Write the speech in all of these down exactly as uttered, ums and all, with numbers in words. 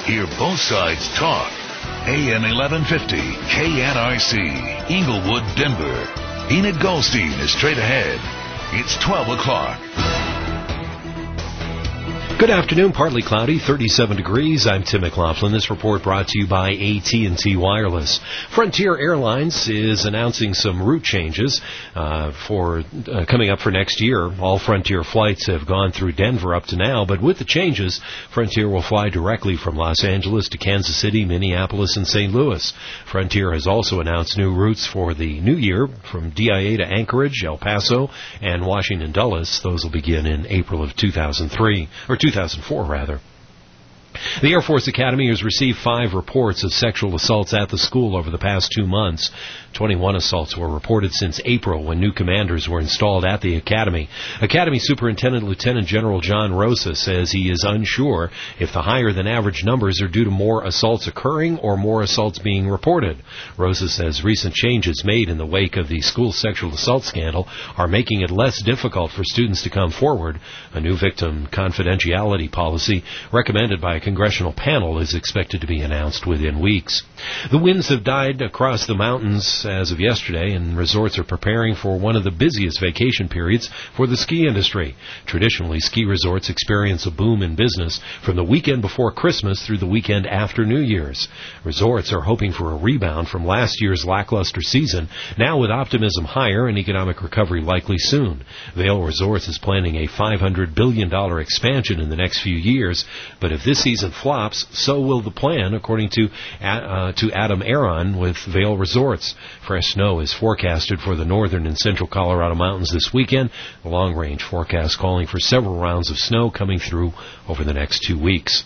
Hear both sides talk. A M eleven fifty, K N R C, Inglewood, Denver. Enid Goldstein is straight ahead. It's twelve o'clock. Good afternoon, partly cloudy, thirty-seven degrees. I'm Tim McLaughlin. This report brought to you by A T and T Wireless. Frontier Airlines is announcing some route changes uh, for uh, coming up for next year. All Frontier flights have gone through Denver up to now, but with the changes, Frontier will fly directly from Los Angeles to Kansas City, Minneapolis, and Saint Louis. Frontier has also announced new routes for the new year from D I A to Anchorage, El Paso, and Washington Dulles. Those will begin in April of two thousand three, or two thousand four, rather. The Air Force Academy has received five reports of sexual assaults at the school over the past two months. twenty-one assaults were reported since April when new commanders were installed at the Academy. Academy Superintendent Lieutenant General John Rosa says he is unsure if the higher-than-average numbers are due to more assaults occurring or more assaults being reported. Rosa says recent changes made in the wake of the school sexual assault scandal are making it less difficult for students to come forward. A new victim confidentiality policy recommended by a congressional panel is expected to be announced within weeks. The winds have died across the mountains as of yesterday, and resorts are preparing for one of the busiest vacation periods for the ski industry. Traditionally, ski resorts experience a boom in business from the weekend before Christmas through the weekend after New Year's. Resorts are hoping for a rebound from last year's lackluster season, now with optimism higher and economic recovery likely soon. Vail Resorts is planning a five hundred billion dollars expansion in the next few years, but if this season flops, so will the plan, according to uh, to Adam Aron with Vail Resorts. Fresh snow is forecasted for the northern and central Colorado mountains this weekend. The long-range forecast calling for several rounds of snow coming through over the next two weeks.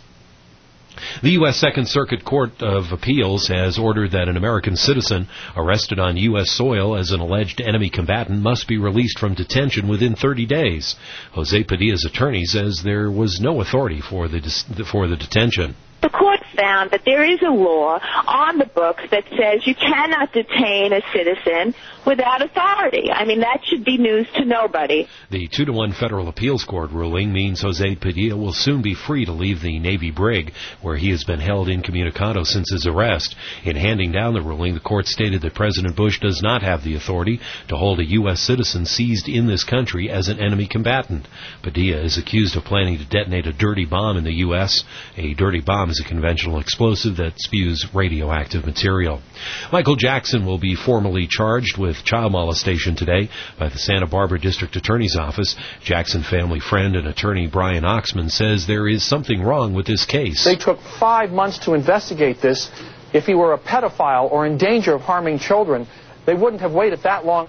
The U S Second Circuit Court of Appeals has ordered that an American citizen arrested on U S soil as an alleged enemy combatant must be released from detention within thirty days. Jose Padilla's attorney says there was no authority for the for the detention. The court found that there is a law on the books that says you cannot detain a citizen without authority. I mean, that should be news to nobody. The two to one federal appeals court ruling means Jose Padilla will soon be free to leave the Navy brig, where he has been held incommunicado since his arrest. In handing down the ruling, the court stated that President Bush does not have the authority to hold a U S citizen seized in this country as an enemy combatant. Padilla is accused of planning to detonate a dirty bomb in the U S A dirty bomb is a conventional explosive that spews radioactive material. Michael Jackson will be formally charged with child molestation today by the Santa Barbara District Attorney's Office. Jackson family friend and attorney Brian Oxman says there is something wrong with this case. They took five months to investigate this. If he were a pedophile or in danger of harming children, they wouldn't have waited that long.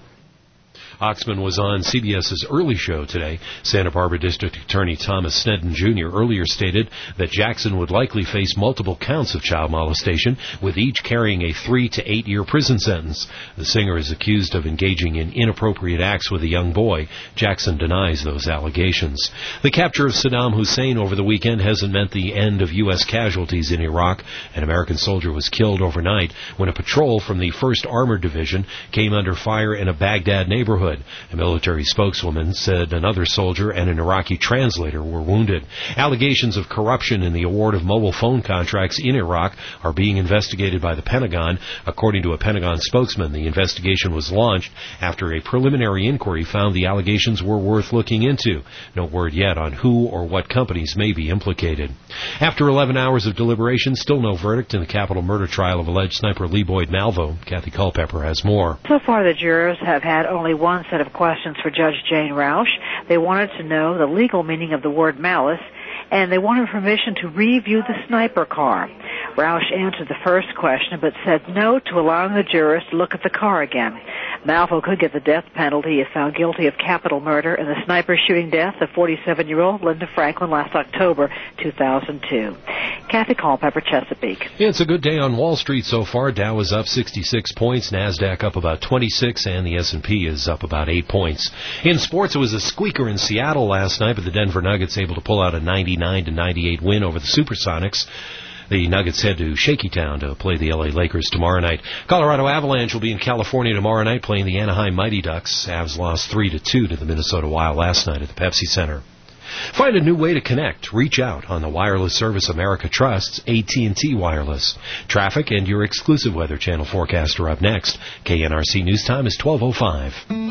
Oxman was on CBS's Early Show today. Santa Barbara District Attorney Thomas Sneddon Junior earlier stated that Jackson would likely face multiple counts of child molestation, with each carrying a three to eight year prison sentence. The singer is accused of engaging in inappropriate acts with a young boy. Jackson denies those allegations. The capture of Saddam Hussein over the weekend hasn't meant the end of U S casualties in Iraq. An American soldier was killed overnight when a patrol from the first Armored Division came under fire in a Baghdad neighborhood. A military spokeswoman said another soldier and an Iraqi translator were wounded. Allegations of corruption in the award of mobile phone contracts in Iraq are being investigated by the Pentagon. According to a Pentagon spokesman, the investigation was launched after a preliminary inquiry found the allegations were worth looking into. No word yet on who or what companies may be implicated. After eleven hours of deliberation, still no verdict in the capital murder trial of alleged sniper Lee Boyd Malvo. Kathy Culpepper has more. So far, the jurors have had only one set of questions for Judge Jane Roush. They wanted to know the legal meaning of the word malice, and they wanted permission to review the sniper car. Roush answered the first question, but said no to allowing the jurors to look at the car again. Malvo could get the death penalty if found guilty of capital murder in the sniper shooting death of forty-seven-year-old Linda Franklin last October two thousand two. Kathy Culpepper, Chesapeake. Yeah, it's a good day on Wall Street so far. Dow is up sixty-six points, NASDAQ up about twenty-six, and the S and P is up about eight points. In sports, it was a squeaker in Seattle last night, but the Denver Nuggets able to pull out a ninety-nine to ninety-eight win over the Supersonics. The Nuggets head to Shaky Town to play the L A Lakers tomorrow night. Colorado Avalanche will be in California tomorrow night playing the Anaheim Mighty Ducks. Avs lost three to two to the Minnesota Wild last night at the Pepsi Center. Find a new way to connect. Reach out on the wireless service America trusts, A T and T Wireless. Traffic and your exclusive Weather Channel forecast are up next. K N R C News Time is twelve oh five.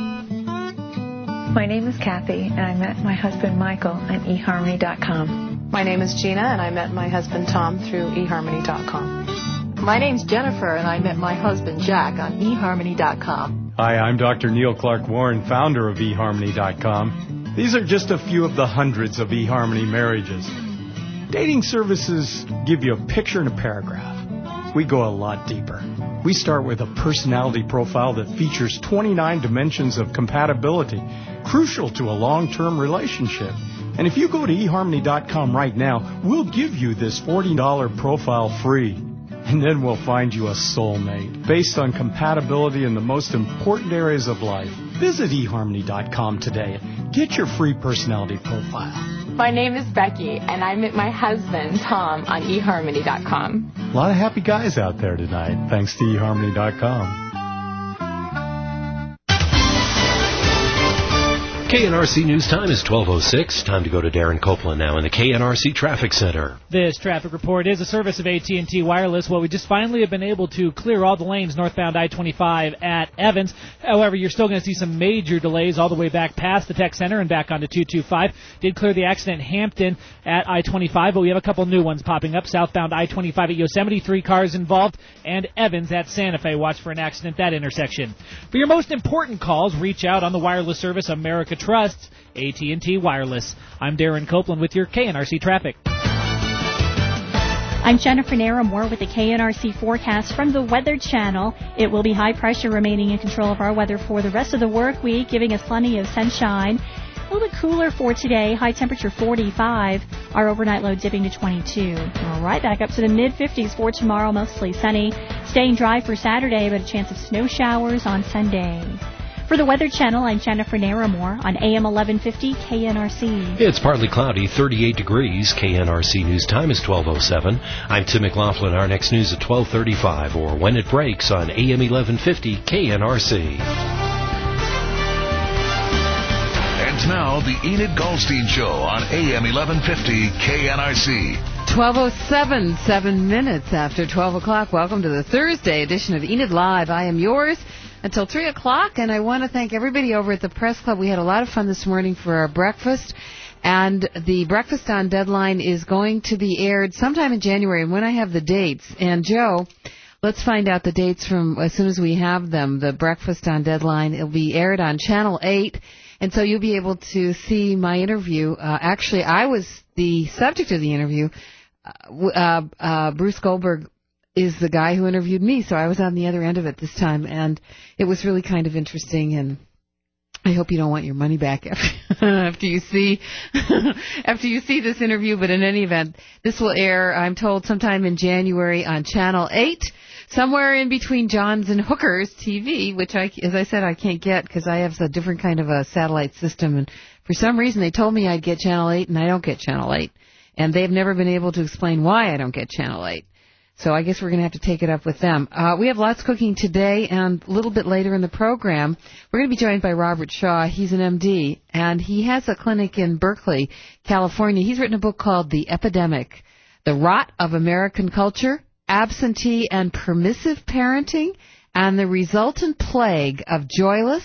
My name is Kathy, and I met my husband Michael at e harmony dot com. My name is Gina, and I met my husband Tom through e harmony dot com. My name's Jennifer, and I met my husband Jack on e harmony dot com. Hi, I'm Doctor Neil Clark Warren, founder of e harmony dot com. These are just a few of the hundreds of eHarmony marriages. Dating services give you a picture and a paragraph. We go a lot deeper. We start with a personality profile that features twenty-nine dimensions of compatibility, crucial to a long-term relationship. And if you go to e harmony dot com right now, we'll give you this forty dollars profile free. And then we'll find you a soulmate based on compatibility in the most important areas of life. Visit e harmony dot com today. Get your free personality profile. My name is Becky, and I met my husband, Tom, on e harmony dot com. A lot of happy guys out there tonight, thanks to e harmony dot com. K N R C News Time is twelve oh six. Time to go to Darren Copeland now in the K N R C Traffic Center. This traffic report is a service of A T and T Wireless. Well, we just finally have been able to clear all the lanes northbound I twenty-five at Evans. However, you're still going to see some major delays all the way back past the Tech Center and back onto two twenty-five. Did clear the accident in Hampton at I twenty-five, but we have a couple new ones popping up. Southbound I twenty-five at Yosemite, three cars involved, and Evans at Santa Fe. Watch for an accident at that intersection. For your most important calls, reach out on the wireless service America Trusts, A T and T Wireless. I'm Darren Copeland with your K N R C traffic. I'm Jennifer Naramore with the K N R C forecast from the Weather Channel. It will be high pressure remaining in control of our weather for the rest of the work week, giving us plenty of sunshine. A little bit cooler for today, high temperature forty-five, our overnight low dipping to twenty-two. All right, back up to the mid-fifties for tomorrow, mostly sunny. Staying dry for Saturday, but a chance of snow showers on Sunday. For the Weather Channel, I'm Jennifer Naramore on A M eleven fifty K N R C. It's partly cloudy, thirty-eight degrees. K N R C News Time is twelve oh seven. I'm Tim McLaughlin. Our next news at twelve thirty-five, or when it breaks on A M eleven fifty K N R C. And now, the Enid Goldstein Show on A M eleven fifty K N R C. twelve oh seven, seven minutes after twelve o'clock. Welcome to the Thursday edition of Enid Live. I am yours until three o'clock, and I want to thank everybody over at the Press Club. We had a lot of fun this morning for our breakfast, and the Breakfast on Deadline is going to be aired sometime in January, and when I have the dates. And, Joe, let's find out the dates from as soon as we have them. The Breakfast on Deadline, it'll be aired on Channel eight, and so you'll be able to see my interview. Uh, actually, I was the subject of the interview. Uh, uh, Bruce Goldberg is the guy who interviewed me, so I was on the other end of it this time, and it was really kind of interesting, and I hope you don't want your money back after, after you see after you see this interview, but in any event, this will air, I'm told, sometime in January on Channel eight, somewhere in between Johns and Hooker's T V, which, I, as I said, I can't get because I have a different kind of a satellite system, and for some reason they told me I'd get Channel eight, and I don't get Channel eight, and they've never been able to explain why I don't get Channel eight. So I guess we're going to have to take it up with them. Uh, we have lots cooking today, and a little bit later in the program, we're going to be joined by Robert Shaw. He's an M D, and he has a clinic in Berkeley, California. He's written a book called The Epidemic, The Rot of American Culture, Absentee and Permissive Parenting, and the Resultant Plague of Joyless,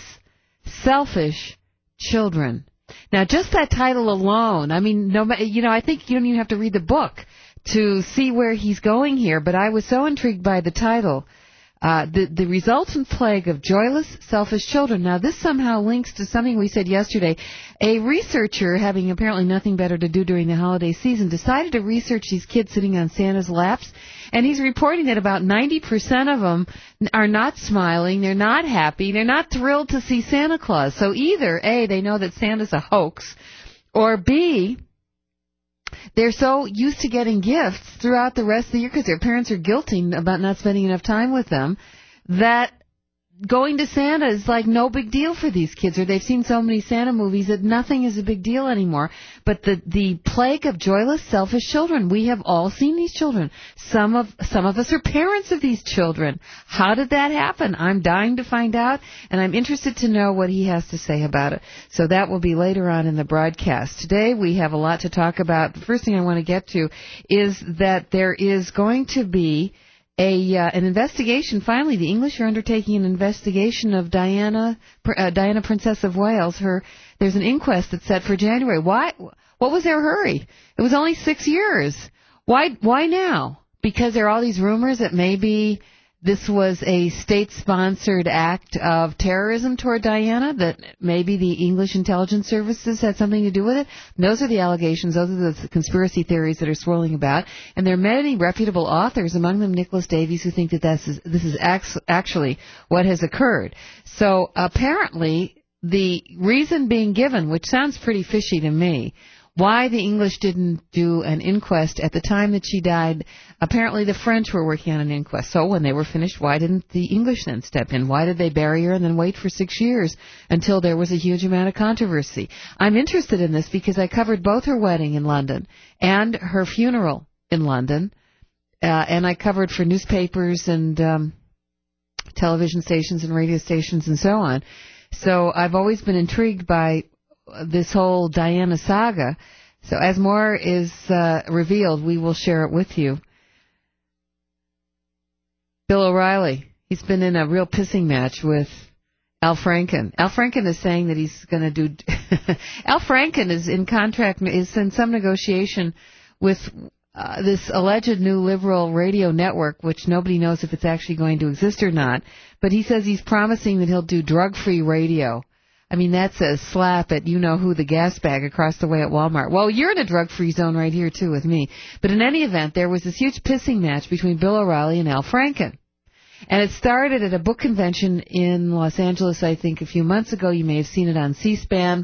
Selfish Children. Now, just that title alone, I mean, no, you know, I think you don't even have to read the book to see where he's going here, but I was so intrigued by the title, uh, the, the resultant plague of joyless, selfish children. Now, this somehow links to something we said yesterday. A researcher, having apparently nothing better to do during the holiday season, decided to research these kids sitting on Santa's laps, and he's reporting that about ninety percent of them are not smiling, they're not happy, they're not thrilled to see Santa Claus. So either, A, they know that Santa's a hoax, or B, they're so used to getting gifts throughout the rest of the year because their parents are guilting about not spending enough time with them that going to Santa is like no big deal for these kids, or they've seen so many Santa movies that nothing is a big deal anymore. But the the plague of joyless, selfish children, we have all seen these children. Some of some of us are parents of these children. How did that happen? I'm dying to find out, and I'm interested to know what he has to say about it. So that will be later on in the broadcast. Today we have a lot to talk about. The first thing I want to get to is that there is going to be A, uh, an investigation. Finally, the English are undertaking an investigation of Diana, uh, Diana, Princess of Wales. Her, there's an inquest that's set for January. Why? What was their hurry? It was only six years. Why? Why now? Because there are all these rumors that maybe this was a state-sponsored act of terrorism toward Diana, that maybe the English intelligence services had something to do with it. And those are the allegations. Those are the conspiracy theories that are swirling about. And there are many reputable authors, among them Nicholas Davies, who think that this is, this is actually what has occurred. So apparently the reason being given, which sounds pretty fishy to me, why the English didn't do an inquest at the time that she died. Apparently the French were working on an inquest. So when they were finished, why didn't the English then step in? Why did they bury her and then wait for six years until there was a huge amount of controversy? I'm interested in this because I covered both her wedding in London and her funeral in London. Uh, and I covered for newspapers and um, television stations and radio stations and so on. So I've always been intrigued by this whole Diana saga. So as more is uh, revealed, we will share it with you. Bill O'Reilly, he's been in a real pissing match with Al Franken. Al Franken is saying that he's going to do... Al Franken is in contract, is in some negotiation with uh, this alleged new liberal radio network, which nobody knows if it's actually going to exist or not. But he says he's promising that he'll do drug-free radio. I mean, that's a slap at you-know-who, the gas bag across the way at Walmart. Well, you're in a drug-free zone right here, too, with me. But in any event, there was this huge pissing match between Bill O'Reilly and Al Franken. And it started at a book convention in Los Angeles, I think, a few months ago. You may have seen it on C-SPAN,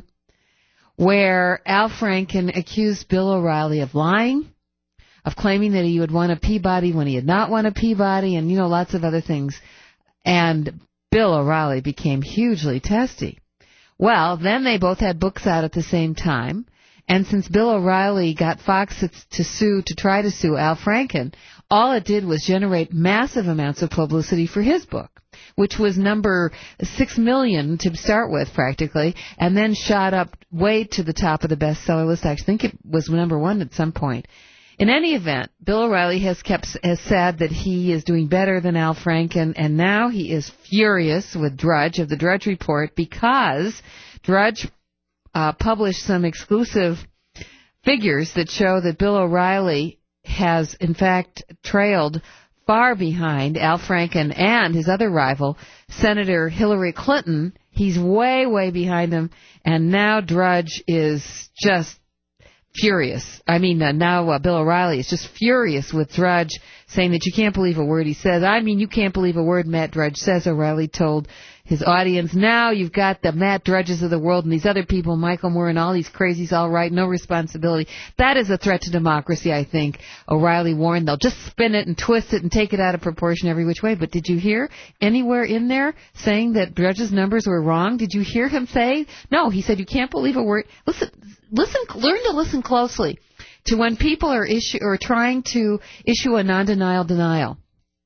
where Al Franken accused Bill O'Reilly of lying, of claiming that he had won a Peabody when he had not won a Peabody, and, you know, lots of other things. And Bill O'Reilly became hugely testy. Well, then they both had books out at the same time, and since Bill O'Reilly got Fox to sue, to try to sue Al Franken, all it did was generate massive amounts of publicity for his book, which was number six million to start with practically, and then shot up way to the top of the bestseller list. I think it was number one at some point. In any event, Bill O'Reilly has kept has said that he is doing better than Al Franken, and now he is furious with Drudge of the Drudge Report because Drudge uh, published some exclusive figures that show that Bill O'Reilly has, in fact, trailed far behind Al Franken and his other rival, Senator Hillary Clinton. He's way, way behind him, and now Drudge is just furious. I mean, uh, now uh, Bill O'Reilly is just furious with Drudge, saying that you can't believe a word he says. I mean, you can't believe a word Matt Drudge says, O'Reilly told his audience. Now you've got the Matt Drudges of the world and these other people, Michael Moore and all these crazies, all right, no responsibility. That is a threat to democracy, I think. O'Reilly warned they'll just spin it and twist it and take it out of proportion every which way. But did you hear anywhere in there saying that Drudge's numbers were wrong? Did you hear him say? No, he said you can't believe a word. Listen, listen, learn to listen closely to when people are issue or trying to issue a non-denial denial.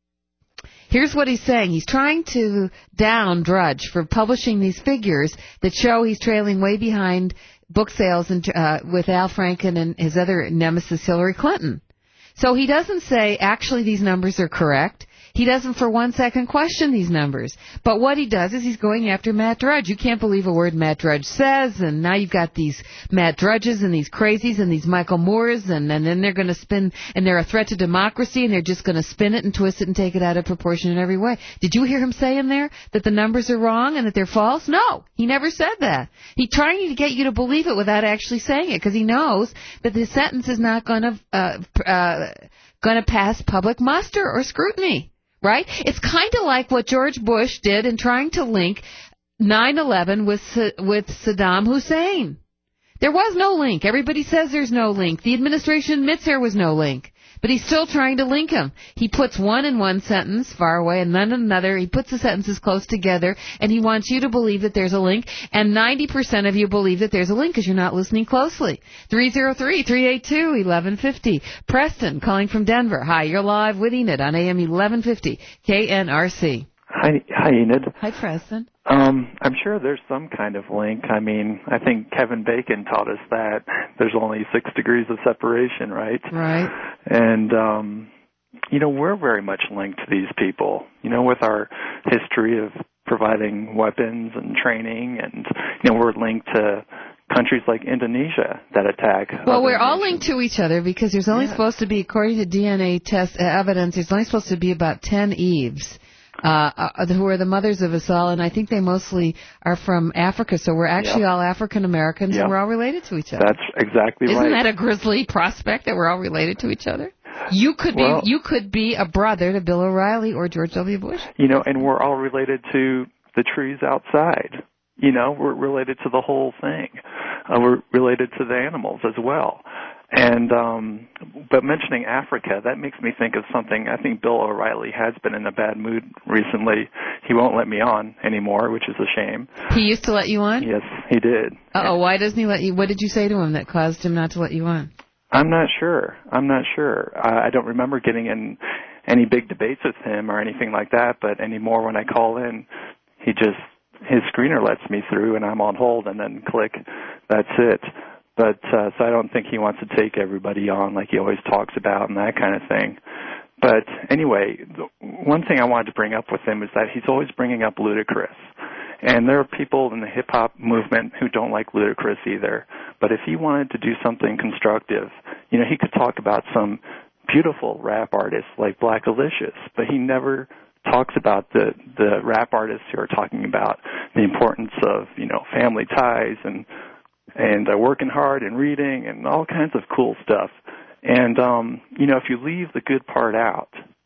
Here's what he's saying. He's trying to down Drudge for publishing these figures that show he's trailing way behind book sales and, uh, with Al Franken and his other nemesis, Hillary Clinton. So he doesn't say, actually, these numbers are correct. He doesn't for one second question these numbers. But what he does is he's going after Matt Drudge. You can't believe a word Matt Drudge says, and now you've got these Matt Drudges and these crazies and these Michael Moores, and, and then they're going to spin, and they're a threat to democracy, and they're just going to spin it and twist it and take it out of proportion in every way. Did you hear him say in there that the numbers are wrong and that they're false? No, he never said that. He's trying to get you to believe it without actually saying it, because he knows that the sentence is not going to uh, uh, going to pass public muster or scrutiny. Right? It's kind of like what George Bush did in trying to link nine eleven with with Saddam Hussein. There was no link. Everybody says there's no link. The administration admits there was no link. But he's still trying to link them. He puts one in one sentence far away and then another. He puts the sentences close together, and he wants you to believe that there's a link. And ninety percent of you believe that there's a link because you're not listening closely. three oh three, three eight two, eleven fifty. Preston calling from Denver. Hi, you're live with Enid on A M eleven fifty K N R C. Hi, hi, Enid. Hi, Preston. Um, I'm sure there's some kind of link. I mean, I think Kevin Bacon taught us that there's only six degrees of separation, right? Right. And, um, you know, we're very much linked to these people, you know, with our history of providing weapons and training, and, you know, we're linked to countries like Indonesia that attack. Well, we're all linked to each other because there's only yeah. supposed to be, according to D N A test evidence, there's only supposed to be about ten Eves. Uh, uh, who are the mothers of us all, and I think they mostly are from Africa, so we're actually yep. all African Americans, yep. and we're all related to each other. That's exactly Isn't right. Isn't that a grisly prospect that we're all related to each other? You could well, be you could be a brother to Bill O'Reilly or George W. Bush. You know, and we're all related to the trees outside. You know, we're related to the whole thing. Uh, we're related to the animals as well. And, um, but mentioning Africa, that makes me think of something. I think Bill O'Reilly has been in a bad mood recently. He won't let me on anymore, which is a shame. He used to let you on? Yes, he did. Uh-oh, why doesn't he let you? What did you say to him that caused him not to let you on? I'm not sure. I'm not sure. I, I don't remember getting in any big debates with him or anything like that, but anymore when I call in, he just, his screener lets me through and I'm on hold and then click, that's it. But uh, so I don't think he wants to take everybody on like he always talks about and that kind of thing. But anyway, the one thing I wanted to bring up with him is that he's always bringing up Ludacris. And there are people in the hip-hop movement who don't like Ludacris either. But if he wanted to do something constructive, you know, he could talk about some beautiful rap artists like Black Alicious, but he never talks about the, the rap artists who are talking about the importance of, you know, family ties and and uh, working hard and reading and all kinds of cool stuff. And, um, you know, if you leave the good part out,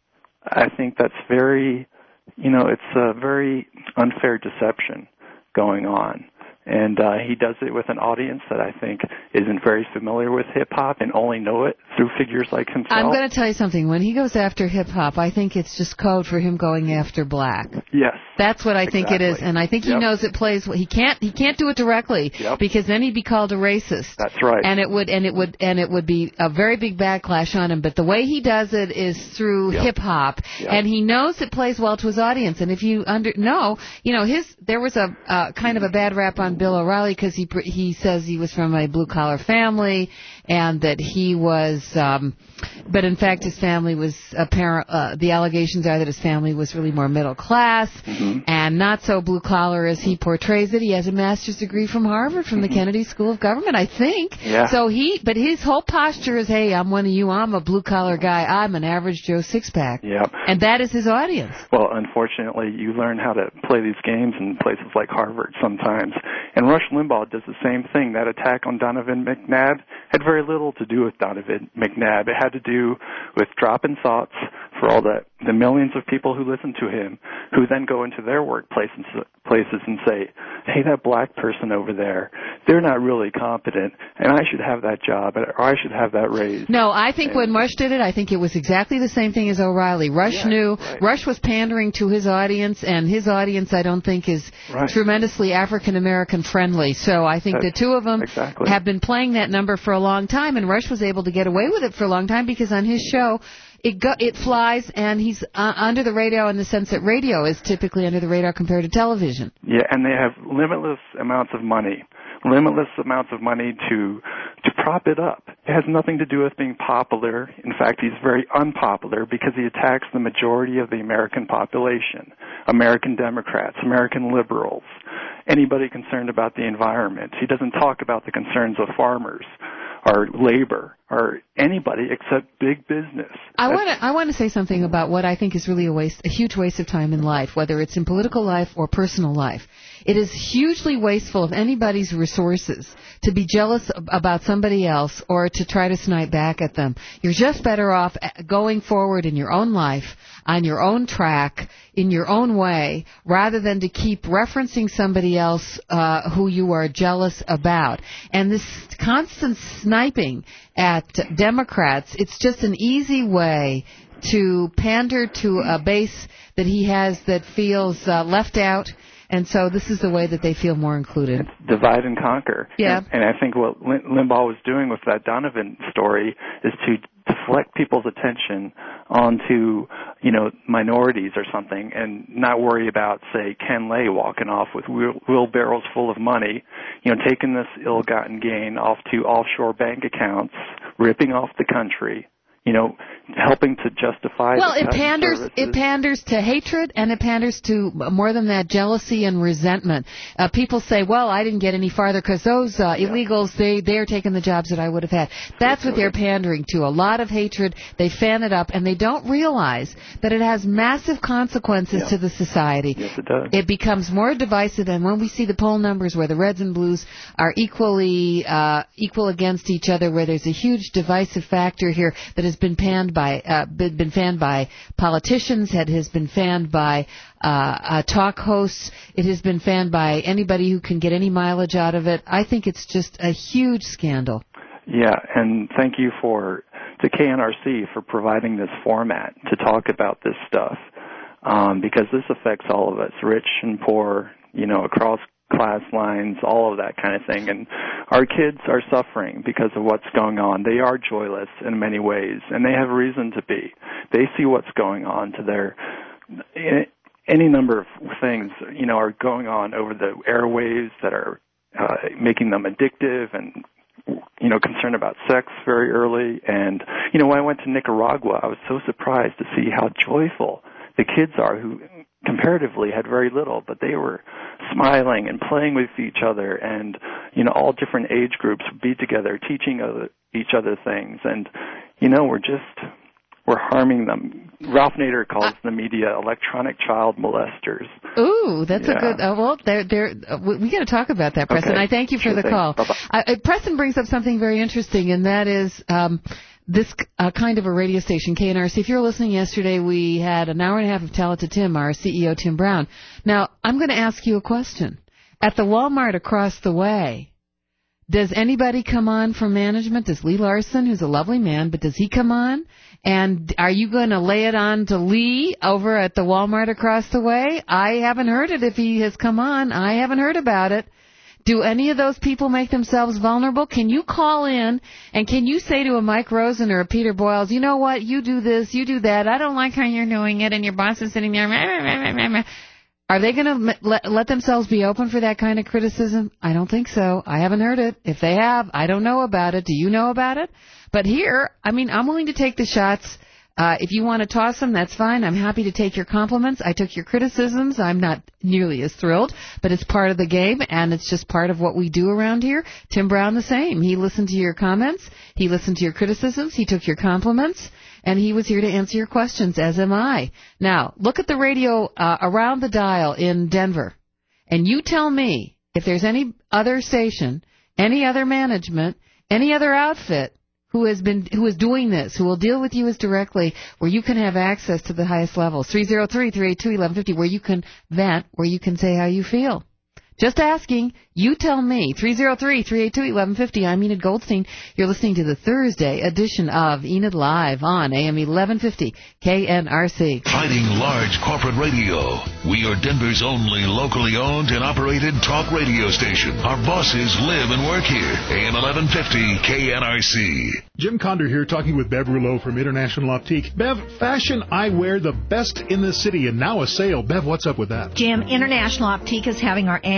I think that's very, you know, it's a very unfair deception going on. And uh, he does it with an audience that I think isn't very familiar with hip-hop and only know it through figures like himself. I'm going to tell you something. When he goes after hip-hop, I think it's just code for him going after black. Yes. That's what I exactly. think it is, and I think yep. he knows it plays. He can't. He can't do it directly yep. because then he'd be called a racist. That's right. And it would, and it would, and it would be a very big backlash on him. But the way he does it is through yep. hip hop, yep. and he knows it plays well to his audience. And if you under know, you know, his there was a uh, kind of a bad rap on Bill O'Reilly because he he says he was from a blue collar family and that he was, um, but in fact his family was apparent. Uh, the allegations are that his family was really more middle class mm-hmm. and not so blue collar as he portrays it. He has a master's degree from Harvard, from the Kennedy School of Government, I think. Yeah. So he, but his whole posture is, hey, I'm one of you. I'm a blue collar guy. I'm an average Joe six pack. Yeah. And that is his audience. Well, unfortunately, you learn how to play these games in places like Harvard sometimes. And Rush Limbaugh does the same thing. That attack on Donovan McNabb had very little to do with Donovan McNabb. It had to do with dropping thoughts for all the, the millions of people who listen to him, who then go into their workplace and, places and say, hey, that black person over there, they're not really competent, and I should have that job, or I should have that raise. No, I think and, when Rush did it, I think it was exactly the same thing as O'Reilly. Rush yeah, knew, right. Rush was pandering to his audience, and his audience, I don't think, is right. tremendously African-American friendly. So I think That's, the two of them exactly. have been playing that number for a long time, and Rush was able to get away with it for a long time because on his show, It go, it flies, and he's uh, under the radar in the sense that radio is typically under the radar compared to television. Yeah, and they have limitless amounts of money, limitless amounts of money to to prop it up. It has nothing to do with being popular. In fact, he's very unpopular because he attacks the majority of the American population, American Democrats, American liberals, anybody concerned about the environment. He doesn't talk about the concerns of farmers or labor or anybody except big business. I want to I want to say something about what I think is really a waste, a huge waste of time in life, whether it's in political life or personal life. It is hugely wasteful of anybody's resources to be jealous about somebody else or to try to snipe back at them. You're just better off going forward in your own life, on your own track, in your own way, rather than to keep referencing somebody else uh, who you are jealous about. And this constant sniping at Democrats, it's just an easy way to pander to a base that he has that feels uh, left out. And so this is the way that they feel more included. It's divide and conquer. Yeah. And, and I think what Lim- Limbaugh was doing with that Donovan story is to deflect people's attention onto, you know, minorities or something and not worry about, say, Ken Lay walking off with wheel- wheelbarrows full of money, you know, taking this ill-gotten gain off to offshore bank accounts, ripping off the country, you know, helping to justify well, the it panders services. it panders to hatred, and it panders to more than that, jealousy and resentment. Uh, people say, "Well, I didn't get any farther because those uh, yeah. illegals they they are taking the jobs that I would have had." That's what they're pandering to. A lot of hatred. They fan it up, and they don't realize that it has massive consequences yeah. to the society. Yes, it does. It becomes more divisive, and when we see the poll numbers where the Reds and Blues are equally uh, equal against each other, where there's a huge divisive factor here that has been panned by uh, been, been fanned by politicians, it has been fanned by uh, uh, talk hosts, it has been fanned by anybody who can get any mileage out of it. I think it's just a huge scandal. Yeah, and thank you for to K N R C for providing this format to talk about this stuff, um, because this affects all of us, rich and poor, you know, across class lines, all of that kind of thing. And our kids are suffering because of what's going on. They are joyless in many ways, and they have reason to be. They see what's going on to their... Any number of things, you know, are going on over the airwaves that are uh, making them addictive and, you know, concerned about sex very early. And, you know, when I went to Nicaragua, I was so surprised to see how joyful the kids are who comparatively had very little, but they were smiling and playing with each other, and, you know, all different age groups would be together, teaching other, each other things. And, you know, we're just, we're harming them. Ralph Nader calls the media electronic child molesters. Ooh, that's yeah. a good, uh, well, they're, they're, uh, we, we got to talk about that, Preston. Okay. I thank you for Sure the thing. call. Bye-bye. Uh, Preston brings up something very interesting, and that is, um, this uh, kind of a radio station, K N R C. If you were listening yesterday, we had an hour and a half of Talented Tim, our C E O, Tim Brown. Now, I'm going to ask you a question. At the Walmart across the way, does anybody come on from management? Does Lee Larson, who's a lovely man, but does he come on? And are you going to lay it on to Lee over at the Walmart across the way? I haven't heard it if he has come on. I haven't heard about it. Do any of those people make themselves vulnerable? Can you call in and can you say to a Mike Rosen or a Peter Boyles, you know what, you do this, you do that, I don't like how you're doing it, and your boss is sitting there. Are they going to let, let themselves be open for that kind of criticism? I don't think so. I haven't heard it. If they have, I don't know about it. Do you know about it? But here, I mean, I'm willing to take the shots. Uh, if you want to toss them, that's fine. I'm happy to take your compliments. I took your criticisms. I'm not nearly as thrilled, but it's part of the game, and it's just part of what we do around here. Tim Brown, the same. He listened to your comments. He listened to your criticisms. He took your compliments, and he was here to answer your questions, as am I. Now, look at the radio uh, around the dial in Denver, and you tell me if there's any other station, any other management, any other outfit who has been, who is doing this, who will deal with you as directly, where you can have access to the highest levels. three oh three, three eight two, one one five oh, where you can vent, where you can say how you feel. Just asking. You tell me. three oh three, three eight two, one one five oh. I'm Enid Goldstein. You're listening to the Thursday edition of Enid Live on A M eleven fifty K N R C. Fighting large corporate radio. We are Denver's only locally owned and operated talk radio station. Our bosses live and work here. A M eleven fifty K N R C. Jim Condor here, talking with Bev Rouleau from International Optique. Bev, fashion eyewear, the best in the city, and now a sale. Bev, what's up with that? Jim, International Optique is having our annual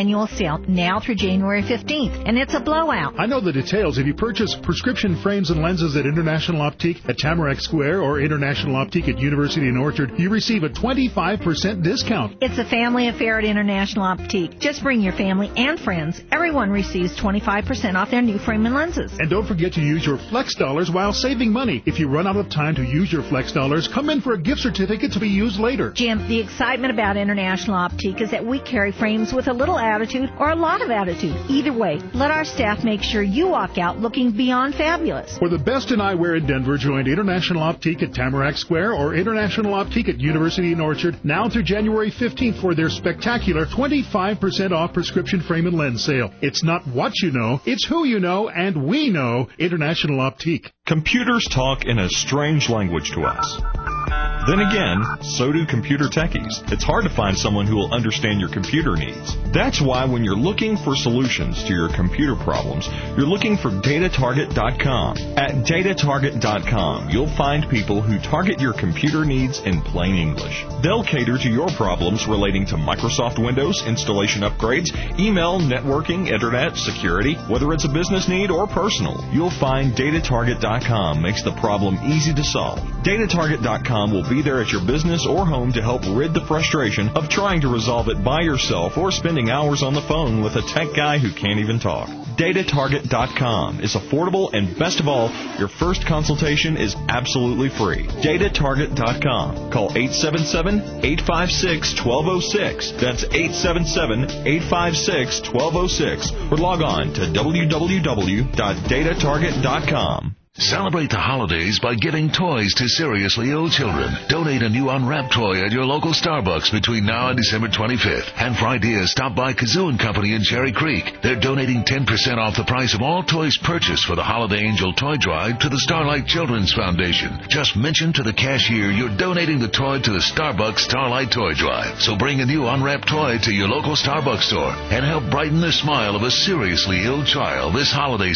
annual sale now through January fifteenth, and it's a blowout. I know the details. If you purchase prescription frames and lenses at International Optique at Tamarack Square or International Optique at University and Orchard, you receive a twenty-five percent discount. It's a family affair at International Optique. Just bring your family and friends. Everyone receives twenty-five percent off their new frame and lenses. And don't forget to use your Flex Dollars while saving money. If you run out of time to use your Flex Dollars, come in for a gift certificate to be used later. Jim, the excitement about International Optique is that we carry frames with a little attitude or a lot of attitude. Either way, let our staff make sure you walk out looking beyond fabulous. For the best in eyewear in Denver, join International Optique at Tamarack Square or International Optique at University and Orchard now through January fifteenth for their spectacular twenty-five percent off prescription frame and lens sale. It's not what you know, it's who you know, and we know International Optique. Computers talk in a strange language to us. Then again, so do computer techies. It's hard to find someone who will understand your computer needs. That's why when you're looking for solutions to your computer problems, you're looking for Data Target dot com. At Data Target dot com, you'll find people who target your computer needs in plain English. They'll cater to your problems relating to Microsoft Windows, installation upgrades, email, networking, internet, security, whether it's a business need or personal. You'll find Data Target dot com makes the problem easy to solve. Data Target dot com will be there at your business or home to help rid the frustration of trying to resolve it by yourself or spending hours on the phone with a tech guy who can't even talk. Data Target dot com is affordable, and best of all, your first consultation is absolutely free. Data Target dot com. Call eight seven seven, eight five six, one two zero six. That's eight seven seven, eight five six, one two zero six. Or log on to w w w dot data target dot com. Celebrate the holidays by giving toys to seriously ill children. Donate a new unwrapped toy at your local Starbucks between now and December twenty-fifth. And for ideas, stop by Kazoo and Company in Cherry Creek. They're donating ten percent off the price of all toys purchased for the Holiday Angel Toy Drive to the Starlight Children's Foundation. Just mention to the cashier you're donating the toy to the Starbucks Starlight Toy Drive. So bring a new unwrapped toy to your local Starbucks store and help brighten the smile of a seriously ill child this holiday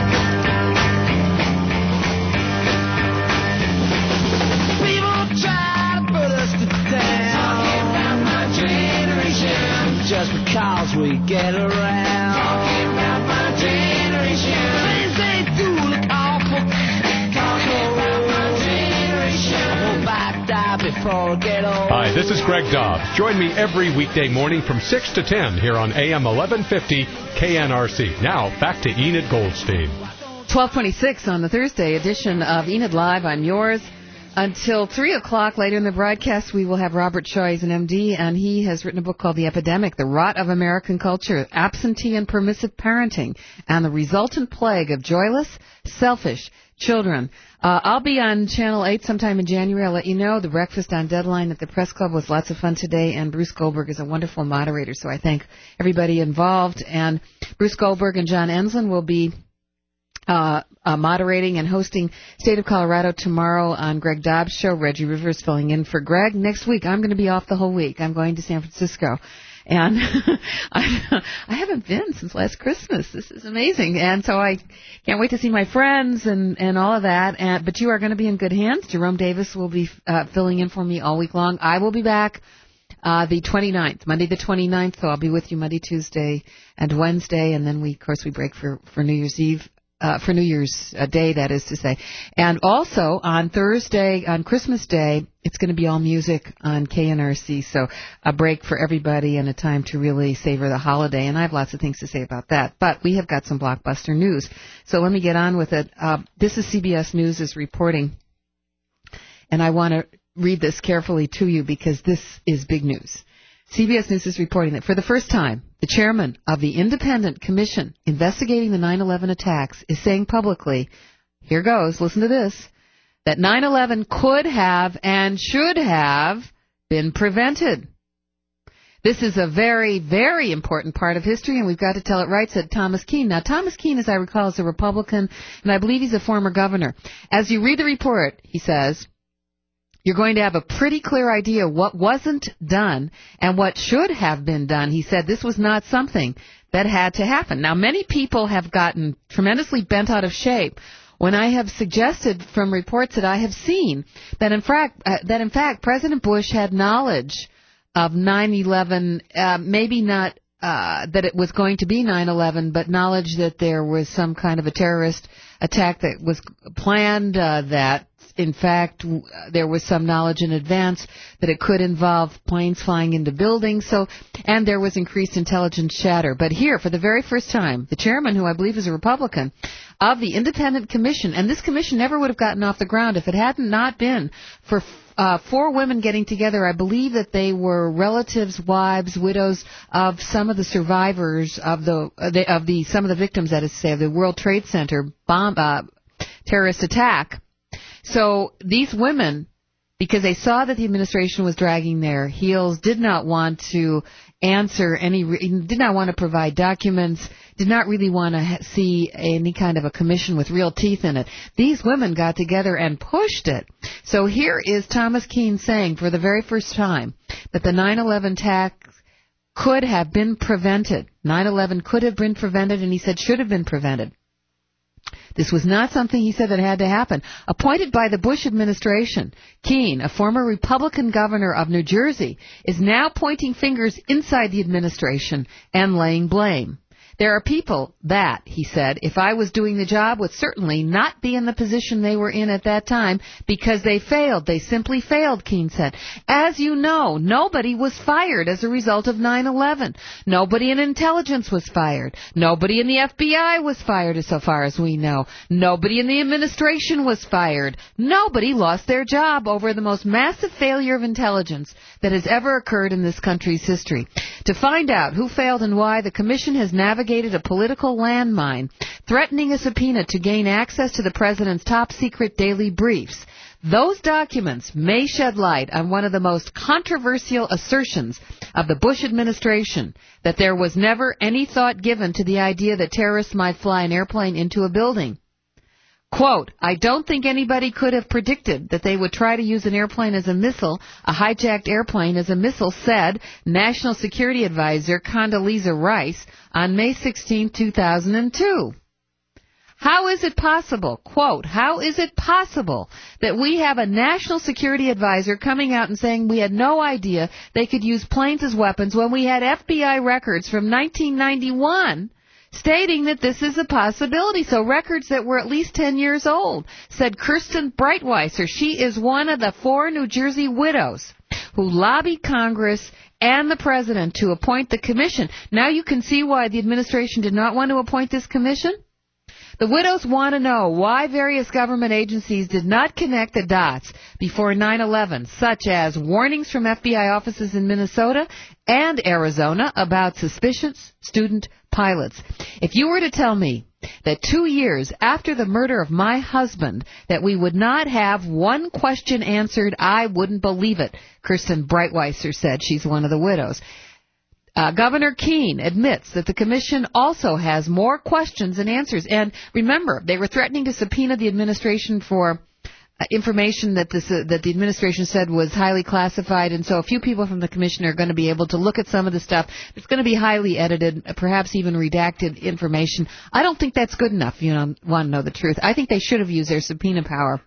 season. Just because we get around. Talking about my generation. Things they do look awful. Talking about my generation. I hope I die before I get old. Hi, this is Greg Dobbs. Join me every weekday morning from six to ten here on A M eleven fifty K N R C. Now, back to Enid Goldstein. twelve twenty-six on the Thursday edition of Enid Live. I'm yours. Until three o'clock later in the broadcast, we will have Robert Shaw. He's an M D, and he has written a book called The Epidemic, The Rot of American Culture, Absentee and Permissive Parenting, and the Resultant Plague of Joyless, Selfish Children. Uh, I'll be on Channel eight sometime in January. I'll let you know. The breakfast on Deadline at the Press Club was lots of fun today, and Bruce Goldberg is a wonderful moderator, so I thank everybody involved. And Bruce Goldberg and John Enslin will be Uh, uh, moderating and hosting State of Colorado tomorrow on Greg Dobbs' show. Reggie Rivers filling in for Greg. Next week, I'm going to be off the whole week. I'm going to San Francisco. And I, I haven't been since last Christmas. This is amazing. And so I can't wait to see my friends and, and all of that. And, but you are going to be in good hands. Jerome Davis will be uh, filling in for me all week long. I will be back uh, the twenty-ninth, Monday the twenty-ninth. So I'll be with you Monday, Tuesday, and Wednesday. And then, we, of course, we break for, for New Year's Eve. Uh, for New Year's uh, Day, that is to say. And also on Thursday, on Christmas Day, it's going to be all music on K N R C. So a break for everybody and a time to really savor the holiday. And I have lots of things to say about that. But we have got some blockbuster news. So let me get on with it. Uh, this is C B S News is reporting. And I want to read this carefully to you because this is big news. C B S News is reporting that for the first time, the chairman of the independent commission investigating the nine eleven attacks is saying publicly, here goes, listen to this, that nine eleven could have and should have been prevented. This is a very, very important part of history, and we've got to tell it right, said Thomas Keene. Now, Thomas Keene, as I recall, is a Republican, and I believe he's a former governor. As you read the report, he says, you're going to have a pretty clear idea what wasn't done and what should have been done. He said this was not something that had to happen. Now, many people have gotten tremendously bent out of shape when I have suggested from reports that I have seen that in fact, uh, that in fact President Bush had knowledge of nine eleven, uh, maybe not uh, that it was going to be nine eleven, but knowledge that there was some kind of a terrorist attack that was planned, uh, that in fact there was some knowledge in advance that it could involve planes flying into buildings. So, and there was increased intelligence chatter. But here, for the very first time, the chairman, who I believe is a Republican, of the independent commission, and this commission never would have gotten off the ground if it hadn't not been for uh, four women getting together. I believe that they were relatives, wives, widows of some of the survivors of the, uh, the of the some of the victims, that is to say, of the World Trade Center bomb uh, terrorist attack. So these women, because they saw that the administration was dragging their heels, did not want to answer any, did not want to provide documents, did not really want to see any kind of a commission with real teeth in it. These women got together and pushed it. So here is Thomas Keene saying for the very first time that the nine eleven attack could have been prevented. nine eleven could have been prevented, and he said should have been prevented. This was not something he said that had to happen. Appointed by the Bush administration, Keene, a former Republican governor of New Jersey, is now pointing fingers inside the administration and laying blame. There are people that, he said, if I was doing the job, would certainly not be in the position they were in at that time because they failed. They simply failed, Keene said. As you know, nobody was fired as a result of nine eleven. Nobody in intelligence was fired. Nobody in the F B I was fired, so far as we know. Nobody in the administration was fired. Nobody lost their job over the most massive failure of intelligence that has ever occurred in this country's history. To find out who failed and why, the commission has navigated a political landmine, threatening a subpoena to gain access to the president's top-secret daily briefs. Those documents may shed light on one of the most controversial assertions of the Bush administration, that there was never any thought given to the idea that terrorists might fly an airplane into a building. Quote, I don't think anybody could have predicted that they would try to use an airplane as a missile, a hijacked airplane as a missile, said National Security Advisor Condoleezza Rice on May sixteenth, two thousand two. How is it possible, quote, how is it possible that we have a National Security Advisor coming out and saying we had no idea they could use planes as weapons when we had F B I records from nineteen ninety-one stating that this is a possibility? So records that were at least ten years old, said Kirsten Breitweiser. She is one of the four New Jersey widows who lobbied Congress and the president to appoint the commission. Now you can see why the administration did not want to appoint this commission. The widows want to know why various government agencies did not connect the dots before nine eleven, such as warnings from F B I offices in Minnesota and Arizona about suspicious student pilots. If you were to tell me that two years after the murder of my husband that we would not have one question answered, I wouldn't believe it, Kirsten Breitweiser said. She's one of the widows. Uh, Governor Keene admits that the commission also has more questions than answers. And remember, they were threatening to subpoena the administration for uh, information that, this, uh, that the administration said was highly classified. And so a few people from the commission are going to be able to look at some of the stuff. It's going to be highly edited, perhaps even redacted information. I don't think that's good enough, you know, want to know the truth. I think they should have used their subpoena power.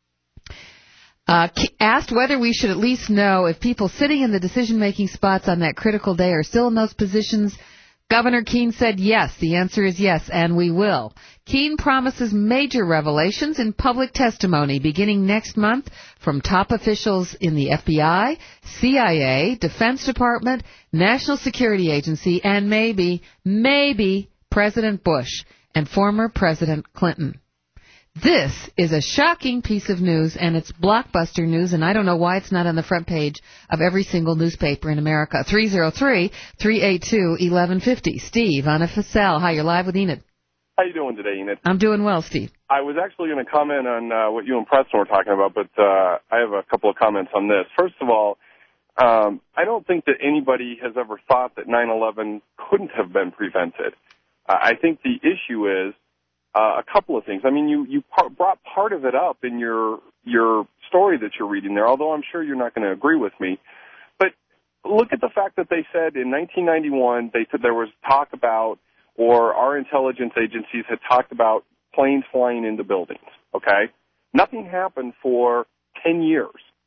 Uh, asked whether we should at least know if people sitting in the decision-making spots on that critical day are still in those positions, Governor Keene said yes. The answer is yes, and we will. Keene promises major revelations in public testimony beginning next month from top officials in the F B I, C I A, Defense Department, National Security Agency, and maybe, maybe President Bush and former President Clinton. This is a shocking piece of news, and it's blockbuster news, and I don't know why it's not on the front page of every single newspaper in America. three oh three, three eight two, one one five oh. Steve on a F S L. Hi, you're live with Enid. How you doing today, Enid? I'm doing well, Steve. I was actually going to comment on uh, what you and Preston were talking about, but uh, I have a couple of comments on this. First of all, um, I don't think that anybody has ever thought that nine eleven couldn't have been prevented. Uh, I think the issue is Uh, a couple of things. I mean, you, you par- brought part of it up in your your story that you're reading there, although I'm sure you're not going to agree with me. But look at the fact that they said in nineteen ninety-one they said there was talk about, or our intelligence agencies had talked about planes flying into buildings, okay? Nothing happened for ten years.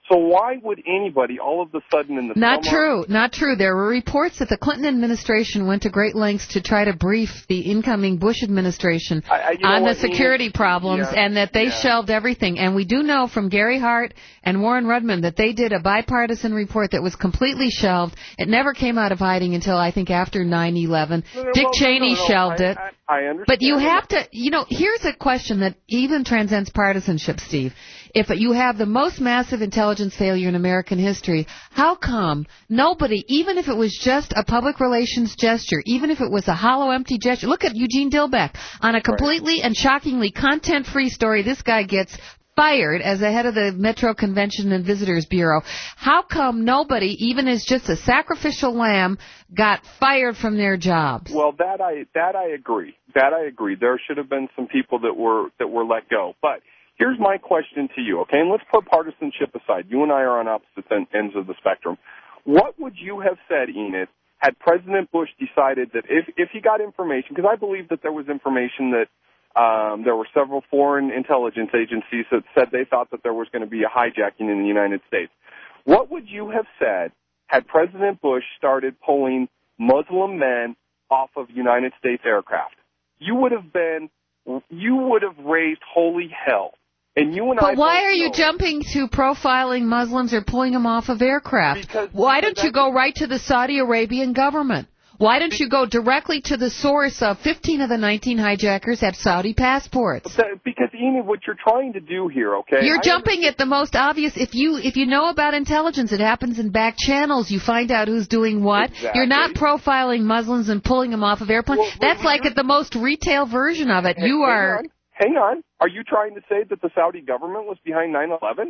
So why would anybody all of a sudden in the Not summer... true. Not true. There were reports that the Clinton administration went to great lengths to try to brief the incoming Bush administration I, I, you know on what, the security Ian? problems, Yeah, and that they yeah. shelved everything. And we do know from Gary Hart and Warren Rudman that they did a bipartisan report that was completely shelved. It never came out of hiding until, I think, after nine eleven. No, no, Dick well, no, Cheney no, no, shelved I, it. I, I understand. But you have to, you know, here's a question that even transcends partisanship, Steve. If you have the most massive intelligence failure in American history, how come nobody, even if it was just a public relations gesture, even if it was a hollow, empty gesture, look at Eugene Dilbeck. On a completely and shockingly content-free story, this guy gets fired as the head of the Metro Convention and Visitors Bureau. How come nobody, even as just a sacrificial lamb, got fired from their jobs? Well, that I that I agree. That I agree. There should have been some people that were that were let go. But here's my question to you, okay? And let's put partisanship aside. You and I are on opposite ends of the spectrum. What would you have said, Enid, had President Bush decided that if if he got information, because I believe that there was information that Um, there were several foreign intelligence agencies that said they thought that there was going to be a hijacking in the United States. What would you have said had President Bush started pulling Muslim men off of United States aircraft? You would have been, you would have raised holy hell. And you and but I why both are you know- jumping to profiling Muslims or pulling them off of aircraft? Because, why because don't you go right to the Saudi Arabian government? Why don't you go directly to the source of fifteen of the nineteen hijackers have Saudi passports? That, because, Enid, what you're trying to do here, okay? You're I jumping at the most obvious. If you if you know about intelligence, it happens in back channels. You find out who's doing what. Exactly. You're not profiling Muslims and pulling them off of airplanes. Well, That's like at the most retail version of it. You hang are. On, hang on. Are you trying to say that the Saudi government was behind nine eleven?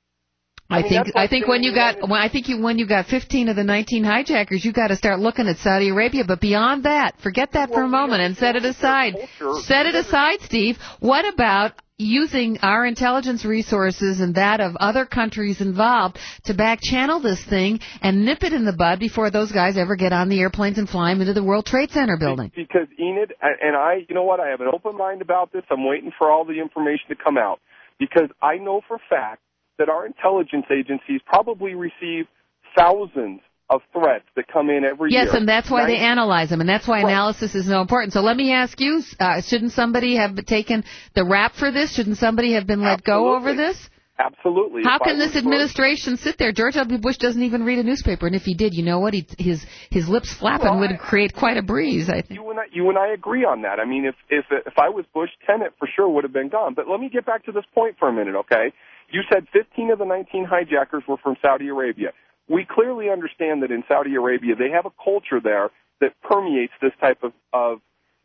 I, I mean, think that's I like think when you got saying- when I think you when you got fifteen of the nineteen hijackers, you got to start looking at Saudi Arabia. But beyond that, forget that for a moment and set it aside. Set it aside, Steve. What about using our intelligence resources and that of other countries involved to back channel this thing and nip it in the bud before those guys ever get on the airplanes and fly them into the World Trade Center building? Because, Enid, and I, you know what, I have an open mind about this. I'm waiting for all the information to come out. Because I know for a fact that our intelligence agencies probably receive thousands of threats that come in every yes, year. Yes, and that's why Ninety- they analyze them, and that's why Right. analysis is so important. So let me ask you, uh, shouldn't somebody have taken the rap for this? Shouldn't somebody have been let Absolutely. go over this? Absolutely. How If can I this was administration sit there? George W. Bush doesn't even read a newspaper, and if he did, you know what? He, his his lips flapping Well, would I- create quite a breeze, I think. You and I, you and I agree on that. I mean, if if if I was Bush, Tenet for sure would have been gone. But let me get back to this point for a minute, okay? You said fifteen of the nineteen hijackers were from Saudi Arabia. We clearly understand that in Saudi Arabia they have a culture there that permeates this type of, of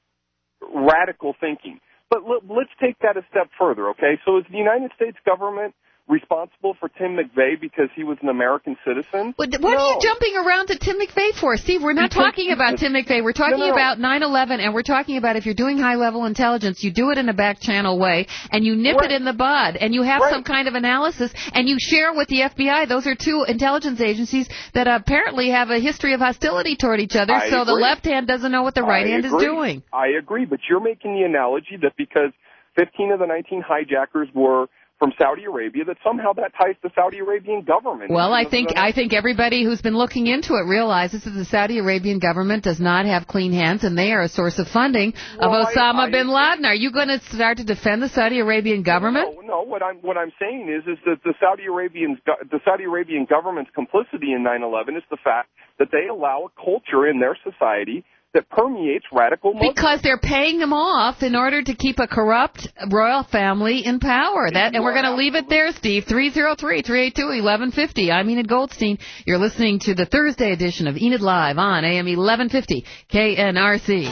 radical thinking. But let, let's take that a step further, okay? So is the United States government responsible for Tim McVeigh because he was an American citizen? What, what no. are you jumping around to Tim McVeigh for? Steve, we're not Because- talking about Tim McVeigh. We're talking No, no. about nine eleven, and we're talking about if you're doing high-level intelligence, you do it in a back-channel way, and you nip Right. it in the bud, and you have Right. some kind of analysis, and you share with the F B I. Those are two intelligence agencies that apparently have a history of hostility toward each other, I so the agree. left hand doesn't know what the right I hand is agree. doing. I agree, but you're making the analogy that because fifteen of the nineteen hijackers were from Saudi Arabia, that somehow that ties the Saudi Arabian government. Well, I Because think of the- I think everybody who's been looking into it realizes that the Saudi Arabian government does not have clean hands, and they are a source of funding Well, of I- Osama I bin agree. Laden. Are you going to start to defend the Saudi Arabian government? No, no. What I'm what I'm saying is is that the Saudi Arabian the Saudi Arabian government's complicity in nine eleven is the fact that they allow a culture in their society that permeates radical Muslims. Because they're paying them off in order to keep a corrupt royal family in power. That, and we're going to leave it there, Steve. three oh three, three eight two, eleven fifty. I'm Enid Goldstein. You're listening to the Thursday edition of Enid Live on A M eleven fifty K N R C.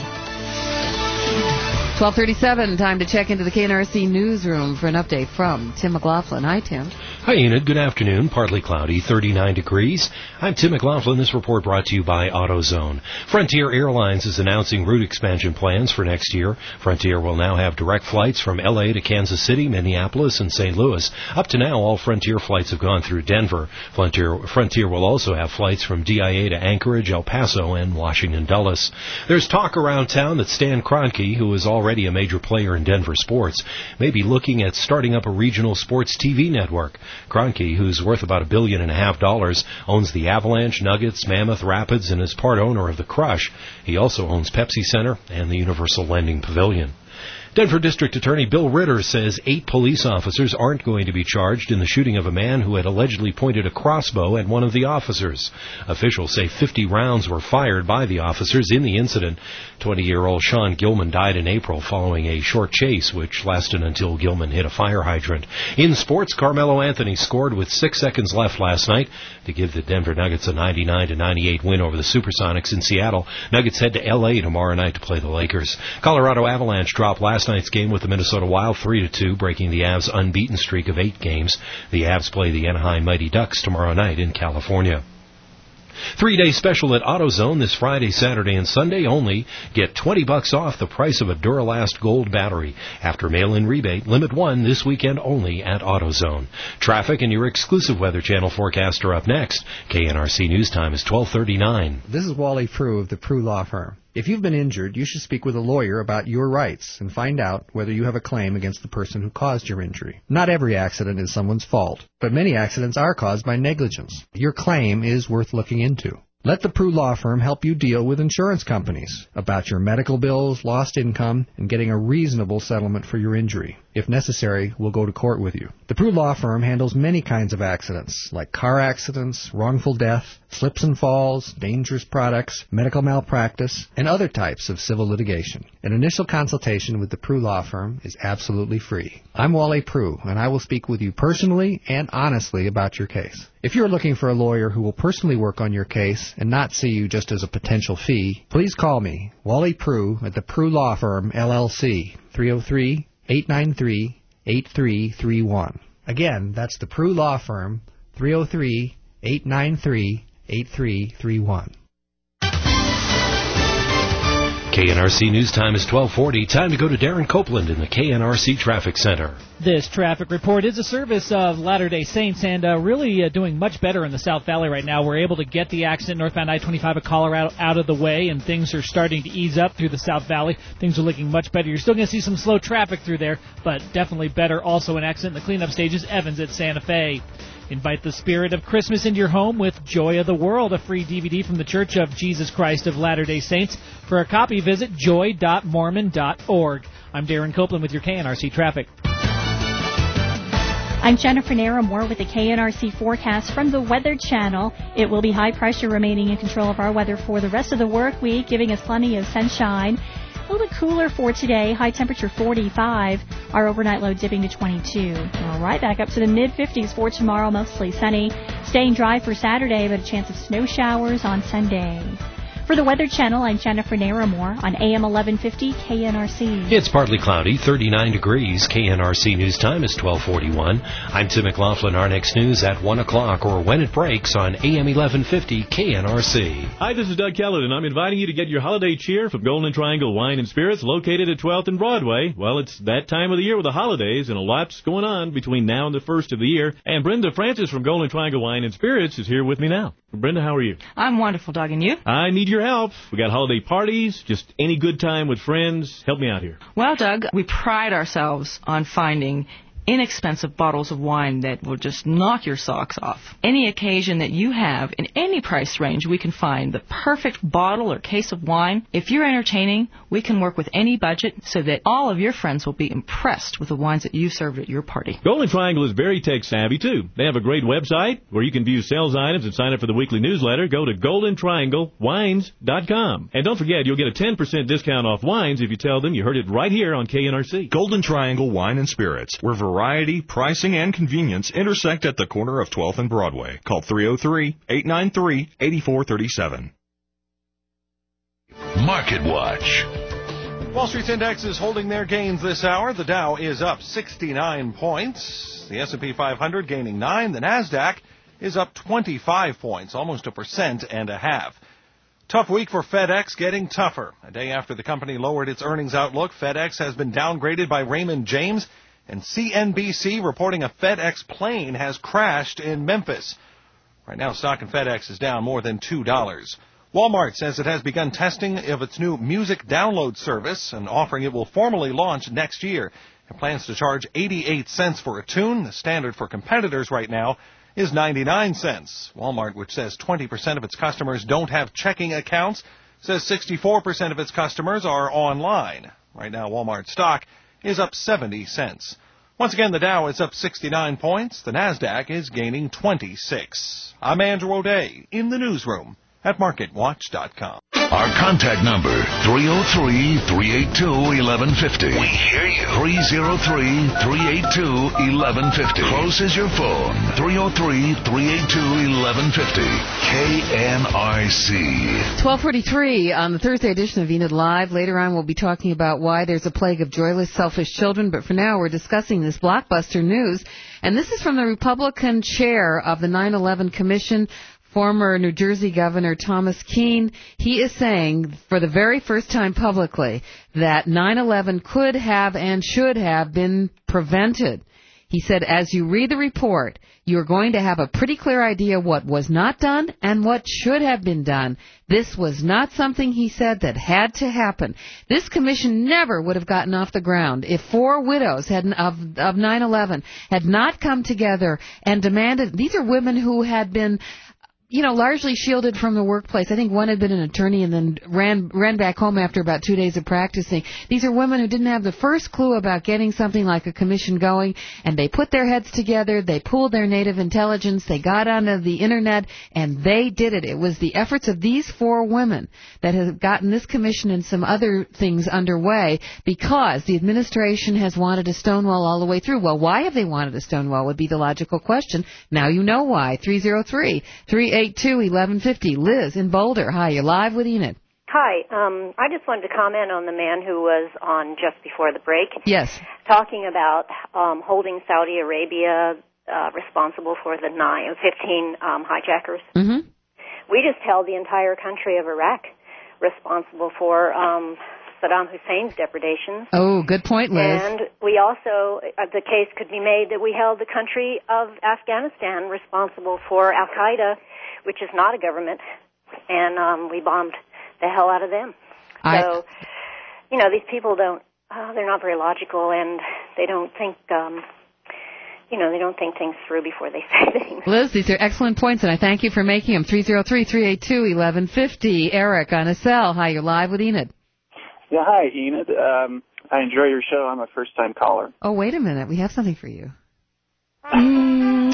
twelve thirty-seven, time to check into the K N R C newsroom for an update from Tim McLaughlin. Hi, Tim. Hi, Enid. Good afternoon. Partly cloudy, thirty-nine degrees. I'm Tim McLaughlin. This report brought to you by AutoZone. Frontier Airlines is announcing route expansion plans for next year. Frontier will now have direct flights from L A to Kansas City, Minneapolis, and Saint Louis. Up to now, all Frontier flights have gone through Denver. Frontier, Frontier will also have flights from D I A to Anchorage, El Paso, and Washington Dulles. There's talk around town that Stan Kroenke, who is already already a major player in Denver sports, may be looking at starting up a regional sports T V network. Kroenke, who's worth about a billion and a half dollars, owns the Avalanche, Nuggets, Mammoth, Rapids, and is part owner of the Crush. He also owns Pepsi Center and the Universal Lending Pavilion. Denver District Attorney Bill Ritter says eight police officers aren't going to be charged in the shooting of a man who had allegedly pointed a crossbow at one of the officers. Officials say fifty rounds were fired by the officers in the incident. twenty-year-old Sean Gilman died in April following a short chase, which lasted until Gilman hit a fire hydrant. In sports, Carmelo Anthony scored with six seconds left last night to give the Denver Nuggets a ninety-nine to ninety-eight win over the Supersonics in Seattle. Nuggets head to L A tomorrow night to play the Lakers. Colorado Avalanche dropped last night's game with the Minnesota Wild three to two, breaking the Avs' unbeaten streak of eight games. The Avs play the Anaheim Mighty Ducks tomorrow night in California. Three-day special at AutoZone this Friday, Saturday, and Sunday only. Get twenty bucks off the price of a Duralast Gold battery. After mail-in rebate, limit one this weekend only at AutoZone. Traffic and your exclusive Weather Channel forecast are up next. K N R C News Time is twelve thirty-nine. This is Wally Prue of the Prue Law Firm. If you've been injured, you should speak with a lawyer about your rights and find out whether you have a claim against the person who caused your injury. Not every accident is someone's fault, but many accidents are caused by negligence. Your claim is worth looking into. Let the Prue Law Firm help you deal with insurance companies about your medical bills, lost income, and getting a reasonable settlement for your injury. If necessary, we'll go to court with you. The Prue Law Firm handles many kinds of accidents, like car accidents, wrongful death, slips and falls, dangerous products, medical malpractice, and other types of civil litigation. An initial consultation with the Prue Law Firm is absolutely free. I'm Wally Prue, and I will speak with you personally and honestly about your case. If you're looking for a lawyer who will personally work on your case and not see you just as a potential fee, please call me, Wally Prue, at the Prue Law Firm, L L C, three oh three, eight nine three, eight three three one. Again, that's the Prue Law Firm, three oh three, eight nine three, eight three three one. K N R C News Time is twelve forty. Time to go to Darren Copeland in the K N R C Traffic Center. This traffic report is a service of Latter-day Saints and uh, really uh, doing much better in the South Valley right now. We're able to get the accident northbound I twenty-five at Colorado out of the way, and things are starting to ease up through the South Valley. Things are looking much better. You're still going to see some slow traffic through there, but definitely better. Also an accident in the cleanup stages, Evans at Santa Fe. Invite the spirit of Christmas into your home with Joy of the World, a free D V D from the Church of Jesus Christ of Latter-day Saints. For a copy, visit joy dot mormon dot org. I'm Darren Copeland with your K N R C traffic. I'm Jennifer Naramore with the K N R C forecast from the Weather Channel. It will be high pressure remaining in control of our weather for the rest of the work week, giving us plenty of sunshine. A little bit cooler for today, high temperature forty-five, our overnight low dipping to twenty-two. All right, back up to the mid-fifties for tomorrow, mostly sunny. Staying dry for Saturday, but a chance of snow showers on Sunday. For the Weather Channel, I'm Jennifer Naramore on A M eleven fifty K N R C. It's partly cloudy, thirty-nine degrees. K N R C News Time is twelve forty-one. I'm Tim McLaughlin. Our next news at one o'clock or when it breaks on A M eleven fifty K N R C. Hi, this is Doug Kellett, and I'm inviting you to get your holiday cheer from Golden Triangle Wine and Spirits, located at twelfth and Broadway. Well, it's that time of the year with the holidays, and a lot's going on between now and the first of the year. And Brenda Francis from Golden Triangle Wine and Spirits is here with me now. Brenda, how are you? I'm wonderful, Doug, and you? I need your help. We got holiday parties, just any good time with friends. Help me out here. Well, Doug, we pride ourselves on finding inexpensive bottles of wine that will just knock your socks off. Any occasion that you have in any price range, we can find the perfect bottle or case of wine. If you're entertaining, we can work with any budget so that all of your friends will be impressed with the wines that you served at your party. Golden Triangle is very tech savvy, too. They have a great website where you can view sales items and sign up for the weekly newsletter. Go to golden triangle wines dot com. And don't forget, you'll get a ten percent discount off wines if you tell them you heard it right here on K N R C. Golden Triangle Wine and Spirits, where variety, pricing, and convenience intersect at the corner of twelfth and Broadway. Call three oh three, eight nine three, eight four three seven. Market Watch. Wall Street's index is holding their gains this hour. The Dow is up sixty-nine points. The S and P five hundred gaining nine. The NASDAQ is up twenty-five points, almost a percent and a half. Tough week for FedEx, getting tougher. A day after the company lowered its earnings outlook, FedEx has been downgraded by Raymond James, and C N B C reporting a FedEx plane has crashed in Memphis. Right now, stock in FedEx is down more than two dollars. Walmart says it has begun testing of its new music download service, an offering it will formally launch next year. It plans to charge eighty-eight cents for a tune. The standard for competitors right now is ninety-nine cents. Walmart, which says twenty percent of its customers don't have checking accounts, says sixty-four percent of its customers are online. Right now, Walmart stock is up seventy cents. Once again, the Dow is up sixty-nine points. The NASDAQ is gaining twenty-six. I'm Andrew O'Day in the newsroom at market watch dot com. Our contact number, three oh three, three eight two, eleven fifty. We hear you. three oh three, three eight two, eleven fifty. Close is your phone. three oh three, three eight two, eleven fifty. K N R C. twelve forty-three on the Thursday edition of Enid Live. Later on, we'll be talking about why there's a plague of joyless, selfish children. But for now, we're discussing this blockbuster news. And this is from the Republican chair of the nine eleven Commission, former New Jersey Governor Thomas Keene. He is saying for the very first time publicly that nine eleven could have and should have been prevented. He said, as you read the report, you're going to have a pretty clear idea what was not done and what should have been done. This was not something, he said, that had to happen. This commission never would have gotten off the ground if four widows had, of, of nine eleven had not come together and demanded. These are women who had been, you know, largely shielded from the workplace. I think one had been an attorney and then ran ran back home after about two days of practicing. These are women who didn't have the first clue about getting something like a commission going, and they put their heads together, they pooled their native intelligence, they got onto the Internet, and they did it. It was the efforts of these four women that have gotten this commission and some other things underway because the administration has wanted a Stonewall all the way through. Well, why have they wanted a Stonewall would be the logical question. Now you know why. three oh three, three eight two, eleven fifty. Liz in Boulder. Hi, you're live with Enid. Hi. Um, I just wanted to comment on the man who was on just before the break. Yes. Talking about um, holding Saudi Arabia uh, responsible for the nine, fifteen um, hijackers. Mm-hmm. We just held the entire country of Iraq responsible for um, Saddam Hussein's depredations. Oh, good point, Liz. And we also, uh, the case could be made that we held the country of Afghanistan responsible for Al-Qaeda, which is not a government, and um, we bombed the hell out of them. I... So, you know, these people don't, uh, they're not very logical, and they don't think, um, you know, they don't think things through before they say things. Liz, these are excellent points, and I thank you for making them. three oh three, three eight two, eleven fifty. Eric on a cell. Hi, you're live with Enid. Yeah, hi, Enid. Um, I enjoy your show. I'm a first-time caller. Oh, wait a minute. We have something for you. I'm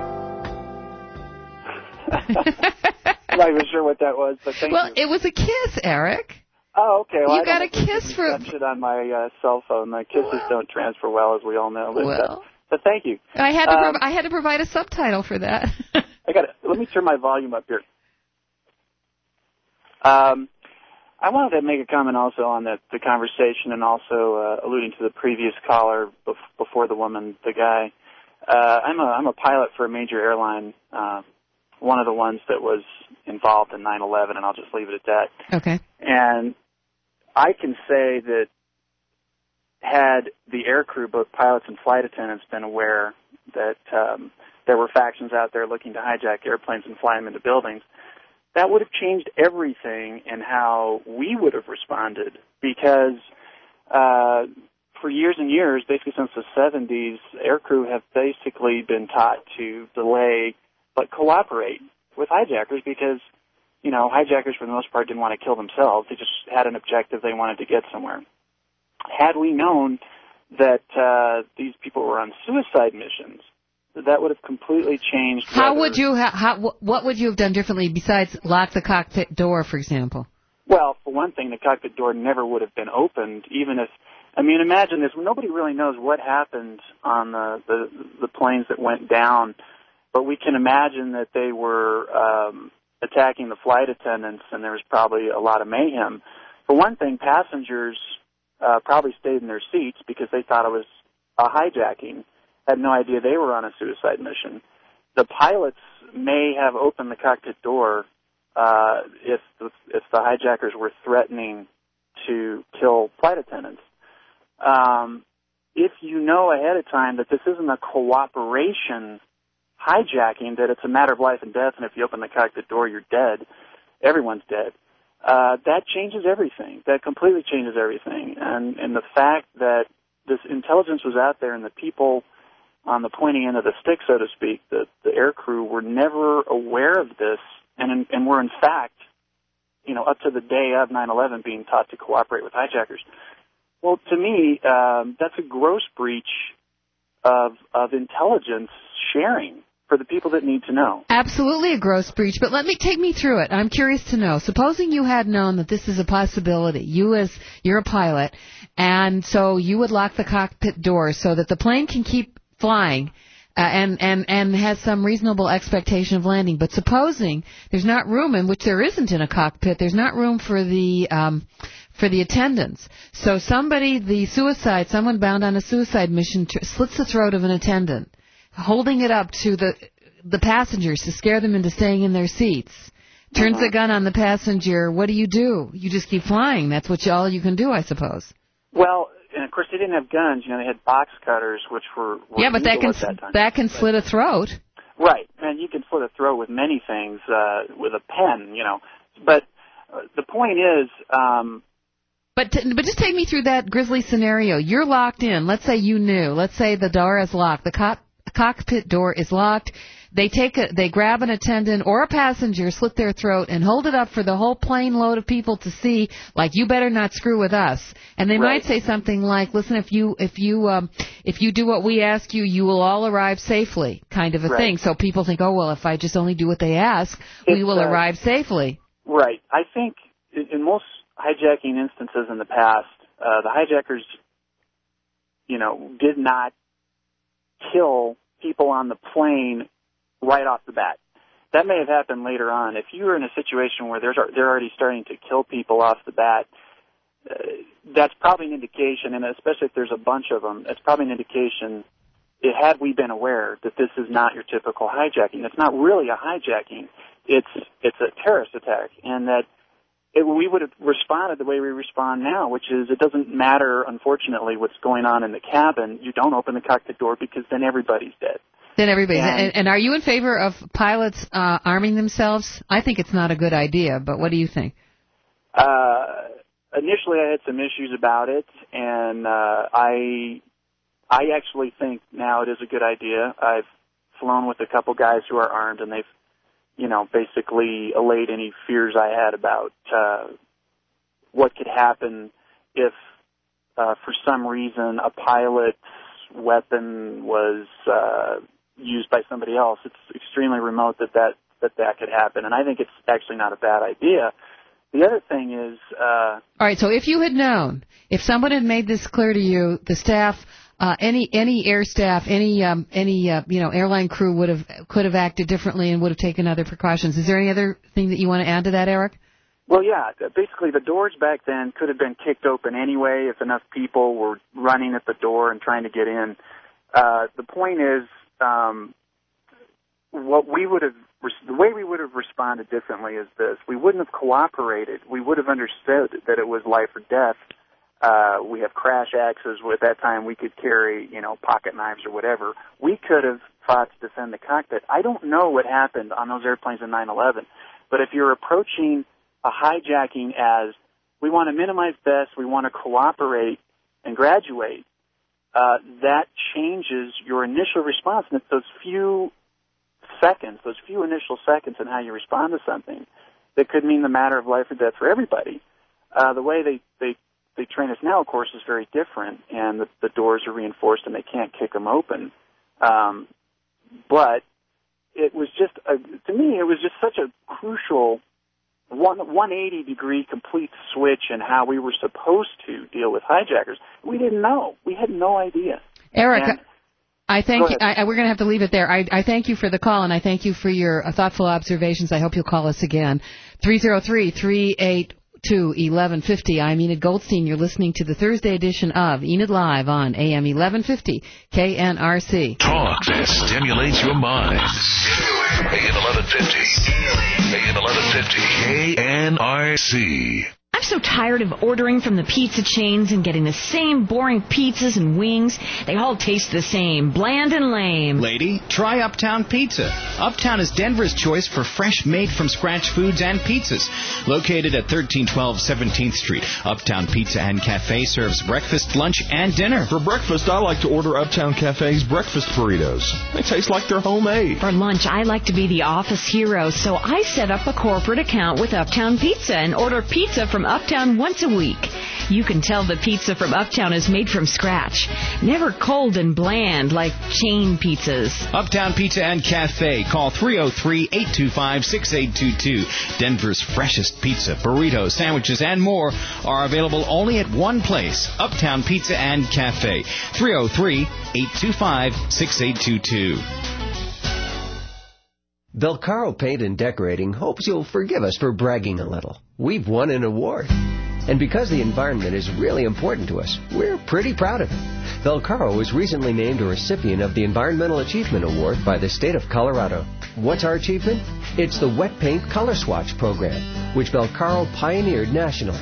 not even sure what that was, but thank well, you. Well, it was a kiss, Eric. Oh, okay. Well, you I got a don't kiss for it on my uh, cell phone. My kisses well. don't transfer well, as we all know. But, well, uh, but thank you. I had to. Um, prov- I had to provide a subtitle for that. I got. Let me turn my volume up here. Um, I wanted to make a comment also on the, the conversation, and also uh, alluding to the previous caller bef- before the woman, the guy. Uh, I'm a I'm a pilot for a major airline. Uh, one of the ones that was involved in nine eleven, and I'll just leave it at that. Okay. And I can say that had the aircrew, both pilots and flight attendants, been aware that um, there were factions out there looking to hijack airplanes and fly them into buildings, that would have changed everything in how we would have responded, because uh, for years and years, basically since the seventies, aircrew have basically been taught to delay but cooperate with hijackers because, you know, hijackers for the most part didn't want to kill themselves. They just had an objective they wanted to get somewhere. Had we known that uh, these people were on suicide missions, that would have completely changed. How whether, would you ha- how what would you have done differently besides lock the cockpit door, for example? Well, for one thing, the cockpit door never would have been opened, even if. I mean, imagine this: nobody really knows what happened on the the, the planes that went down, but we can imagine that they were um, attacking the flight attendants, and there was probably a lot of mayhem. For one thing, passengers uh, probably stayed in their seats because they thought it was a hijacking. Had no idea they were on a suicide mission. The pilots may have opened the cockpit door uh, if the, if the hijackers were threatening to kill flight attendants. Um, if you know ahead of time that this isn't a cooperation hijacking, that it's a matter of life and death, and if you open the cockpit door, you're dead, everyone's dead. Uh, that changes everything. That completely changes everything. And, and the fact that this intelligence was out there and the people on the pointing end of the stick, so to speak, the, the air crew, were never aware of this and, in, and were, in fact, you know, up to the day of nine eleven being taught to cooperate with hijackers. Well, to me, um, that's a gross breach of, of intelligence sharing for the people that need to know. Absolutely a gross breach, but let me take me through it. I'm curious to know. Supposing you had known that this is a possibility, you as you're a pilot, and so you would lock the cockpit door so that the plane can keep flying uh, and and and has some reasonable expectation of landing. But supposing there's not room, in which there isn't in a cockpit, there's not room for the um, for the attendants. So somebody, the suicide, someone bound on a suicide mission, t- slits the throat of an attendant, holding it up to the the passengers to scare them into staying in their seats. Turns Uh-huh. the gun on the passenger. What do you do? You just keep flying. That's what you, all you can do, I suppose. Well, and of course they didn't have guns. You know, they had box cutters, which were, were Yeah, but that legal can at that time. that can slit a throat. Right, and you can slit a throat with many things, uh, with a pen, you know. But uh, the point is, um, But t- but just take me through that grisly scenario. You're locked in. Let's say you knew. Let's say the door is locked. The co- cockpit door is locked. They take a, they grab an attendant or a passenger, slit their throat, and hold it up for the whole plane load of people to see. Like, you better not screw with us. And they Right. might say something like, "Listen, if you if you um, if you do what we ask you, you will all arrive safely," kind of a Right. thing. So people think, "Oh well, if I just only do what they ask, we It's, will uh, arrive safely." right. I think in, in most hijacking instances in the past, uh, the hijackers, you know, did not kill people on the plane right off the bat. That may have happened later on. If you were in a situation where there's, they're already starting to kill people off the bat, uh, that's probably an indication, and especially if there's a bunch of them, it's probably an indication, it, had we been aware that this is not your typical hijacking. It's not really a hijacking. It's it's a terrorist attack, and that it, we would have responded the way we respond now, which is it doesn't matter, unfortunately, what's going on in the cabin. You don't open the cockpit door because then everybody's dead. Then everybody's. And- And, and are you in favor of pilots uh, arming themselves? I think it's not a good idea, but what do you think? Uh, initially, I had some issues about it, and uh, I I actually think now it is a good idea. I've flown with a couple guys who are armed, and they've, you know, basically allayed any fears I had about uh, what could happen if, uh, for some reason, a pilot's weapon was uh, used by somebody else. It's extremely remote that that, that that could happen, and I think it's actually not a bad idea. The other thing is... Uh, All right, so if you had known, if someone had made this clear to you, the staff, uh, any any air staff, any um, any uh, you know airline crew would have could have acted differently and would have taken other precautions. Is there any other thing that you want to add to that, Eric? Well, yeah, basically the doors back then could have been kicked open anyway if enough people were running at the door and trying to get in. Uh, the point is, um, what we would have, the way we would have responded differently is this. We wouldn't have cooperated. We would have understood that it was life or death. Uh, we have crash axes. At that time, we could carry, you know, pocket knives or whatever. We could have fought to defend the cockpit. I don't know what happened on those airplanes in nine eleven, but if you're approaching a hijacking as we want to minimize deaths, we want to cooperate and graduate, uh, that changes your initial response. And it's those few seconds, those few initial seconds in how you respond to something that could mean the matter of life or death for everybody. Uh, the way they, they, they train us now, of course, is very different, and the, the doors are reinforced and they can't kick them open. Um, but it was just, a, to me, it was just such a crucial one one eighty degree complete switch in how we were supposed to deal with hijackers. We didn't know. We had no idea. Eric, And, I thank you. I, we're going to have to leave it there. I, I thank you for the call, and I thank you for your uh, thoughtful observations. I hope you'll call us again. three oh three, three eight two, eleven fifty. I'm Enid Goldstein. You're listening to the Thursday edition of Enid Live on A M eleven fifty K N R C. Talk that stimulates your mind. A M eleven fifty. A M eleven fifty K N R C. I'm so tired of ordering from the pizza chains and getting the same boring pizzas and wings. They all taste the same, bland and lame. Lady, try Uptown Pizza. Uptown is Denver's choice for fresh, made-from-scratch foods and pizzas. Located at thirteen twelve seventeenth Street, Uptown Pizza and Cafe serves breakfast, lunch, and dinner. For breakfast, I like to order Uptown Cafe's breakfast burritos. They taste like they're homemade. For lunch, I like to be the office hero, so I set up a corporate account with Uptown Pizza and order pizza from Uptown once a week. You can tell the pizza from Uptown is made from scratch. Never cold and bland like chain pizzas. Uptown Pizza and Cafe. Call three oh three, eight two five, six eight two two. Denver's freshest pizza, burritos, sandwiches, and more are available only at one place. Uptown Pizza and Cafe. three oh three, eight two five, six eight two two. Belcaro Paint and Decorating hopes you'll forgive us for bragging a little. We've won an award. And because the environment is really important to us, we're pretty proud of it. Belcaro was recently named a recipient of the Environmental Achievement Award by the state of Colorado. What's our achievement? It's the Wet Paint Color Swatch program, which Belcaro pioneered nationally.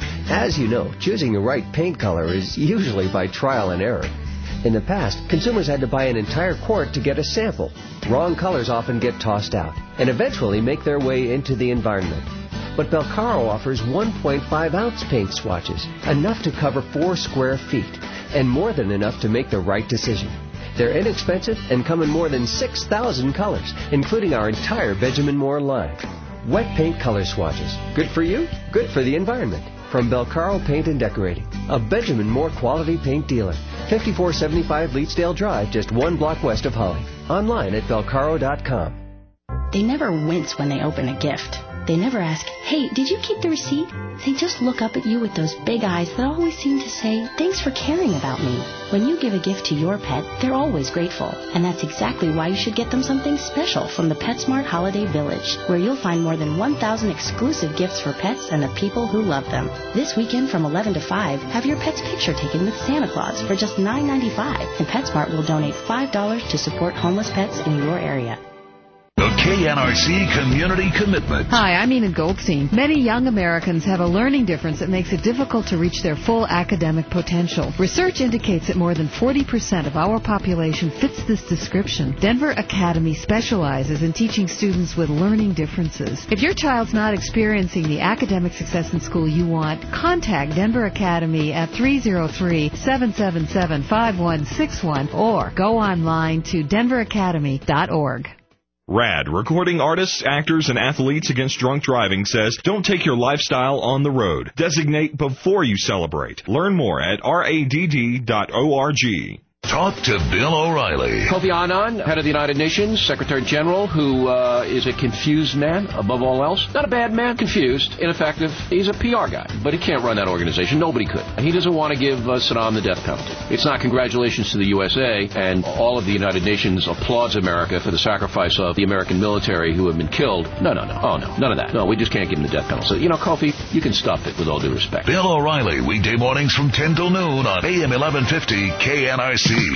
As you know, choosing the right paint color is usually by trial and error. In the past, consumers had to buy an entire quart to get a sample. Wrong colors often get tossed out and eventually make their way into the environment. But Belcaro offers one point five ounce paint swatches, enough to cover four square feet, and more than enough to make the right decision. They're inexpensive and come in more than six thousand colors, including our entire Benjamin Moore line. Wet paint color swatches. Good for you, good for the environment. From Belcaro Paint and Decorating, a Benjamin Moore quality paint dealer. fifty-four seventy-five Leetsdale Drive, just one block west of Holly. Online at belcaro dot com. They never wince when they open a gift. They never ask, hey, did you keep the receipt? They just look up at you with those big eyes that always seem to say, thanks for caring about me. When you give a gift to your pet, they're always grateful. And that's exactly why you should get them something special from the PetSmart Holiday Village, where you'll find more than one thousand exclusive gifts for pets and the people who love them. This weekend from eleven to five, have your pet's picture taken with Santa Claus for just nine ninety-five, and PetSmart will donate five dollars to support homeless pets in your area. The K N R C Community Commitment. Hi, I'm Enid Goldstein. Many young Americans have a learning difference that makes it difficult to reach their full academic potential. Research indicates that more than forty percent of our population fits this description. Denver Academy specializes in teaching students with learning differences. If your child's not experiencing the academic success in school you want, contact Denver Academy at three oh three, seven seven seven, five one six one or go online to denver academy dot org. RAD, Recording Artists, Actors, and Athletes Against Drunk Driving, says, don't take your lifestyle on the road. Designate before you celebrate. Learn more at radd dot org. Talk to Bill O'Reilly. Kofi Annan, head of the United Nations, Secretary General, who uh, is a confused man, above all else. Not a bad man, confused, ineffective. He's a P R guy, but he can't run that organization. Nobody could. He doesn't want to give uh, Saddam the death penalty. It's not congratulations to the U S A, and all of the United Nations applauds America for the sacrifice of the American military who have been killed. No, no, no. Oh, no. None of that. No, we just can't give him the death penalty. So, you know, Kofi, you can stuff it with all due respect. Bill O'Reilly, weekday mornings from ten till noon on A M eleven fifty K N R C.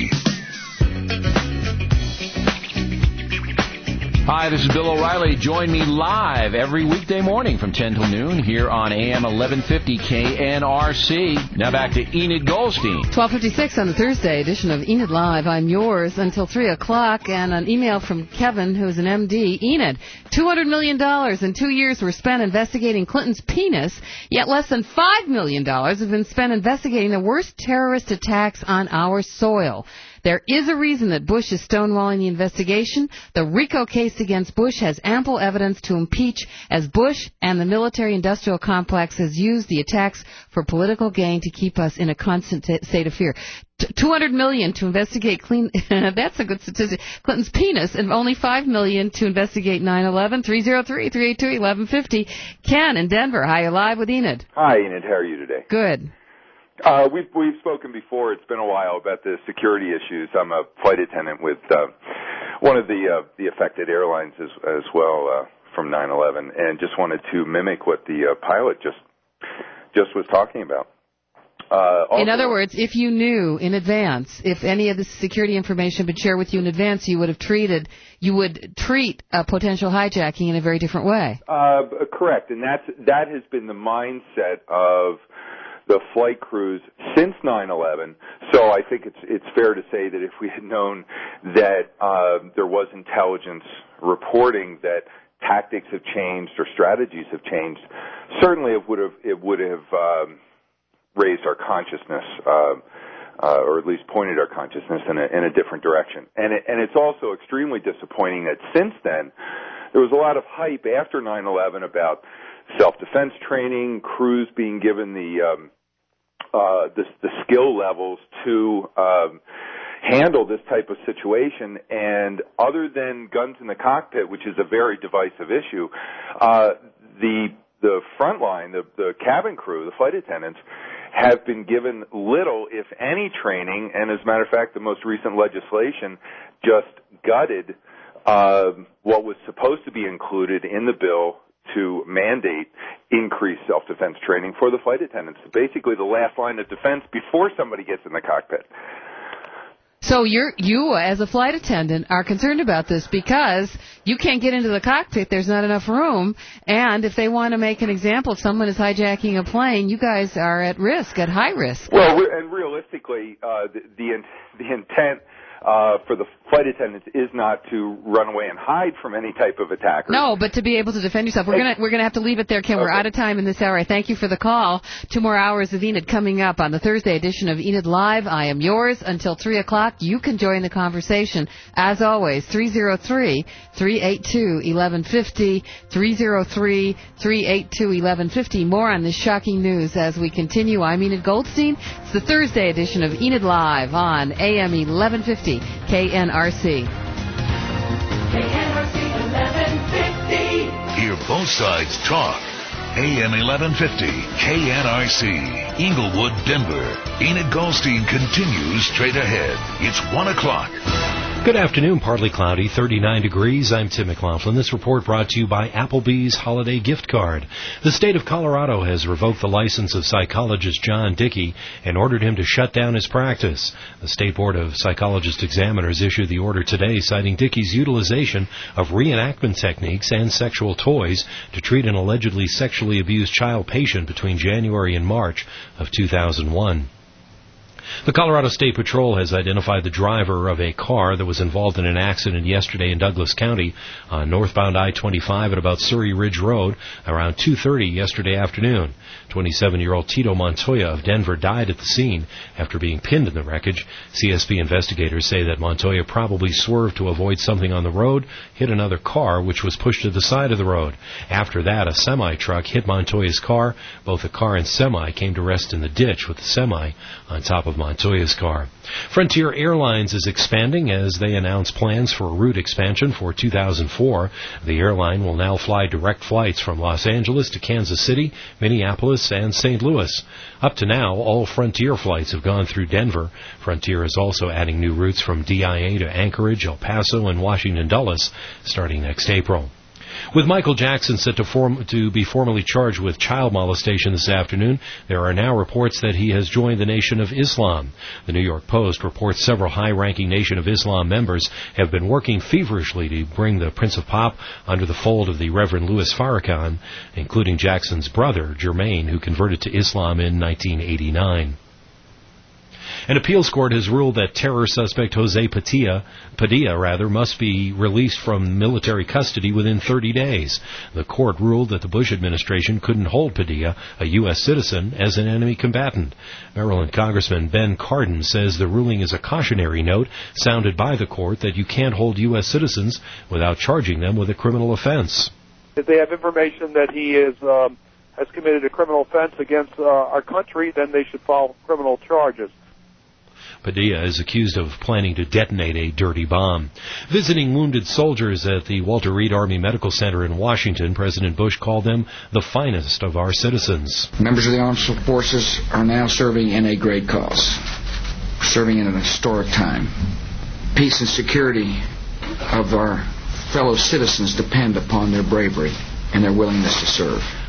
Hi, this is Bill O'Reilly. Join me live every weekday morning from ten till noon here on A M eleven fifty K N R C. Now back to Enid Goldstein. twelve fifty-six on the Thursday edition of Enid Live. I'm yours until three o'clock, and an email from Kevin, who's an M D. Enid, two hundred million dollars in two years were spent investigating Clinton's penis, yet less than five million dollars have been spent investigating the worst terrorist attacks on our soil. There is a reason that Bush is stonewalling the investigation. The RICO case against Bush has ample evidence to impeach, as Bush and the military-industrial complex has used the attacks for political gain to keep us in a constant t- state of fear. T- two hundred million dollars to investigate clean. That's a good statistic. Clinton's penis, and only five million dollars to investigate nine eleven. three oh three, three eight two, eleven fifty. Ken in Denver. Hi, you're live with Enid. Hi, Enid. How are you today? Good. Uh, we've, we've spoken before. It's been a while about the security issues. I'm a flight attendant with uh, one of the uh, the affected airlines as, as well uh, from nine eleven, and just wanted to mimic what the uh, pilot just just was talking about. Uh, also, in other words, if you knew in advance, if any of the security information had been shared with you in advance, you would have treated, you would treat a potential hijacking in a very different way. Uh, correct, and that's that has been the mindset of the flight crews since nine eleven. So I think it's it's fair to say that if we had known that uh, there was intelligence reporting that tactics have changed or strategies have changed, certainly it would have it would have um, raised our consciousness, uh, uh, or at least pointed our consciousness in a, in a different direction. And it, and it's also extremely disappointing that since then there was a lot of hype after nine eleven about self-defense training, crews being given the um, uh, the, the skill levels to um, handle this type of situation. And other than guns in the cockpit, which is a very divisive issue, uh, the the front line, the, the cabin crew, the flight attendants, have been given little, if any, training. And as a matter of fact, the most recent legislation just gutted uh, what was supposed to be included in the bill to mandate increased self-defense training for the flight attendants. Basically the last line of defense before somebody gets in the cockpit. So you're, you, as a flight attendant, are concerned about this because you can't get into the cockpit. There's not enough room. And if they want to make an example, if someone is hijacking a plane, you guys are at risk, at high risk. Well, and realistically, uh, the, the, the intent uh, for the flight attendants is not to run away and hide from any type of attacker. No, but to be able to defend yourself. We're gonna we're gonna have to leave it there, Ken. Okay. We're out of time in this hour. I thank you for the call. Two more hours of Enid coming up on the Thursday edition of Enid Live. I am yours until three o'clock. You can join the conversation. As always, three oh three, three eight two, eleven fifty, three oh three, three eight two, eleven fifty. More on this shocking news as we continue. I'm Enid Goldstein. It's the Thursday edition of Enid Live on A M eleven fifty K N R C. K N R C eleven fifty. Hear both sides talk. A M eleven fifty, K N R C, Inglewood, Denver. Enid Goldstein continues straight ahead. It's one o'clock. Good afternoon. Partly cloudy, thirty-nine degrees. I'm Tim McLaughlin. This report brought to you by Applebee's Holiday Gift Card. The state of Colorado has revoked the license of psychologist John Dickey and ordered him to shut down his practice. The State Board of Psychologist Examiners issued the order today, citing Dickey's utilization of reenactment techniques and sexual toys to treat an allegedly sexually abused child patient between January and March of two thousand one. The Colorado State Patrol has identified the driver of a car that was involved in an accident yesterday in Douglas County on northbound I twenty-five at about Surrey Ridge Road around two thirty yesterday afternoon. twenty-seven-year-old Tito Montoya of Denver died at the scene after being pinned in the wreckage. C S P investigators say that Montoya probably swerved to avoid something on the road, hit another car, which was pushed to the side of the road. After that, a semi-truck hit Montoya's car. Both the car and semi came to rest in the ditch with the semi on top of Montoya's car. Frontier Airlines is expanding as they announce plans for a route expansion for two thousand four. The airline will now fly direct flights from Los Angeles to Kansas City, Minneapolis, and Saint Louis. Up to now, all Frontier flights have gone through Denver. Frontier is also adding new routes from D I A to Anchorage, El Paso, and Washington Dulles starting next April. With Michael Jackson set to, form, to be formally charged with child molestation this afternoon, there are now reports that he has joined the Nation of Islam. The New York Post reports several high-ranking Nation of Islam members have been working feverishly to bring the Prince of Pop under the fold of the Reverend Louis Farrakhan, including Jackson's brother, Jermaine, who converted to Islam in nineteen eighty-nine. An appeals court has ruled that terror suspect Jose Padilla, Padilla rather, must be released from military custody within thirty days. The court ruled that the Bush administration couldn't hold Padilla, a U S citizen, as an enemy combatant. Maryland Congressman Ben Cardin says the ruling is a cautionary note sounded by the court that you can't hold U S citizens without charging them with a criminal offense. If they have information that he is um, has committed a criminal offense against uh, our country, then they should file criminal charges. Padilla is accused of planning to detonate a dirty bomb. Visiting wounded soldiers at the Walter Reed Army Medical Center in Washington, President Bush called them the finest of our citizens. Members of the Armed Forces are now serving in a great cause, serving in an historic time. Peace and security of our fellow citizens depend upon their bravery and their willingness to serve.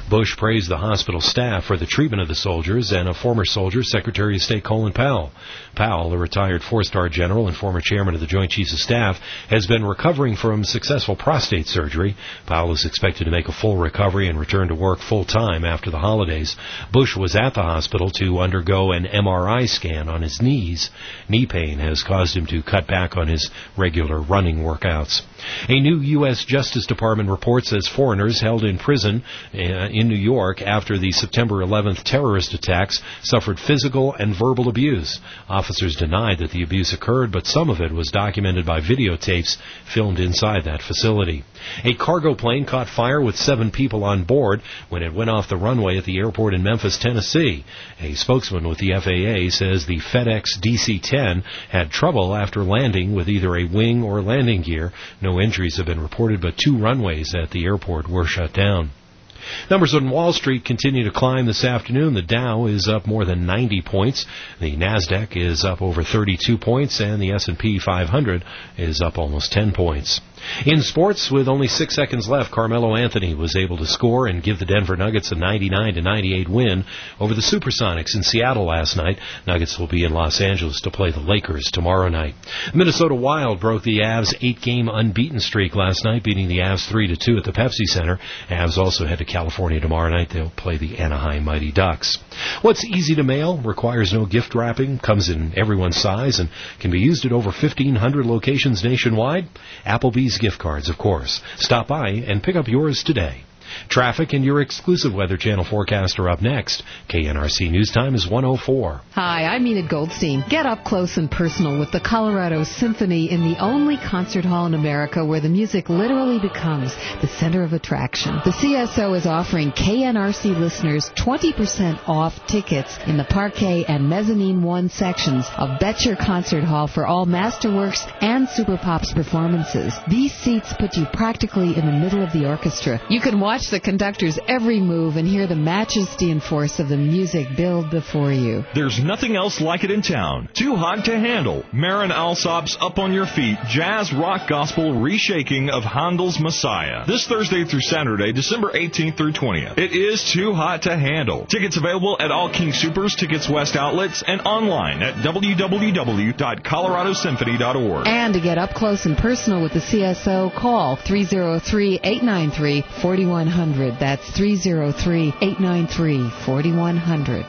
Bush praised the hospital staff for the treatment of the soldiers and a former soldier, Secretary of State Colin Powell. Powell, a retired four-star general and former chairman of the Joint Chiefs of Staff, has been recovering from successful prostate surgery. Powell is expected to make a full recovery and return to work full-time after the holidays. Bush was at the hospital to undergo an M R I scan on his knees. Knee pain has caused him to cut back on his regular running workouts. A new U S Justice Department report says foreigners held in prison uh, in New York after the September eleventh terrorist attacks suffered physical and verbal abuse. Officers denied that the abuse occurred, but some of it was documented by videotapes filmed inside that facility. A cargo plane caught fire with seven people on board when it went off the runway at the airport in Memphis, Tennessee. A spokesman with the F A A says the FedEx D C ten had trouble after landing with either a wing or landing gear. No injuries have been reported, but two runways at the airport were shut down. Numbers on Wall Street continue to climb this afternoon. The Dow is up more than ninety points. The Nasdaq is up over thirty-two points, and the S and P five hundred is up almost ten points. In sports, with only six seconds left, Carmelo Anthony was able to score and give the Denver Nuggets a ninety-nine to ninety-eight win over the Supersonics in Seattle last night. Nuggets will be in Los Angeles to play the Lakers tomorrow night. Minnesota Wild broke the Avs' eight-game unbeaten streak last night, beating the Avs three to two at the Pepsi Center. Avs also head to California tomorrow night. They'll play the Anaheim Mighty Ducks. What's easy to mail, requires no gift wrapping, comes in everyone's size, and can be used at over fifteen hundred locations nationwide? Applebee's gift cards, of course. Stop by and pick up yours today. Traffic and your exclusive Weather Channel forecast are up next. K N R C News Time is one oh four. Hi, I'm Enid Goldstein. Get up close and personal with the Colorado Symphony in the only concert hall in America where the music literally becomes the center of attraction. The C S O is offering K N R C listeners twenty percent off tickets in the Parquet and Mezzanine one sections of Betcher Concert Hall for all Masterworks and Super Pops performances. These seats put you practically in the middle of the orchestra. You can watch the conductor's every move and hear the majesty and force of the music build before you. There's nothing else like it in town. Too Hot to Handle. Marin Alsop's Up on Your Feet, jazz rock gospel reshaking of Handel's Messiah. This Thursday through Saturday, December eighteenth through twentieth. It is Too Hot to Handle. Tickets available at all King Soopers, Tickets West outlets, and online at w w w dot colorado symphony dot org. And to get up close and personal with the C S O, call three oh three, eight nine three, four one zero zero. That's three oh three, eight nine three, four one zero zero.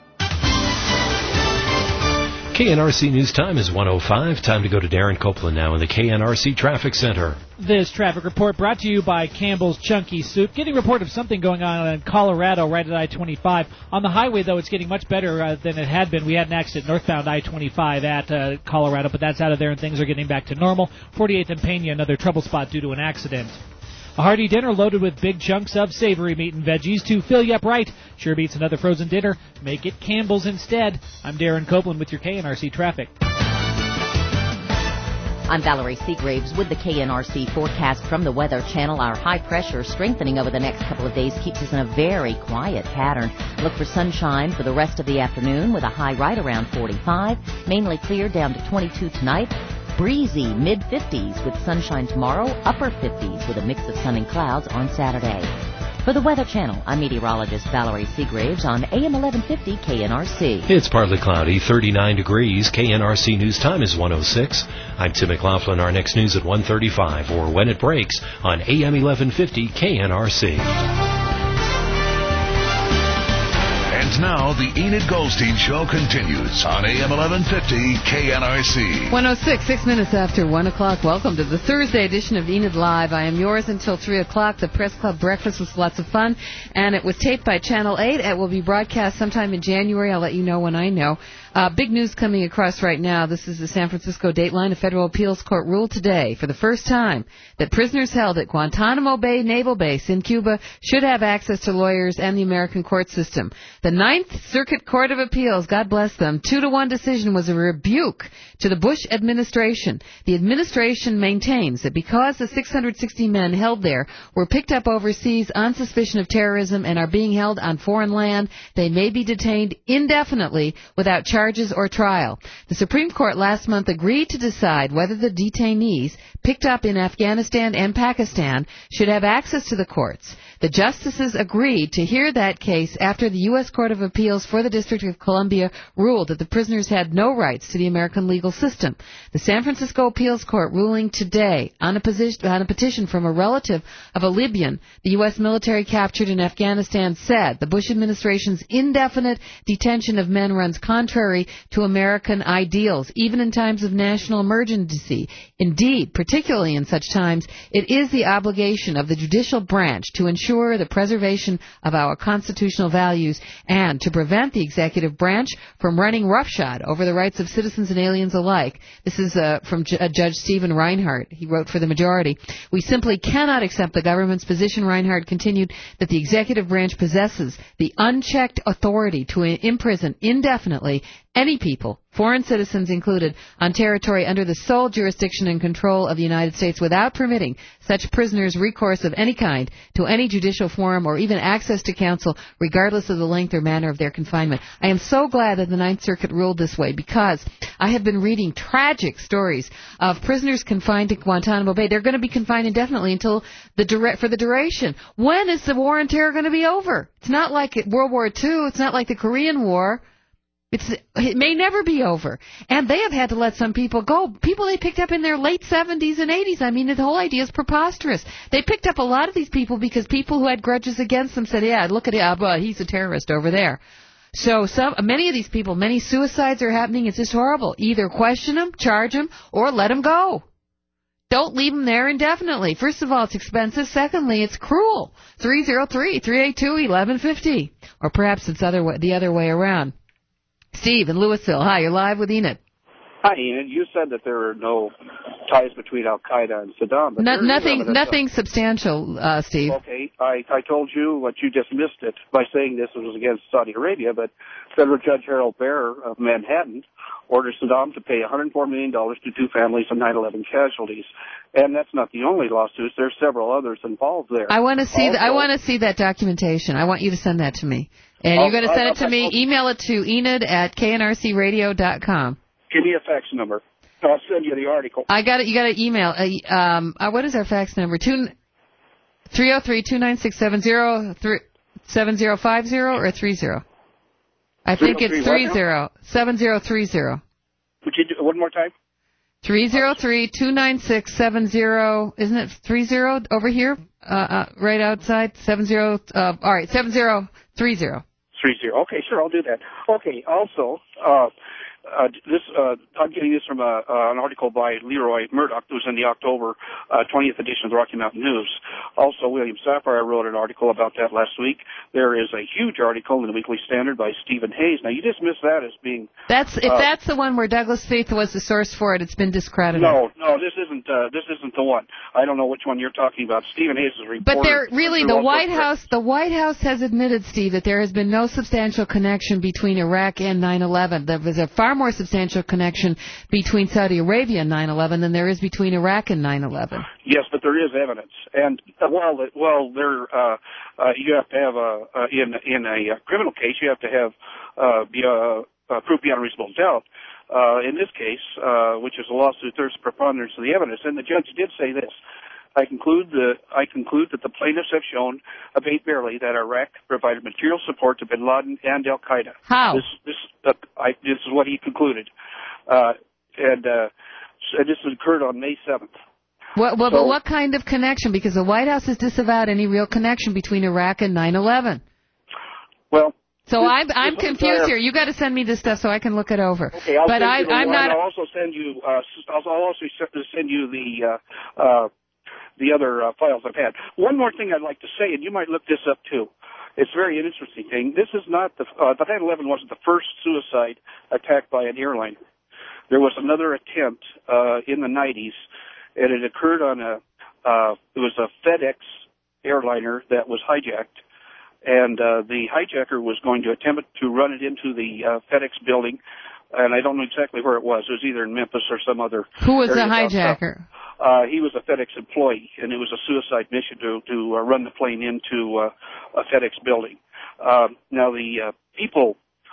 K N R C News Time is one oh five. Time to go to Darren Copeland now in the K N R C Traffic Center. This traffic report brought to you by Campbell's Chunky Soup. Getting a report of something going on in Colorado right at I twenty-five. On the highway, though, it's getting much better uh, than it had been. We had an accident northbound I twenty-five at uh, Colorado, but that's out of there and things are getting back to normal. forty-eighth and Pena, another trouble spot due to an accident. A hearty dinner loaded with big chunks of savory meat and veggies to fill you up right. Sure beats another frozen dinner. Make it Campbell's instead. I'm Darren Copeland with your K N R C traffic. I'm Valerie Seagraves with the K N R C forecast from the Weather Channel. Our high pressure strengthening over the next couple of days keeps us in a very quiet pattern. Look for sunshine for the rest of the afternoon with a high right around forty-five. Mainly clear down to twenty-two tonight. Breezy, mid-fifties with sunshine tomorrow, upper fifties with a mix of sun and clouds on Saturday. For the Weather Channel, I'm meteorologist Valerie Seagraves on A M eleven fifty K N R C. It's partly cloudy, thirty-nine degrees. K N R C News Time is one oh six. I'm Tim McLaughlin. Our next news at one thirty-five, or when it breaks on A M eleven fifty K N R C. And now the Enid Goldstein Show continues on A M eleven fifty K N R C. one oh six, six minutes after one o'clock. Welcome to the Thursday edition of Enid Live. I am yours until three o'clock. The Press Club breakfast was lots of fun, and it was taped by Channel eight. It will be broadcast sometime in January. I'll let you know when I know. Uh, big news coming across right now. This is the San Francisco Dateline. A federal appeals court ruled today for the first time that prisoners held at Guantanamo Bay Naval Base in Cuba should have access to lawyers and the American court system. The Ninth Circuit Court of Appeals, God bless them, two to one decision was a rebuke to the Bush administration. The administration maintains that because the six hundred sixty men held there were picked up overseas on suspicion of terrorism and are being held on foreign land, they may be detained indefinitely without charges or trial. The Supreme Court last month agreed to decide whether the detainees picked up in Afghanistan and Pakistan should have access to the courts. The justices agreed to hear that case after the U S Court of Appeals for the District of Columbia ruled that the prisoners had no rights to the American legal system. The San Francisco Appeals Court ruling today on a, position, on a petition from a relative of a Libyan the U S military captured in Afghanistan said the Bush administration's indefinite detention of men runs contrary to American ideals, even in times of national emergency. Indeed, particularly in such times, it is the obligation of the judicial branch to ensure the preservation of our constitutional values and to prevent the executive branch from running roughshod over the rights of citizens and aliens alike. This is uh, from J- uh, Judge Stephen Reinhart. He wrote for the majority. We simply cannot accept the government's position, Reinhart continued, that the executive branch possesses the unchecked authority to imprison indefinitely any people, foreign citizens included, on territory under the sole jurisdiction and control of the United States without permitting such prisoners recourse of any kind to any judicial forum or even access to counsel, regardless of the length or manner of their confinement. I am so glad that the Ninth Circuit ruled this way because I have been reading tragic stories of prisoners confined to Guantanamo Bay. They're going to be confined indefinitely until the dura- for the duration. When is the war on terror going to be over? It's not like World War Two. It's not like the Korean War. It's, it may never be over. And they have had to let some people go. People they picked up in their late seventies and eighties. I mean, the whole idea is preposterous. They picked up a lot of these people because people who had grudges against them said, yeah, look at him, well, he's a terrorist over there. So some, many of these people, many suicides are happening. It's just horrible. Either question them, charge them, or let them go. Don't leave them there indefinitely. First of all, it's expensive. Secondly, it's cruel. three oh three, three eight two, eleven fifty. Or perhaps it's other way, the other way around. Steve in Louisville. Hi, you're live with Enid. Hi, Enid. You said that there are no ties between Al-Qaeda and Saddam. But no, nothing nothing of... substantial, uh, Steve. Okay. I, I told you, but you just missed it by saying this was against Saudi Arabia, but Federal Judge Harold Baer of Manhattan ordered Saddam to pay one hundred four million dollars to two families of nine eleven casualties. And that's not the only lawsuits. There's several others involved there. I want to see. Also, the, I want to see that documentation. I want you to send that to me. And you're going to send it to me. Email it to Enid at K N R C radio dot com. Give me a fax number. I'll send you the article. I got it. You got to email. Uh, um, uh, what is our fax number? Two three zero three two nine six seven zero three seven zero five zero or three zero. I think it's three zero seven zero three zero. Would you do one more time? Three zero three two nine six seven zero. Isn't it three zero over here? Uh, uh, right outside seven zero. Uh, all right, seven zero three zero. Three zero. Okay, sure, I'll do that. Okay. Also, uh, uh, this uh, I'm getting this from a, uh, an article by Leroy Murdoch, who's in the October uh, twentieth edition of the Rocky Mountain News. Also, William Safire wrote an article about that last week. There is a huge article in the Weekly Standard by Stephen Hayes. Now, you dismiss that as being that's if uh, that's the one where Douglas Feith was the source for it. It's been discredited. No, no, this isn't. Uh, this isn't the one. I don't know which one you're talking about. Stephen Hayes is reported. But there really the White House. The White House has admitted, Steve, that there has been no substantial connection between Iraq and nine eleven. There was a far more substantial connection between Saudi Arabia and nine eleven than there is between Iraq and nine eleven. Yes, but there is evidence, and uh, well, well, there uh, uh, you have to have a uh, in in a uh, criminal case, you have to have uh, be a, a proof beyond reasonable doubt. Uh, in this case, uh, which is a lawsuit, there's preponderance of the evidence, and the judge did say this. I conclude that I conclude that the plaintiffs have shown, albeit barely, that Iraq provided material support to Bin Laden and Al Qaeda. How? This this uh, I, this is what he concluded, uh, and uh, so this occurred on May seventh. What, well, so, but what kind of connection? Because the White House has disavowed any real connection between Iraq and nine eleven. Well. So this, I'm I'm this confused entire, here. You got to send me this stuff so I can look it over. Okay, I'll but send I, you the I'm one. not. I'll also send you. Uh, I'll also send you the uh, uh, the other uh, files I've had. One more thing I'd like to say, and you might look this up too. It's very an interesting thing. This is not the uh, the nine eleven wasn't the first suicide attack by an airliner. There was another attempt uh, in the nineties, and it occurred on a. Uh, it was a FedEx airliner that was hijacked, and uh, the hijacker was going to attempt to run it into the uh, FedEx building, and I don't know exactly where it was. It was either in Memphis or some other. Who was the area hijacker? Uh, he was a FedEx employee, and it was a suicide mission to to uh, run the plane into uh, a FedEx building. Uh, now the uh, people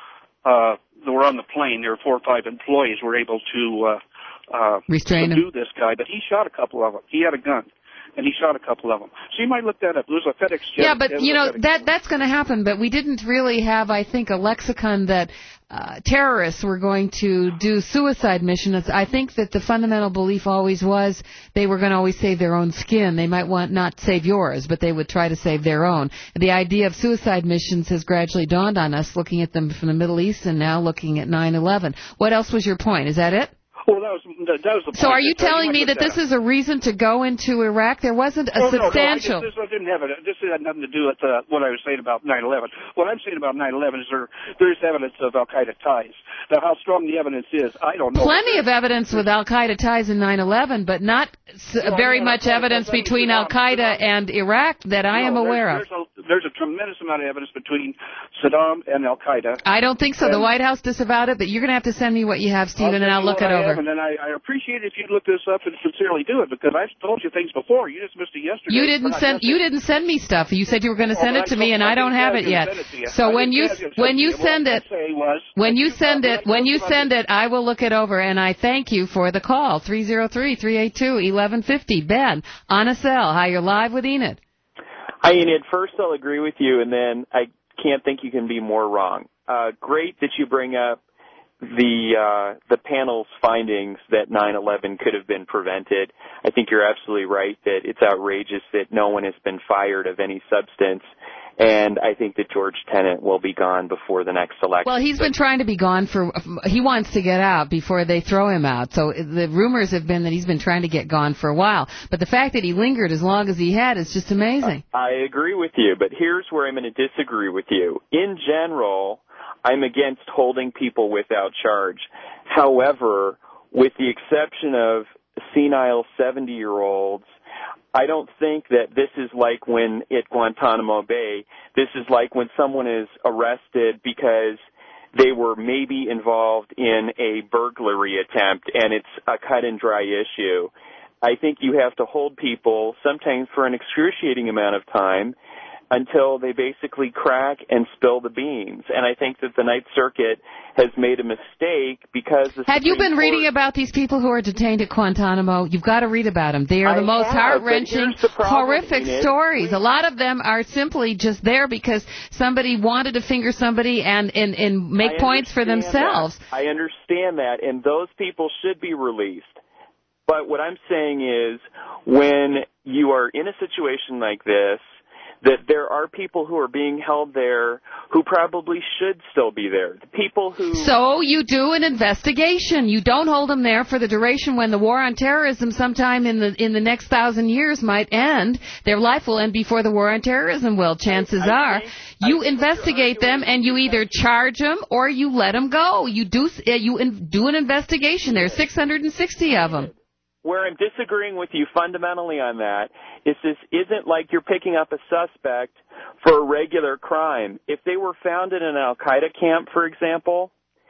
uh, that were on the plane, there were four or five employees, were able to uh, uh, restrain subdue him. this guy, but he shot a couple of them. He had a gun. and he shot a couple of them. So you might look that up. There was a FedEx jet. Yeah, but, you know, that that's going to happen, but we didn't really have, I think, a lexicon that uh, terrorists were going to do suicide missions. I think that the fundamental belief always was they were going to always save their own skin. They might want not save yours, but they would try to save their own. The idea of suicide missions has gradually dawned on us, looking at them from the Middle East and now looking at nine eleven. What else was your point? Is that it? Well, that was, that was the point. So are you That's telling you me that this up. is a reason to go into Iraq? There wasn't a oh, substantial... No, no, I just, this didn't have it. This had nothing to do with uh, what I was saying about nine eleven. What I'm saying about nine eleven is there there is evidence of al-Qaeda ties. Now, how strong the evidence is, I don't know. Plenty of evidence with al-Qaeda ties in nine eleven, but not s- No, very no, much no, evidence no, no, between no, al-Qaeda and Iraq that I am No, aware there's, of. There's a, there's a tremendous amount of evidence between Saddam and al-Qaeda. I don't think so. And The White House disavowed it, but you're going to have to send me what you have, Stephen, and tell I'll you look what it I over. Have, and then I, I appreciate it if you'd look this up and sincerely do it, because I've told you things before. You just missed it yesterday. You didn't But I send guess you it- didn't send me stuff. You said you were going to Oh, send but it to I me, told- and I I don't didn't have say I it was yet. gonna send it to you. So I when didn't you say I was gonna when send you it to you. send What it I'm saying was, when you that send you- it when you I- send it, I will look it over, and I thank you for the call. three oh three, three eight two, eleven fifty. Ben, on a cell. Hi, you're live with Enid. Hi, Enid. First, I'll agree with you, and then I can't think you can be more wrong. Uh, great that you bring up the uh, the panel's findings that nine eleven could have been prevented. I think you're absolutely right that it's outrageous that no one has been fired of any substance, and I think that George Tenet will be gone before the next election. Well, he's been trying to be gone for, he wants to get out before they throw him out. So the rumors have been that he's been trying to get gone for a while. But the fact that he lingered as long as he had is just amazing. I agree with you, but here's where I'm going to disagree with you. In general, I'm against holding people without charge. However, with the exception of senile seventy-year-olds, I don't think that this is like when at Guantanamo Bay, this is like when someone is arrested because they were maybe involved in a burglary attempt and it's a cut and dry issue. I think you have to hold people sometimes for an excruciating amount of time until they basically crack and spill the beans. And I think that the Ninth Circuit has made a mistake because the Have you Supreme been reading Court- about these people who are detained at Guantanamo? You've got to read about them. They are the I most have, but heart-wrenching, here's the problem, horrific Enid. stories. A lot of them are simply just there because somebody wanted to finger somebody and, and, and make I points for understand themselves. that. I understand that, and those people should be released. But what I'm saying is, when you are in a situation like this, that there are people who are being held there who probably should still be there. The people who... So you do an investigation. You don't hold them there for the duration when the war on terrorism sometime in the in the next thousand years might end. Their life will end before the war on terrorism will, chances I are. think- You investigate them and you either charge them or you let them go. You do uh, you in, do an investigation. There's six hundred sixty of them. Where I'm disagreeing with you fundamentally on that is this isn't like you're picking up a suspect for a regular crime. If they were found in an al-Qaeda camp, for example,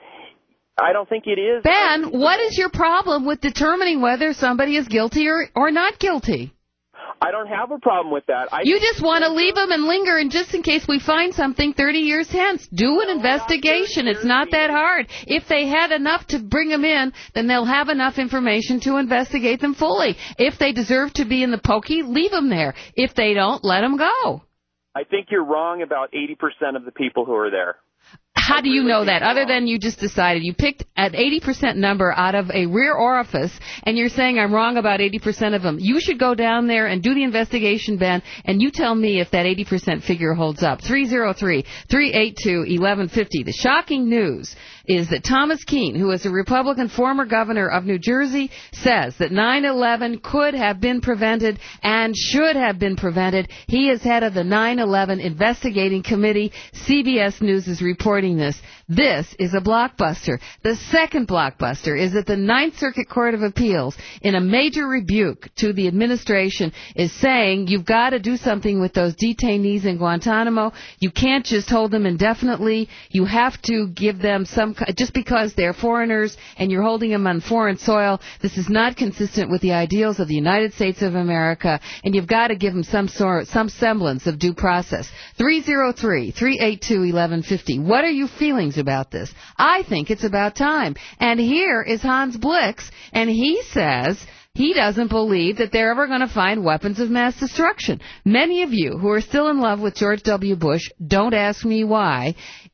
I don't think it is. Ben, what is your problem with determining whether somebody is guilty or, or not guilty? I don't have a problem with that. I You just want to leave them and linger, and just in case we find something thirty years hence, do an investigation. It's not that hard. If they had enough to bring them in, then they'll have enough information to investigate them fully. If they deserve to be in the pokey, leave them there. If they don't, let them go. I think you're wrong about eighty percent of the people who are there. How do you know that? Other than you just decided you picked an eighty percent number out of a rear orifice, and you're saying I'm wrong about eighty percent of them. You should go down there and do the investigation, Ben, and you tell me if that eighty percent figure holds up. three oh three, three eight two, eleven fifty. The shocking news is that Thomas Keene, who is a Republican former governor of New Jersey, says that nine eleven could have been prevented and should have been prevented. He is head of the nine eleven Investigating Committee. C B S News is reporting this. This is a blockbuster. The second blockbuster is that the Ninth Circuit Court of Appeals, in a major rebuke to the administration, is saying you've got to do something with those detainees in Guantanamo. You can't just hold them indefinitely. You have to give them some, just because they're foreigners and you're holding them on foreign soil. This is not consistent with the ideals of the United States of America, and you've got to give them some sort, some semblance of due process. three oh three, three eight two, eleven fifty. What are your feelings about this? I think it's about time. And here is Hans Blix, and he says He doesn't believe that they're ever going to find weapons of mass destruction. Many of you who are still in love with George W. Bush, don't ask me why,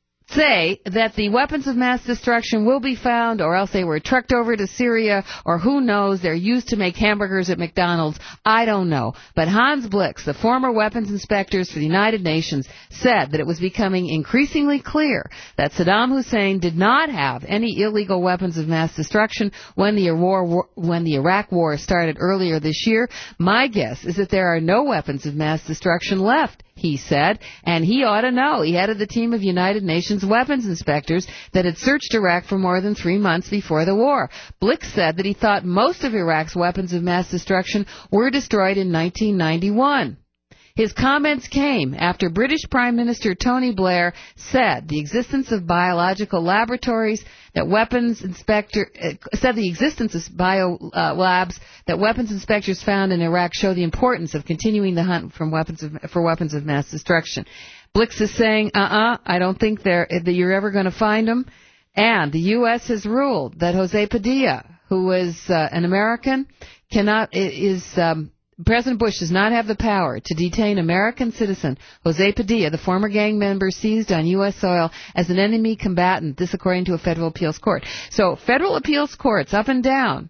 say that the weapons of mass destruction will be found, or else they were trucked over to Syria, or who knows, they're used to make hamburgers at McDonald's. I don't know. But Hans Blix, the former weapons inspector for the United Nations, said that it was becoming increasingly clear that Saddam Hussein did not have any illegal weapons of mass destruction when the, war, when the Iraq war started earlier this year. My guess is that there are no weapons of mass destruction left, he said, and he ought to know. He headed the team of United Nations weapons inspectors that had searched Iraq for more than three months before the war. Blix said that he thought most of Iraq's weapons of mass destruction were destroyed in nineteen ninety-one. His comments came after British Prime Minister Tony Blair said the existence of biological laboratories that weapons inspector uh, said the existence of bio uh, labs that weapons inspectors found in Iraq show the importance of continuing the hunt from weapons of, for weapons of mass destruction. Blix is saying, uh-uh, I don't think they're, that you're ever going to find them. And the U S has ruled that Jose Padilla, who is uh, an American, cannot is. Um, President Bush does not have the power to detain American citizen Jose Padilla, the former gang member seized on U S soil, as an enemy combatant, this according to a federal appeals court. So federal appeals courts up and down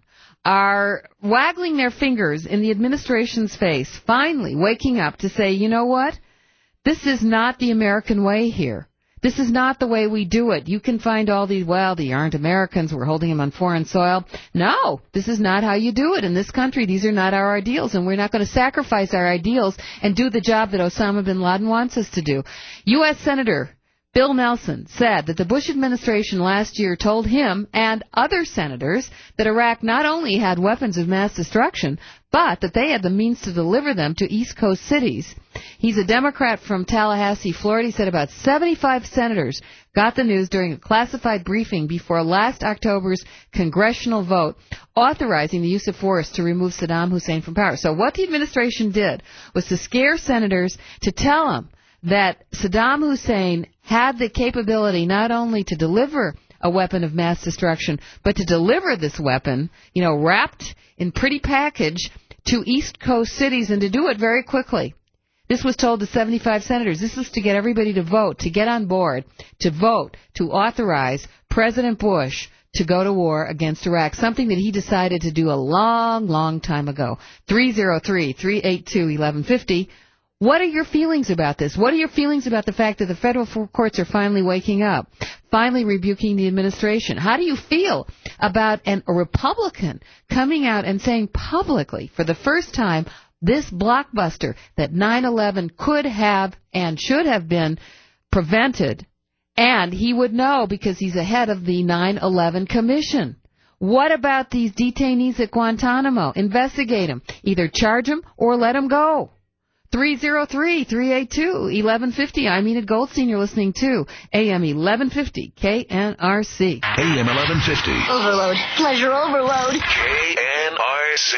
are waggling their fingers in the administration's face, finally waking up to say, you know what? This is not the American way here. This is not the way we do it. You can find all these, well, they aren't Americans, we're holding them on foreign soil. No, this is not how you do it in this country. These are not our ideals, and we're not going to sacrifice our ideals and do the job that Osama bin Laden wants us to do. U S Senator Bill Nelson said that the Bush administration last year told him and other senators that Iraq not only had weapons of mass destruction, but that they had the means to deliver them to East Coast cities. He's a Democrat from Tallahassee, Florida. He said about seventy-five senators got the news during a classified briefing before last October's congressional vote authorizing the use of force to remove Saddam Hussein from power. So what the administration did was to scare senators to tell them that Saddam Hussein had the capability not only to deliver a weapon of mass destruction, but to deliver this weapon, you know, wrapped in pretty package to East Coast cities, and to do it very quickly. This was told to seventy-five senators. This was to get everybody to vote, to get on board, to vote, to authorize President Bush to go to war against Iraq, something that he decided to do a long, long time ago. three oh three, three eight two, eleven fifty. What are your feelings about this? What are your feelings about the fact that the federal courts are finally waking up, finally rebuking the administration? How do you feel about an, a Republican coming out and saying publicly for the first time this blockbuster that nine eleven could have and should have been prevented, and he would know because he's the head of the nine eleven Commission? What about these detainees at Guantanamo? Investigate them. Either charge them or let them go. three oh three, three eight two, eleven fifty. I'm Enid Goldstein. You're listening to A M eleven fifty K N R C. A M eleven fifty. Overload. Pleasure overload. K N R C.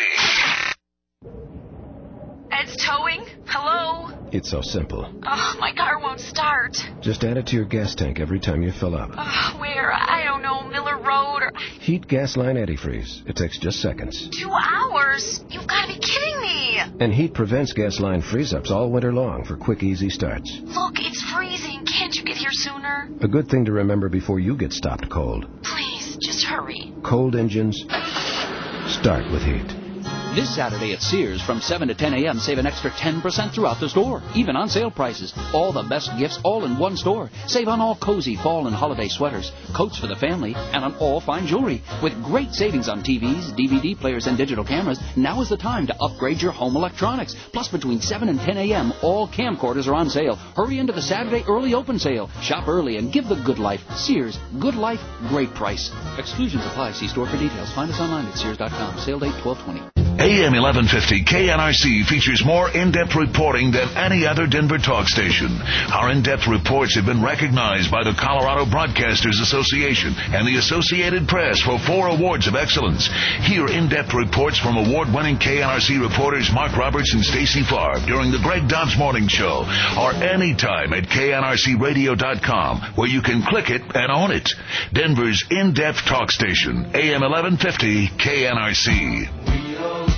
It's towing. Hello? It's so simple. Oh, my car won't start. Just add it to your gas tank every time you fill up. Oh, where? I don't know. Miller Road or... Heat gas line antifreeze. It takes just seconds. Two hours? You've got to be kidding me. And Heat prevents gas line freeze-ups all winter long for quick, easy starts. Look, it's freezing. Can't you get here sooner? A good thing to remember before you get stopped cold. Please, just hurry. Cold engines start with Heat. This Saturday at Sears from seven to ten a.m. save an extra ten percent throughout the store, even on sale prices. All the best gifts all in one store. Save on all cozy fall and holiday sweaters, coats for the family, and on all fine jewelry. With great savings on T Vs, D V D players, and digital cameras, now is the time to upgrade your home electronics. Plus, between seven and ten a.m., all camcorders are on sale. Hurry into the Saturday early open sale. Shop early and give the good life. Sears, good life, great price. Exclusions apply. See store for details. Find us online at sears dot com. Sale date twelve twenty. A M eleven fifty K N R C features more in-depth reporting than any other Denver talk station. Our in-depth reports have been recognized by the Colorado Broadcasters Association and the Associated Press for four awards of excellence. Hear in-depth reports from award-winning K N R C reporters Mark Roberts and Stacey Favre during the Greg Dobbs Morning Show, or anytime at K N R C radio dot com, where you can click it and own it. Denver's in-depth talk station, A M eleven fifty K N R C.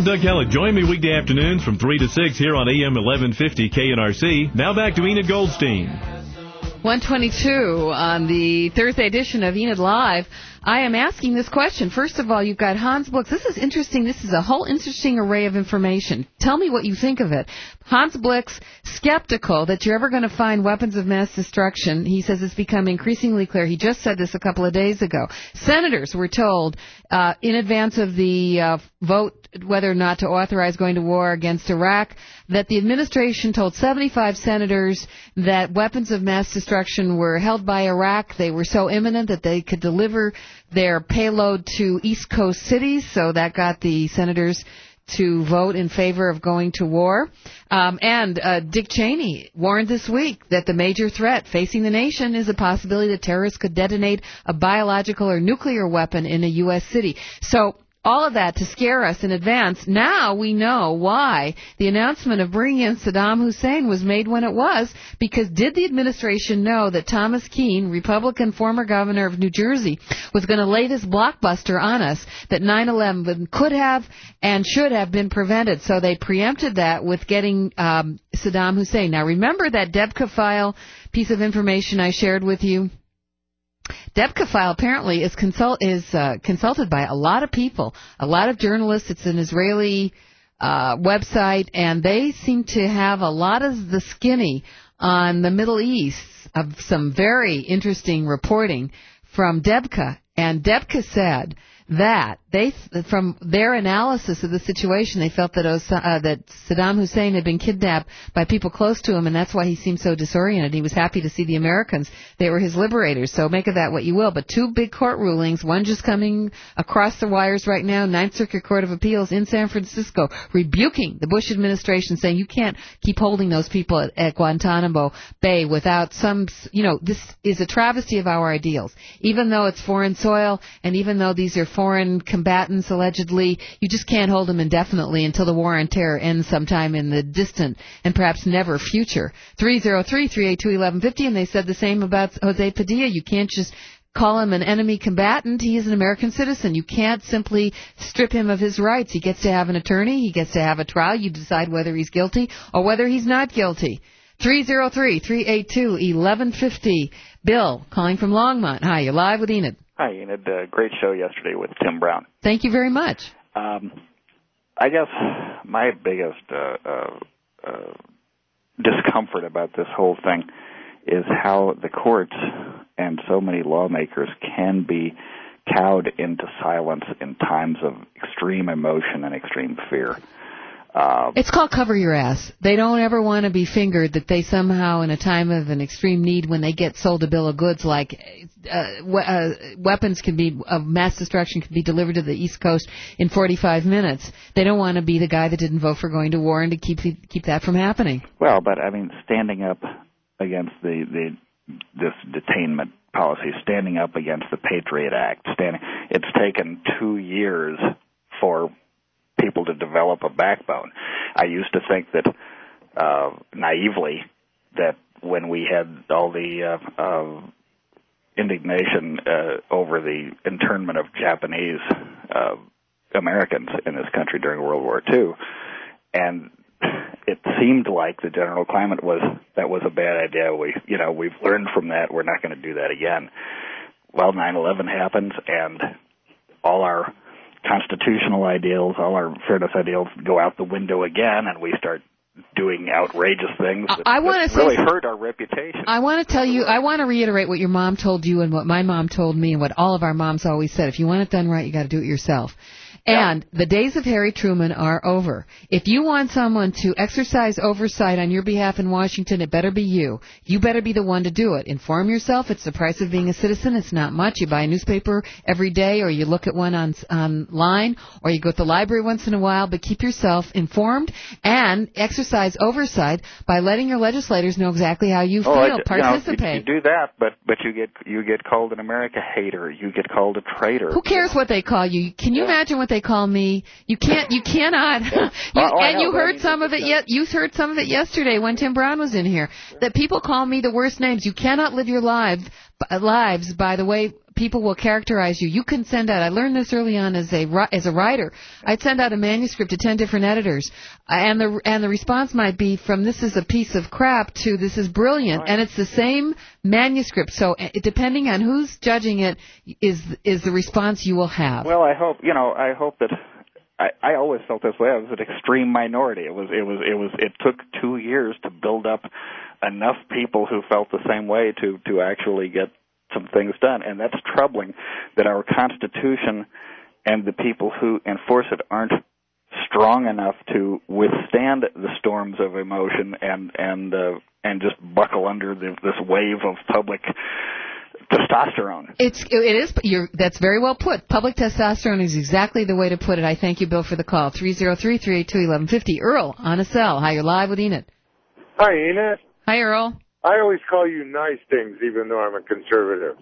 I'm Doug Kellett. Join me weekday afternoons from three to six here on A M eleven fifty K N R C. Now back to Enid Goldstein. one twenty-two on the Thursday edition of Enid Live. I am asking this question. First of all, you've got Hans Blix. This is interesting. This is a whole interesting array of information. Tell me what you think of it. Hans Blix, skeptical that you're ever going to find weapons of mass destruction. He says it's become increasingly clear. He just said this a couple of days ago. Senators were told uh, in advance of the uh, vote whether or not to authorize going to war against Iraq that the administration told seventy-five senators that weapons of mass destruction were held by Iraq. They were so imminent that they could deliver their payload to East Coast cities, so that got the senators to vote in favor of going to war. Um, and uh, Dick Cheney warned this week that the major threat facing the nation is a possibility that terrorists could detonate a biological or nuclear weapon in a U S city. So all of that to scare us in advance. Now we know why the announcement of bringing in Saddam Hussein was made when it was, because did the administration know that Thomas Keane, Republican former governor of New Jersey, was going to lay this blockbuster on us that nine eleven could have and should have been prevented? So they preempted that with getting um, Saddam Hussein. Now remember that Debka file piece of information I shared with you? Debka file apparently is consult is uh, consulted by a lot of people, a lot of journalists. It's an Israeli uh, website, and they seem to have a lot of the skinny on the Middle East of some very interesting reporting from Debka. And Debka said that they, from their analysis of the situation, they felt that Os- uh, that Saddam Hussein had been kidnapped by people close to him, and that's why he seemed so disoriented. He was happy to see the Americans. They were his liberators, so make of that what you will. But two big court rulings, one just coming across the wires right now, Ninth Circuit Court of Appeals in San Francisco, rebuking the Bush administration, saying you can't keep holding those people at, at Guantanamo Bay without some, you know, this is a travesty of our ideals. Even though it's foreign soil, and even though these are foreign combatants, allegedly, you just can't hold them indefinitely until the war on terror ends sometime in the distant and perhaps never future. three oh three, three eight two, eleven fifty, and they said the same about Jose Padilla. You can't just call him an enemy combatant. He is an American citizen. You can't simply strip him of his rights. He gets to have an attorney. He gets to have a trial. You decide whether he's guilty or whether he's not guilty. three oh three, three eight two, eleven fifty. Bill, calling from Longmont. Hi, you're live with Enid. Hi, Enid. Uh, great show yesterday with Tim Brown. Thank you very much. Um, I guess my biggest uh, uh, uh, discomfort about this whole thing is how the courts and so many lawmakers can be cowed into silence in times of extreme emotion and extreme fear. Uh, it's called cover your ass. They don't ever want to be fingered that they somehow, in a time of an extreme need, when they get sold a bill of goods, like uh, we- uh, weapons can be of mass destruction can be delivered to the East Coast in forty-five minutes. They don't want to be the guy that didn't vote for going to war and to keep keep that from happening. Well, but I mean, standing up against the, the this detainment policy, standing up against the Patriot Act, standing, it's taken two years for people to develop a backbone. I used to think that, uh, naively, that when we had all the uh, uh, indignation uh, over the internment of Japanese uh, Americans in this country during World War Two, and it seemed like the general climate was that was a bad idea. We, you know, we've learned from that. We're not going to do that again. Well, nine eleven happens, and all our constitutional ideals, all our fairness ideals go out the window again, and we start doing outrageous things that, I want that to really say, hurt our reputation. I want to tell you, I want to reiterate what your mom told you and what my mom told me and what all of our moms always said. If you want it done right, you got to do it yourself. And the days of Harry Truman are over. If you want someone to exercise oversight on your behalf in Washington, it better be you. You better be the one to do it. Inform yourself. It's the price of being a citizen. It's not much. You buy a newspaper every day, or you look at one on online, or you go to the library once in a while, but keep yourself informed and exercise oversight by letting your legislators know exactly how you feel. Oh, I, Participate. You, know, you, you do that, but but you get you get called an America hater. You get called a traitor. Who cares what they call you? Can you yeah. imagine what they call me? You can't. You cannot. Yeah. you, oh, and know, you heard I mean, some of it yet. You heard some of it yesterday when Tim Brown was in here. That people call me the worst names. You cannot live your life lives by the way people will characterize you. You can send out, I learned this early on as a, as a writer, I'd send out a manuscript to ten different editors, and the, and the response might be from this is a piece of crap to this is brilliant, right. And it's the same manuscript, so depending on who's judging it is, is the response you will have. Well, I hope, you know, I hope that, I, I always felt this way. I was an extreme minority. It was, it was, it was, it took two years to build up enough people who felt the same way to, to actually get some things done. And that's troubling that our Constitution and the people who enforce it aren't strong enough to withstand the storms of emotion and, and, uh, and just buckle under the, this wave of public testosterone. It's, it is, you're, that's very well put. Public testosterone is exactly the way to put it. I thank you, Bill, for the call. three oh three, three eight two, one one five oh. Earl, on a cell. Hi, you're live with Enid. Hi, Enid. Hi, Earl. I always call you nice things, even though I'm a conservative.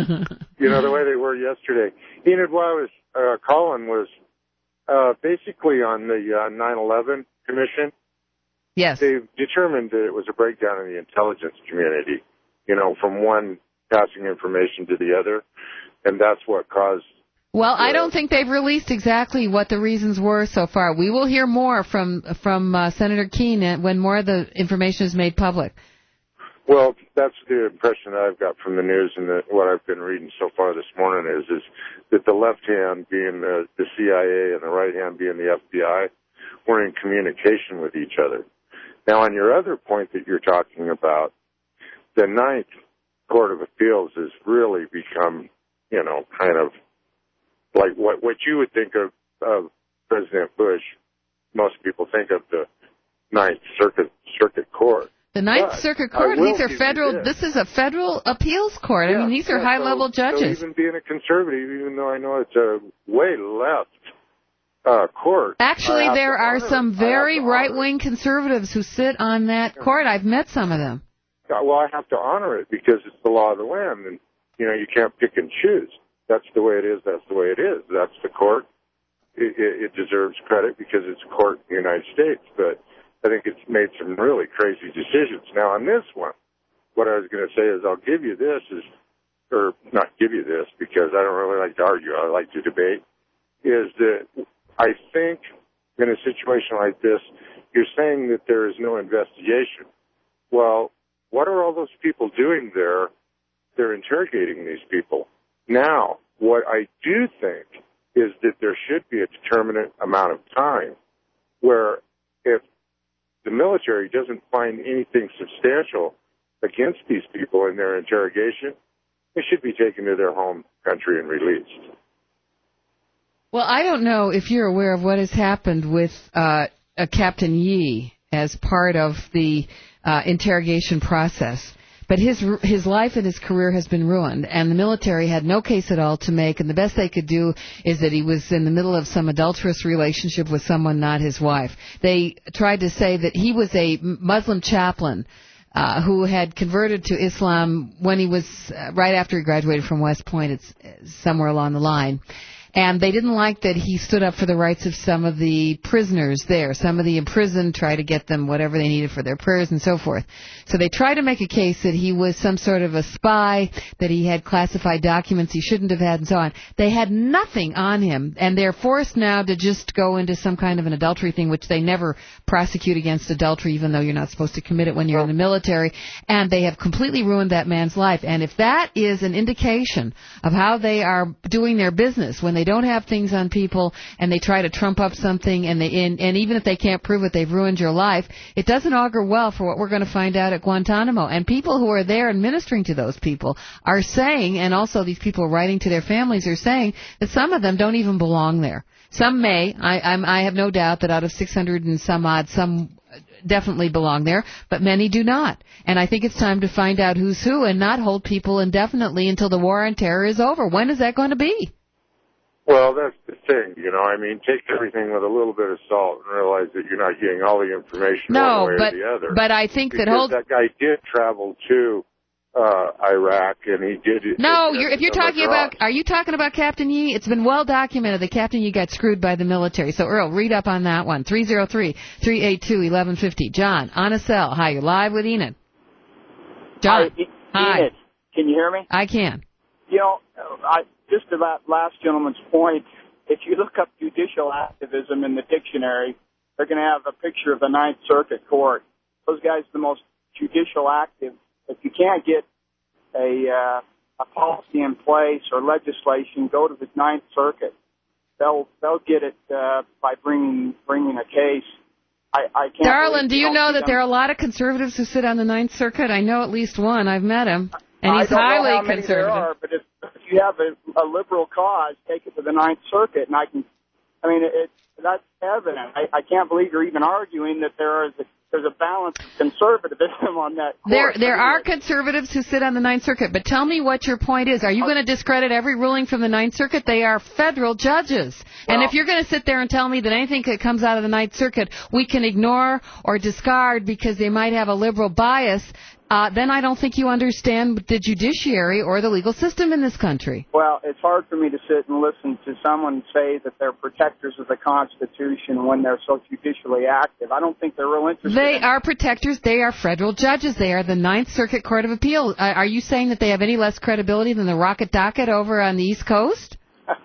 You know, the way they were yesterday. Enid, what I was uh, calling was uh, basically on the uh, nine eleven Commission. Yes. They've determined that it was a breakdown in the intelligence community, you know, from one passing information to the other, and that's what caused... Well, I don't think they've released exactly what the reasons were so far. We will hear more from from uh, Senator Keene when more of the information is made public. Well, that's the impression that I've got from the news, and the, what I've been reading so far this morning is is that the left hand being the, the C I A and the right hand being the F B I were in communication with each other. Now, on your other point that you're talking about, the Ninth Court of Appeals has really become, you know, kind of like what what you would think of, of President Bush. Most people think of the Ninth Circuit Circuit Court. The Ninth but Circuit Court, these are federal, this. this is a federal appeals court. Yeah, I mean, these are yeah, high-level so, judges. So even being a conservative, even though I know it's a way left uh, court. Actually, there are some very right-wing conservatives who sit on that court. I've met some of them. Well, I have to honor it because it's the law of the land, and, you know, you can't pick and choose. That's the way it is. That's the way it is. That's the court. It, it, it deserves credit because it's a court in the United States, but I think it's made some really crazy decisions. Now, on this one, what I was going to say is I'll give you this, is, or not give you this because I don't really like to argue. I like to debate, is that I think in a situation like this, you're saying that there is no investigation. Well, what are all those people doing there? They're interrogating these people. Now, what I do think is that there should be a determinate amount of time where if the military doesn't find anything substantial against these people in their interrogation, they should be taken to their home country and released. Well, I don't know if you're aware of what has happened with uh, a Captain Yi as part of the uh, interrogation process. But his his life and his career has been ruined, and the military had no case at all to make, and the best they could do is that he was in the middle of some adulterous relationship with someone not his wife. They tried to say that he was a Muslim chaplain uh, who had converted to Islam when he was, uh, right after he graduated from West Point, it's somewhere along the line. And they didn't like that he stood up for the rights of some of the prisoners there. Some of the imprisoned, try to get them whatever they needed for their prayers and so forth. So they tried to make a case that he was some sort of a spy, that he had classified documents he shouldn't have had, and so on. They had nothing on him, and they're forced now to just go into some kind of an adultery thing, which they never prosecute against adultery, even though you're not supposed to commit it when you're in the military. And they have completely ruined that man's life. And if that is an indication of how they are doing their business, when they don't have things on people and they try to trump up something, and they and, and even if they can't prove it, they've ruined your life, it doesn't augur well for what we're going to find out at Guantanamo. And people who are there and ministering to those people are saying, and also these people writing to their families are saying, that some of them don't even belong there. Some may. I, I'm, I have no doubt that out of six hundred and some odd, some definitely belong there, but many do not. And I think it's time to find out who's who and not hold people indefinitely until the war on terror is over. When is that going to be? Well, that's the thing, you know. I mean, take everything with a little bit of salt and realize that you're not getting all the information no, one way but, or the other. but I think because that hold... that guy did travel to uh, Iraq, and he did it. No, it, you're, if you're talking about, are you talking about Captain Yi? It's been well documented that Captain Yi got screwed by the military. So, Earl, read up on that one. three oh three, three eight two, one one five oh. John, on a cell. Hi, you're live with Enid. John. Hi. Hi. Enid, Can you hear me? I can. You know, I, just to that last gentleman's point, if you look up judicial activism in the dictionary, they're going to have a picture of the Ninth Circuit Court. Those guys are the most judicial active. If you can't get a uh, a policy in place or legislation, go to the Ninth Circuit. They'll they'll get it uh, by bringing bringing a case. I, I can't. Darlin, do you know that them. there are a lot of conservatives who sit on the Ninth Circuit? I know at least one. I've met him, and he's I don't highly know how many conservative. There are, but if, if you have a, a liberal cause, take it to the Ninth Circuit, and I can. I mean, it, it that's evident. I, I can't believe you're even arguing that there is a, there's a balance of conservatism on that court. There, there are conservatives who sit on the Ninth Circuit, but tell me what your point is. Are you going to discredit every ruling from the Ninth Circuit? They are federal judges. And Well- if you're going to sit there and tell me that anything that comes out of the Ninth Circuit we can ignore or discard because they might have a liberal bias, uh, then I don't think you understand the judiciary or the legal system in this country. Well, it's hard for me to sit and listen to someone say that they're protectors of the Constitution when they're so judicially active. I don't think they're real interested. They in are protectors. They are federal judges. They are the Ninth Circuit Court of Appeal. Uh, are you saying that they have any less credibility than the Rocket Docket over on the East Coast?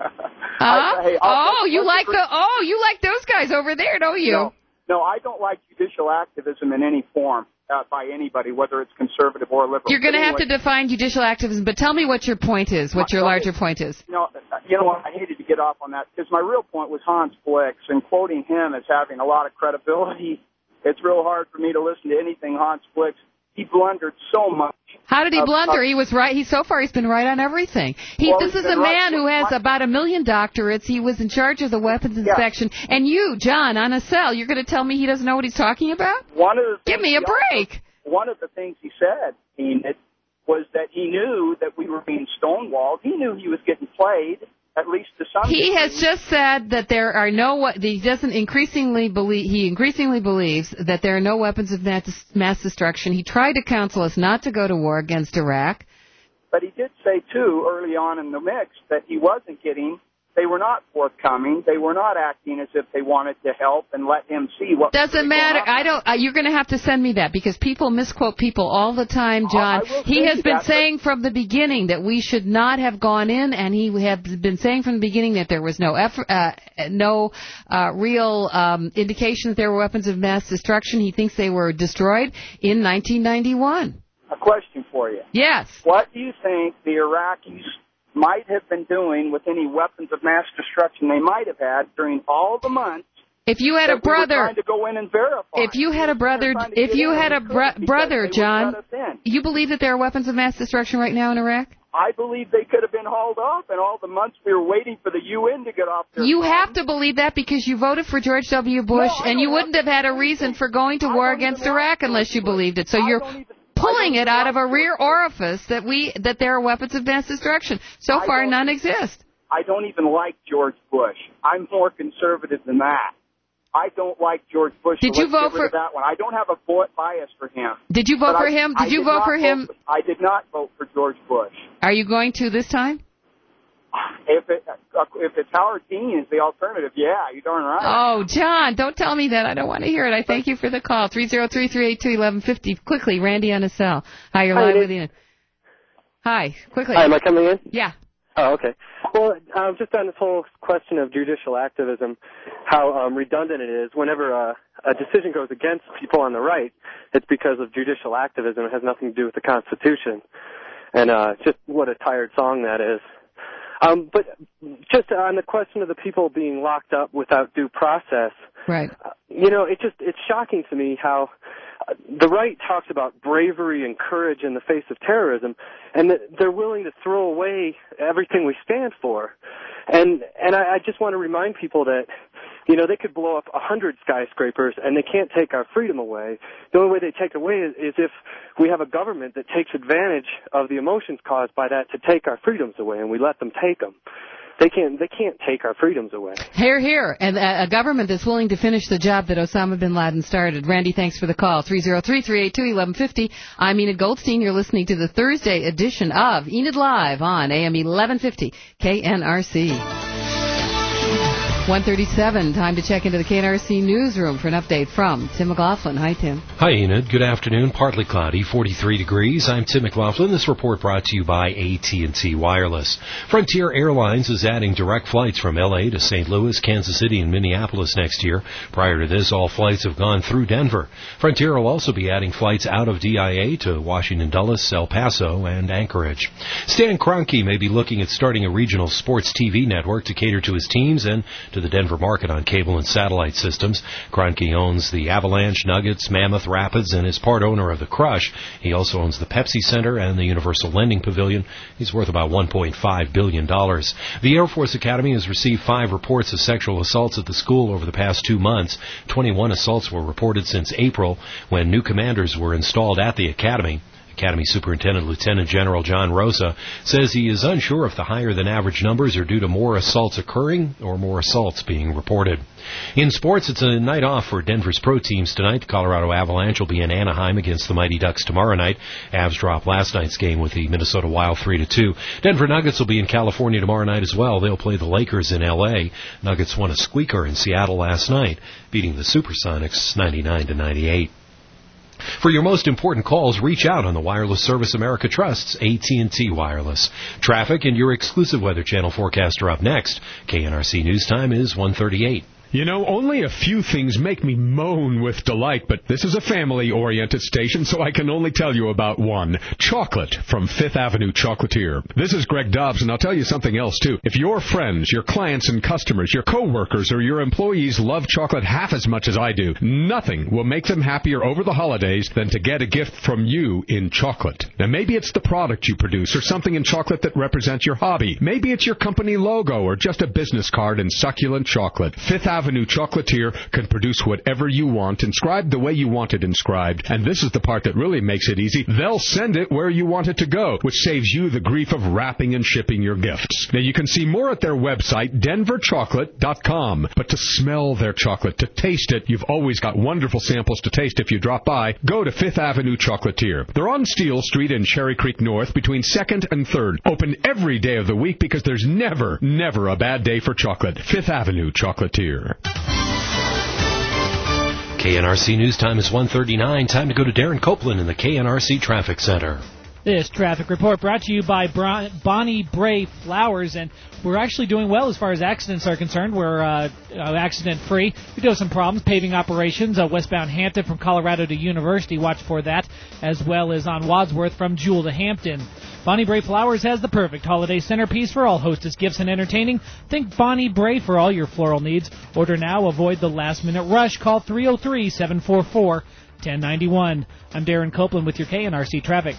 Uh, I- hey, I'll- oh, you let's like agree- the oh, you like those guys over there, don't you? No, no, I don't like judicial activism in any form uh, by anybody, whether it's conservative or liberal. You're going to But have to anyway, define judicial activism, but tell me what your point is, what your Okay. larger point is. You know, you know what? I hated to get off on that because my real point was Hans Blix, and quoting him as having a lot of credibility. It's real hard for me to listen to anything Hans Blix. He blundered so much. How did he of- blunder? of- he was right. He so far he's been right on everything. He, Well, this he's is a been right. man who has My- about a million doctorates. He was in charge of the weapons Yeah. inspection. And you, John, on a cell, you're going to tell me he doesn't know what he's talking about? One of the Give things me a he also- break. one of the things he said, Enid, was that he knew that we were being stonewalled. He knew he was getting played, at least to some He degree. has just said that there are no. He doesn't increasingly believe. He increasingly believes that there are no weapons of mass mass destruction. He tried to counsel us not to go to war against Iraq. But he did say, too, early on in the mix, that he wasn't getting, they were not forthcoming. They were not acting as if they wanted to help and let him see what was Doesn't really matter. going on. I don't. Uh, you're going to have to send me that because people misquote people all the time, John. I will He send has you been that, but- saying from the beginning that we should not have gone in, and he has been saying from the beginning that there was no effort, uh, no uh, real um, indication that there were weapons of mass destruction. He thinks they were destroyed in nineteen ninety-one. A question for you. Yes. What do you think the Iraqis might have been doing with any weapons of mass destruction they might have had during all the months If you had that a we were brother, trying to go in and verify? if you had a brother, trying to if get you in had a and we bro- couldn't because brother, they would John, let us in. you believe that there are weapons of mass destruction right now in Iraq? I believe they could have been hauled off in all the months we were waiting for the U N to get off their You phone. have to believe that because you voted for George W. Bush, No, I and you don't wouldn't have had a reason for going to war against Iraq unless you believed it. So you're pulling it out of a rear orifice that we that there are weapons of mass destruction. So I far, don't- none exist. I don't even like George Bush. I'm more conservative than that. I don't like George Bush. Did so you let's vote get rid of for- that one? I don't have a vote bias for him. Did you vote But for I- him? I Did you did vote not for him? vote I did not vote for George Bush. Are you going to this time? If it if it's Howard Dean is the alternative, yeah, you're darn right. Oh, John, don't tell me that. I don't want to hear it. I thank you for the call. three oh three, three eight two, one one five oh. Quickly, Randy on a cell. Hi, you're Hi, live Nick. with Ian. Hi, quickly. Hi, am I coming in? Yeah. Oh, okay. Well, um, just on this whole question of judicial activism, how um, redundant it is. Whenever uh, a decision goes against people on the right, it's because of judicial activism. It has nothing to do with the Constitution. And uh, just what a tired song that is. Um, but just on the question of the people being locked up without due process, right? Uh, you know, it just it's shocking to me how uh, the right talks about bravery and courage in the face of terrorism, and that they're willing to throw away everything we stand for. And and I, I just want to remind people that, you know, they could blow up a hundred skyscrapers and they can't take our freedom away. The only way they take it away is, is if we have a government that takes advantage of the emotions caused by that to take our freedoms away, and we let them take them. They can't. They can't take our freedoms away. Here, here, and a, a government that's willing to finish the job that Osama bin Laden started. Randy, thanks for the call. three oh three, three eight two, one one five oh. I'm Enid Goldstein. You're listening to the Thursday edition of Enid Live on A M eleven fifty K N R C. one thirty-seven, time to check into the K N R C newsroom for an update from Tim McLaughlin. Hi, Tim. Hi, Enid. Good afternoon. Partly cloudy, forty-three degrees. I'm Tim McLaughlin. This report brought to you by A T and T Wireless. Frontier Airlines is adding direct flights from L A to Saint Louis, Kansas City, and Minneapolis next year. Prior to this, all flights have gone through Denver. Frontier will also be adding flights out of D I A to Washington Dulles, El Paso, and Anchorage. Stan Kroenke may be looking at starting a regional sports T V network to cater to his teams and to the Denver market on cable and satellite systems. Kroenke owns the Avalanche, Nuggets, Mammoth Rapids, and is part owner of the Crush. He also owns the Pepsi Center and the Universal Lending Pavilion. He's worth about one point five billion dollars. The Air Force Academy has received five reports of sexual assaults at the school over the past two months. twenty-one assaults were reported since April, when new commanders were installed at the Academy. Academy Superintendent Lieutenant General John Rosa says he is unsure if the higher-than-average numbers are due to more assaults occurring or more assaults being reported. In sports, it's a night off for Denver's pro teams tonight. The Colorado Avalanche will be in Anaheim against the Mighty Ducks tomorrow night. Avs dropped last night's game with the Minnesota Wild three to two. Denver Nuggets will be in California tomorrow night as well. They'll play the Lakers in L A. Nuggets won a squeaker in Seattle last night, beating the Supersonics ninety-nine to ninety-eight. For your most important calls, reach out on the wireless service America trusts, A T and T Wireless. Traffic and your exclusive Weather Channel forecast are up next. K N R C News Time is one thirty-eight. You know, only a few things make me moan with delight, but this is a family-oriented station, so I can only tell you about one. Chocolate from Fifth Avenue Chocolatier. This is Greg Dobbs, and I'll tell you something else, too. If your friends, your clients and customers, your coworkers, or your employees love chocolate half as much as I do, nothing will make them happier over the holidays than to get a gift from you in chocolate. Now, maybe it's the product you produce or something in chocolate that represents your hobby. Maybe it's your company logo or just a business card in succulent chocolate. Fifth Avenue Chocolatier can produce whatever you want, inscribed the way you want it inscribed. And this is the part that really makes it easy. They'll send it where you want it to go, which saves you the grief of wrapping and shipping your gifts. Now, you can see more at their website, denver chocolate dot com. But to smell their chocolate, to taste it, you've always got wonderful samples to taste if you drop by. Go to Fifth Avenue Chocolatier. They're on Steel Street in Cherry Creek North between second and third. Open every day of the week because there's never, never a bad day for chocolate. Fifth Avenue Chocolatier. K N R C News Time is one thirty-nine. Time to go to Darren Copeland in the K N R C Traffic Center. This traffic report brought to you by Bonnie Bray Flowers, and we're actually doing well as far as accidents are concerned. We're uh, uh, accident-free. We do have some problems. Paving operations, uh, westbound Hampton from Colorado to University. Watch for that, as well as on Wadsworth from Jewel to Hampton. Bonnie Bray Flowers has the perfect holiday centerpiece for all hostess gifts and entertaining. Think Bonnie Bray for all your floral needs. Order now. Avoid the last-minute rush. Call three oh three, seven four four, one oh nine one. I'm Darren Copeland with your K N R C traffic.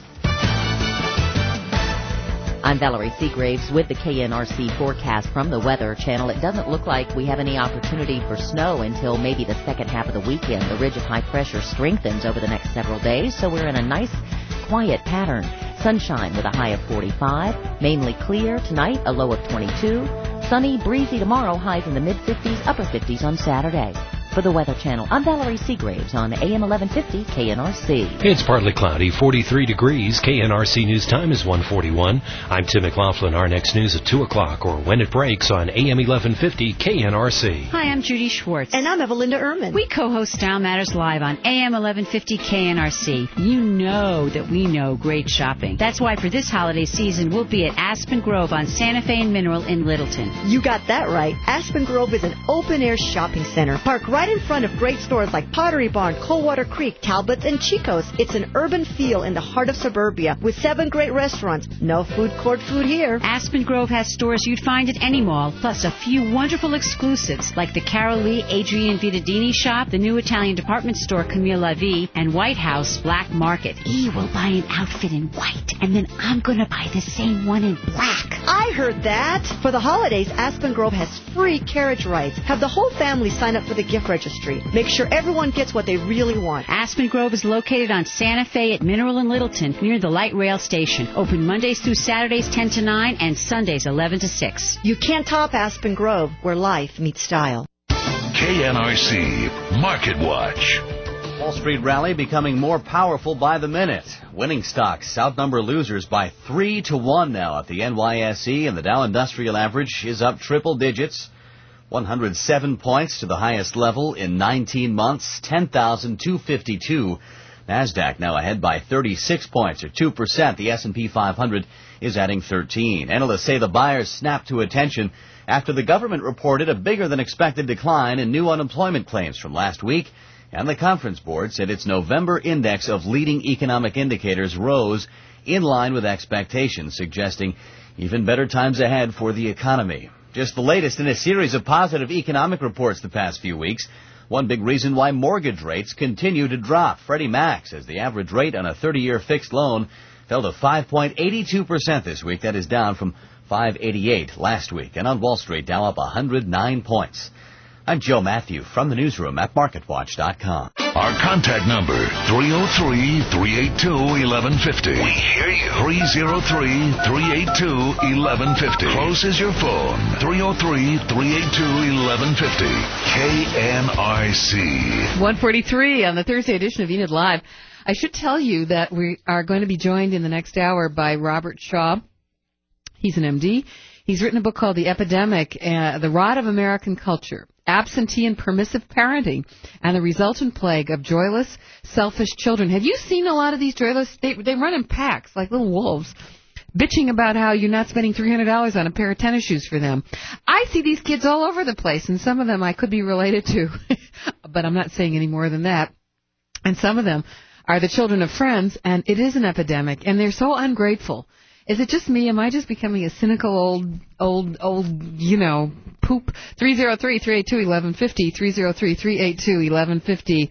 I'm Valerie Seagraves with the K N R C forecast from the Weather Channel. It doesn't look like we have any opportunity for snow until maybe the second half of the weekend. The ridge of high pressure strengthens over the next several days, so we're in a nice, quiet pattern. Sunshine with a high of forty-five. Mainly clear tonight, a low of twenty-two. Sunny, breezy tomorrow, highs in the mid-fifties, upper fifties on Saturday. For the Weather Channel, I'm Valerie Seagraves on A M eleven fifty K N R C. It's partly cloudy, forty-three degrees. K N R C News Time is one forty-one. I'm Tim McLaughlin. Our next news at two o'clock or when it breaks on A M eleven fifty K N R C. Hi, I'm Judy Schwartz. And I'm Evelinda Ehrman. We co-host Style Matters Live on A M eleven fifty K N R C. You know that we know great shopping. That's why for this holiday season, we'll be at Aspen Grove on Santa Fe and Mineral in Littleton. You got that right. Aspen Grove is an open-air shopping center. Park right in front of great stores like Pottery Barn, Coldwater Creek, Talbot's, and Chico's. It's an urban feel in the heart of suburbia with seven great restaurants. No food court food here. Aspen Grove has stores you'd find at any mall, plus a few wonderful exclusives like the Carol Lee Adrian Vittadini shop, the new Italian department store Camille La Vie, and White House Black Market. E will buy an outfit in white, and then I'm going to buy the same one in black. I heard that. For the holidays, Aspen Grove has free carriage rides. Have the whole family sign up for the gift registry. Make sure everyone gets what they really want. Aspen Grove is located on Santa Fe at Mineral and Littleton near the light rail station. Open Mondays through Saturdays ten to nine and Sundays eleven to six. You can't top Aspen Grove, where life meets style. K N R C Market Watch. Wall Street rally becoming more powerful by the minute. Winning stocks outnumber losers by three to one now at the N Y S E, and the Dow Industrial Average is up triple digits. one hundred seven points to the highest level in nineteen months, ten thousand two hundred fifty-two. NASDAQ now ahead by thirty-six points, or two percent. The S and P five hundred is adding thirteen. Analysts say the buyers snapped to attention after the government reported a bigger-than-expected decline in new unemployment claims from last week, and the Conference Board said its November index of leading economic indicators rose in line with expectations, suggesting even better times ahead for the economy. Just the latest in a series of positive economic reports the past few weeks. One big reason why mortgage rates continue to drop. Freddie Mac says the average rate on a thirty-year fixed loan fell to five point eight two percent this week. That is down from five point eight eight last week. And on Wall Street, Dow up one hundred nine points. I'm Joe Matthew from the newsroom at market watch dot com. Our contact number, three oh three, three eight two, one one five oh. We hear you. three oh three, three eight two, one one five oh. Close is your phone. three oh three, three eight two, one one five oh. K N R C. one forty-three on the Thursday edition of Enid Live. I should tell you that we are going to be joined in the next hour by Robert Shaw. He's an M D. He's written a book called The Epidemic, uh, The Rot of American Culture, Absentee and Permissive Parenting, and the Resultant Plague of Joyless, Selfish Children. Have you seen a lot of these joyless? They, they run in packs like little wolves, bitching about how you're not spending three hundred dollars on a pair of tennis shoes for them. I see these kids all over the place, and some of them I could be related to, but I'm not saying any more than that. And some of them are the children of friends, and it is an epidemic, and they're so ungrateful. Is it just me? Am I just becoming a cynical old, old, old, you know, poop? three oh three, three eight two, one one five oh, three oh three, three eight two, one one five oh.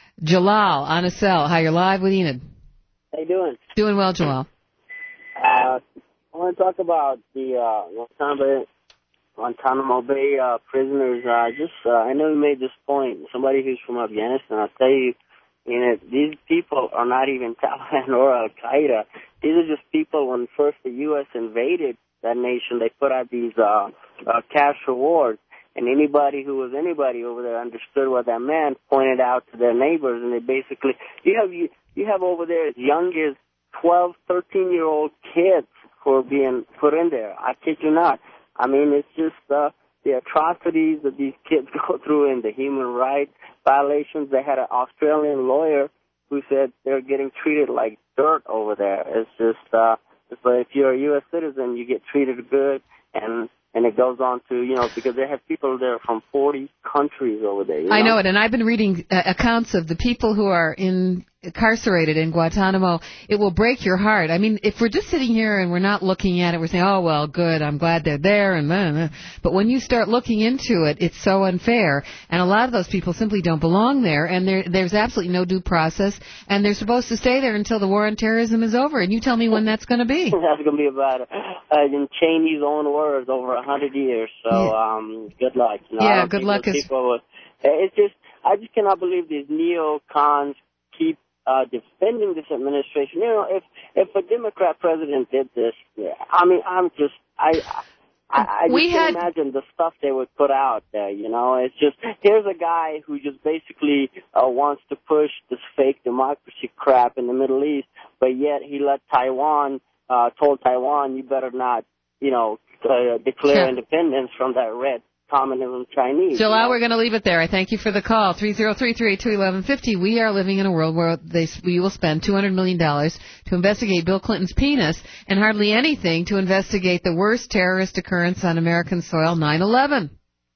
Jalal on a cell. Hi, you're live with Enid. How you doing? Doing well, Jalal. Uh, I want to talk about the uh, Guantanamo, Guantanamo Bay uh, prisoners. Uh, just, uh, I know you made this point. Somebody who's from Afghanistan, I'll tell you, you know, these people are not even Taliban or Al-Qaeda. These are just people, when first the U S invaded that nation, they put out these uh, uh, cash rewards. And anybody who was anybody over there understood what that meant, pointed out to their neighbors, and they basically, you have you, you have over there as young as twelve, thirteen-year-old kids who are being put in there. I kid you not. I mean, it's just uh, the atrocities that these kids go through and the human rights violations. They had an Australian lawyer who said they're getting treated like dirt over there. It's just, uh, it's like if you're a U S citizen, you get treated good, and and it goes on to, you know, because they have people there from forty countries over there. You know? I know it, and I've been reading uh, accounts of the people who are in incarcerated in Guantanamo. It will break your heart. I mean, if we're just sitting here and we're not looking at it, we're saying, oh, well, good, I'm glad they're there, and then, but when you start looking into it, it's so unfair, and a lot of those people simply don't belong there, and there, there's absolutely no due process, and they're supposed to stay there until the war on terrorism is over, and you tell me when that's going to be. That's going to be about, uh, in Cheney's own words, over a hundred years, so yeah. um, good luck. You know, yeah, good luck. People would, it's just, I just cannot believe these neocons keep Uh, defending this administration. You know, if if a Democrat president did this, I mean, I'm just, I, I, I just we can't had... imagine the stuff they would put out there. You know, it's just, here's a guy who just basically uh, wants to push this fake democracy crap in the Middle East, but yet he let Taiwan, uh, told Taiwan, you better not, you know, uh, declare sure. independence from that red communism Chinese. Jalal, you know? we're going to leave it there. I thank you for the call. three oh three, three eight two, one one five oh. We are living in a world where they, we will spend two hundred million dollars to investigate Bill Clinton's penis and hardly anything to investigate the worst terrorist occurrence on American soil, nine eleven.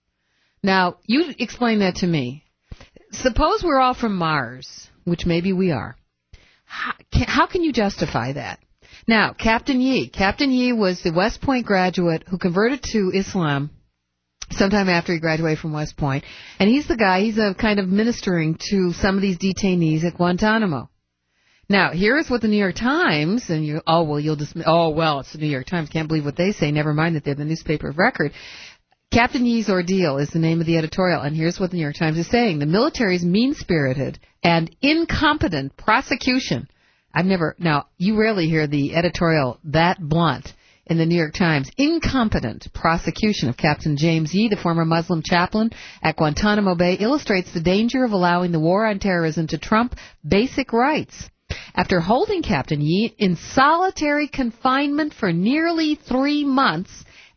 Now, you explain that to me. Suppose we're all from Mars, which maybe we are. How can, how can you justify that? Now, Captain Yee. Captain Yee was the West Point graduate who converted to Islam sometime after he graduated from West Point. And he's the guy, he's a kind of ministering to some of these detainees at Guantanamo. Now, here's what the New York Times, and you, oh, well, you'll just, oh, well, it's the New York Times, can't believe what they say, never mind that they're the newspaper of record. Captain Yee's Ordeal is the name of the editorial, and here's what the New York Times is saying. The military's mean-spirited and incompetent prosecution. I've never, now, you rarely hear the editorial that blunt in the New York Times. Incompetent prosecution of Captain James Yee, the former Muslim chaplain at Guantanamo Bay, illustrates the danger of allowing the war on terrorism to trump basic rights. After holding Captain Yee in solitary confinement for nearly three months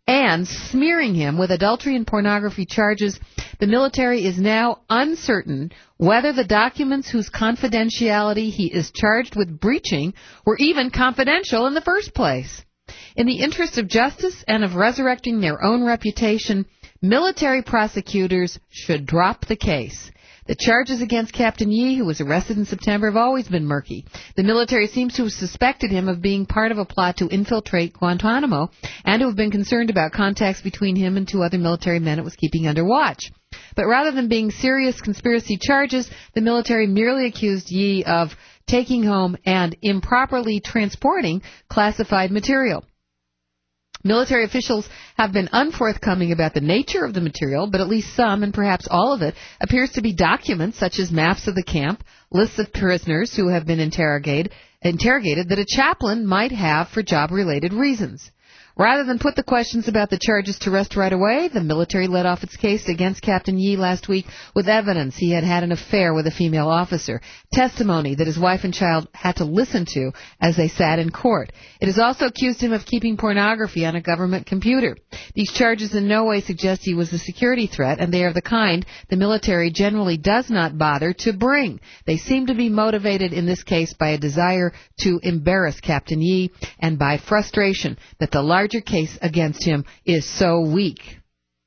and smearing him with adultery and pornography charges, the military is now uncertain whether the documents whose confidentiality he is charged with breaching were even confidential in the first place. In the interest of justice and of resurrecting their own reputation, military prosecutors should drop the case. The charges against Captain Yi, who was arrested in September, have always been murky. The military seems to have suspected him of being part of a plot to infiltrate Guantanamo and to have been concerned about contacts between him and two other military men it was keeping under watch. But rather than being serious conspiracy charges, the military merely accused Yi of taking home and improperly transporting classified material. Military officials have been unforthcoming about the nature of the material, but at least some, and perhaps all of it, appears to be documents such as maps of the camp, lists of prisoners who have been interrogated, interrogated that a chaplain might have for job-related reasons. Rather than put the questions about the charges to rest right away, the military led off its case against Captain Yi last week with evidence he had had an affair with a female officer, testimony that his wife and child had to listen to as they sat in court. It has also accused him of keeping pornography on a government computer. These charges in no way suggest he was a security threat, and they are the kind the military generally does not bother to bring. They seem to be motivated in this case by a desire to embarrass Captain Yi and by frustration that the large larger case against him is so weak.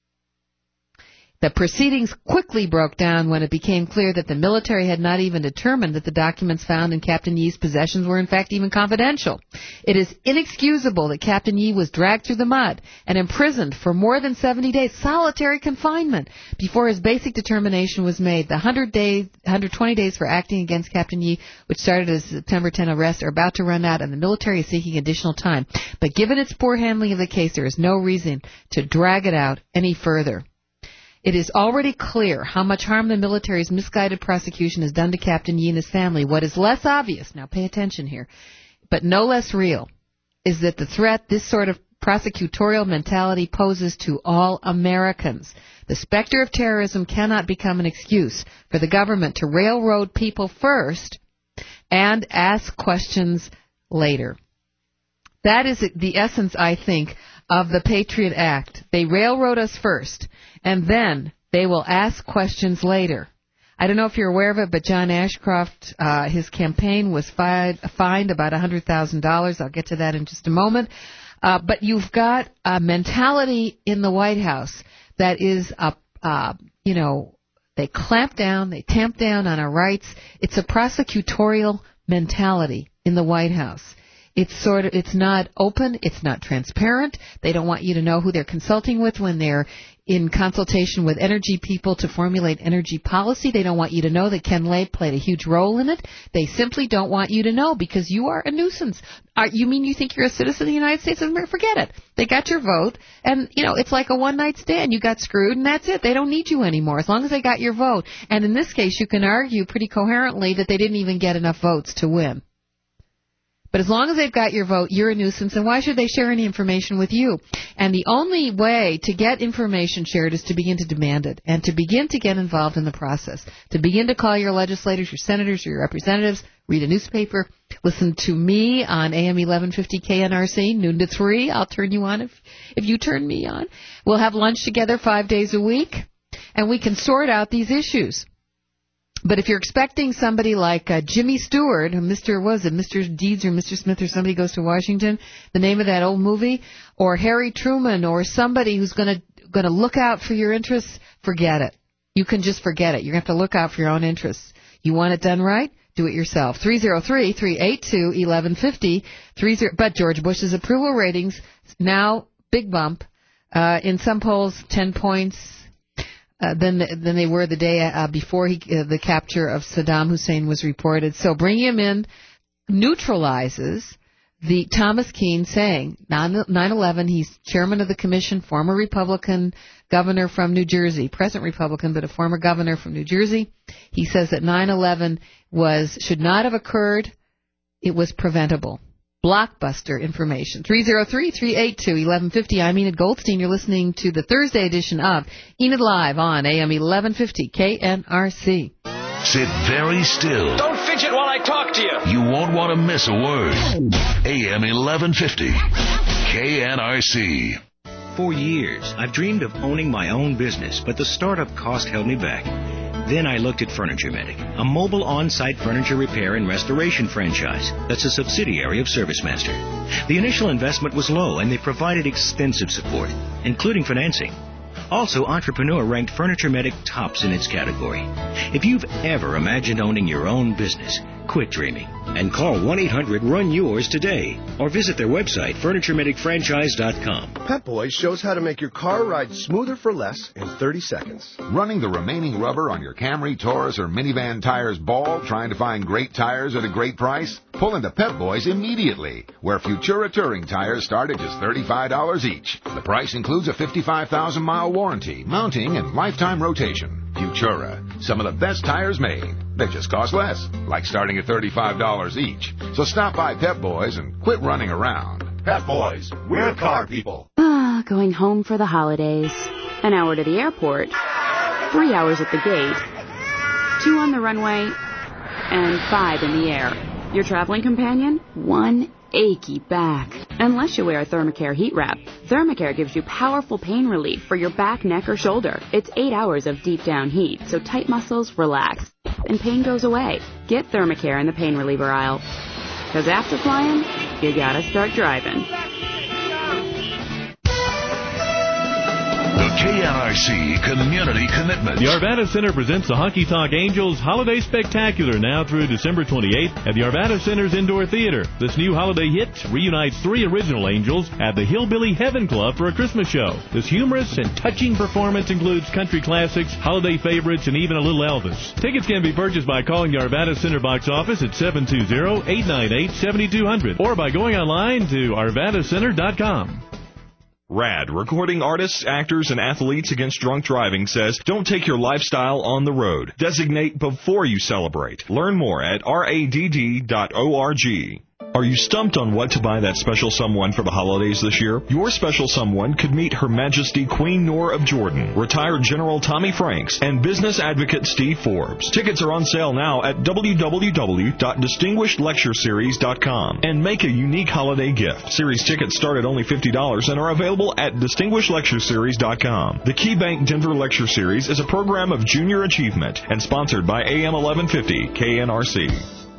The proceedings quickly broke down when it became clear that the military had not even determined that the documents found in Captain Yi's possessions were in fact even confidential. It is inexcusable that Captain Yi was dragged through the mud and imprisoned for more than seventy days, solitary confinement, before his basic determination was made. The one hundred days, one hundred twenty days for acting against Captain Yi, which started as September tenth arrest, are about to run out, and the military is seeking additional time. But given its poor handling of the case, there is no reason to drag it out any further. It is already clear how much harm the military's misguided prosecution has done to Captain Yi and his family. What is less obvious, now pay attention here, but no less real, is that the threat this sort of prosecutorial mentality poses to all Americans. The specter of terrorism cannot become an excuse for the government to railroad people first and ask questions later. That is the essence, I think, of the Patriot Act. They railroad us first, and then they will ask questions later. I don't know if you're aware of it, but John Ashcroft, uh, his campaign was fi- fined about one hundred thousand dollars. I'll get to that in just a moment. Uh, but you've got a mentality in the White House that is, a, uh, you know, they clamp down, they tamp down on our rights. It's a prosecutorial mentality in the White House. It's sort of, it's not open, it's not transparent. They don't want you to know who they're consulting with when they're in consultation with energy people to formulate energy policy. They don't want you to know that Ken Lay played a huge role in it. They simply don't want you to know because you are a nuisance. Are, you mean you think you're a citizen of the United States of America? Forget it. They got your vote, and, you know, it's like a one-night stand. You got screwed, and that's it. They don't need you anymore as long as they got your vote. And in this case, you can argue pretty coherently that they didn't even get enough votes to win. But as long as they've got your vote, you're a nuisance, and why should they share any information with you? And the only way to get information shared is to begin to demand it, and to begin to get involved in the process, to begin to call your legislators, your senators, your representatives, read a newspaper, listen to me on A M eleven fifty K N R C, noon to three. I'll turn you on if, if you turn me on. We'll have lunch together five days a week, and we can sort out these issues. But if you're expecting somebody like uh, Jimmy Stewart, or Mister was it Mister Deeds or Mister Smith or somebody goes to Washington, the name of that old movie, or Harry Truman, or somebody who's going to going to look out for your interests, forget it. You can just forget it. You're going to have to look out for your own interests. You want it done right? Do it yourself. three oh three, three eight two, eleven fifty. thirty But George Bush's approval ratings now big bump. Uh, in some polls, ten points. Uh, than than they were the day uh, before he, uh, the capture of Saddam Hussein was reported. So bringing him in neutralizes the Thomas Keene saying nine eleven. He's chairman of the commission, former Republican governor from New Jersey, present Republican, but a former governor from New Jersey. He says that nine eleven was should not have occurred. It was preventable. Blockbuster information. three oh three, three eight two, eleven fifty. I'm Enid Goldstein. You're listening to the Thursday edition of Enid Live on A M eleven fifty K N R C. Sit very still. Don't fidget while I talk to you. You won't want to miss a word. A M eleven fifty K N R C. For years, I've dreamed of owning my own business, but the startup cost held me back. Then I looked at Furniture Medic, a mobile on-site furniture repair and restoration franchise that's a subsidiary of ServiceMaster. The initial investment was low, and they provided extensive support, including financing. Also, Entrepreneur ranked Furniture Medic tops in its category. If you've ever imagined owning your own business, quit dreaming and call one eight hundred run yours today or visit their website, furniture medic franchise dot com. Pep Boys shows how to make your car ride smoother for less in thirty seconds. Running the remaining rubber on your Camry, Taurus, or minivan tires bald, trying to find great tires at a great price? Pull into Pep Boys immediately, where Futura Touring tires start at just thirty-five dollars each. The price includes a fifty-five thousand mile warranty, mounting, and lifetime rotation. Futura, some of the best tires made. They just cost less, like starting at thirty-five dollars each. So stop by Pep Boys and quit running around. Pep Boys, we're car people. Ah, going home for the holidays. An hour to the airport. Three hours at the gate. Two on the runway. And five in the air. Your traveling companion? One achy back. Unless you wear a Thermacare heat wrap. Thermacare gives you powerful pain relief for your back, neck, or shoulder. It's eight hours of deep down heat, so tight muscles relax, and pain goes away. Get Thermacare in the pain reliever aisle. Because after flying, you gotta start driving. The K N R C Community Commitment. The Arvada Center presents the Honky Tonk Angels Holiday Spectacular now through December twenty-eighth at the Arvada Center's Indoor Theater. This new holiday hit reunites three original Angels at the Hillbilly Heaven Club for a Christmas show. This humorous and touching performance includes country classics, holiday favorites, and even a little Elvis. Tickets can be purchased by calling the Arvada Center box office at seven two zero, eight nine eight, seven two zero zero or by going online to arvada center dot com. RAD, Recording Artists, Actors, and Athletes Against Drunk Driving, says, don't take your lifestyle on the road. Designate before you celebrate. Learn more at radd dot org. Are you stumped on what to buy that special someone for the holidays this year? Your special someone could meet Her Majesty Queen Noor of Jordan, retired General Tommy Franks, and business advocate Steve Forbes. Tickets are on sale now at w w w dot distinguished lecture series dot com and make a unique holiday gift. Series tickets start at only fifty dollars and are available at distinguished lecture series dot com. The KeyBank Denver Lecture Series is a program of junior achievement and sponsored by A M eleven fifty K N R C.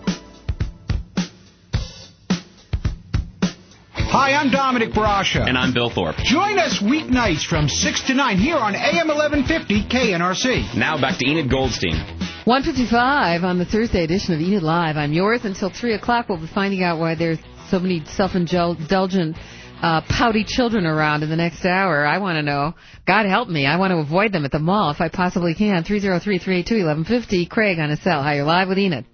Hi, I'm Dominic Brasha. And I'm Bill Thorpe. Join us weeknights from six to nine here on A M eleven fifty K N R C. Now back to Enid Goldstein. one fifty-five on the Thursday edition of Enid Live. I'm yours until three o'clock. We'll be finding out why there's so many self-indulgent, uh, pouty children around in the next hour. I want to know. God help me. I want to avoid them at the mall if I possibly can. three oh three, three eight two, eleven fifty. Craig on a cell. Hi, you're live with Enid.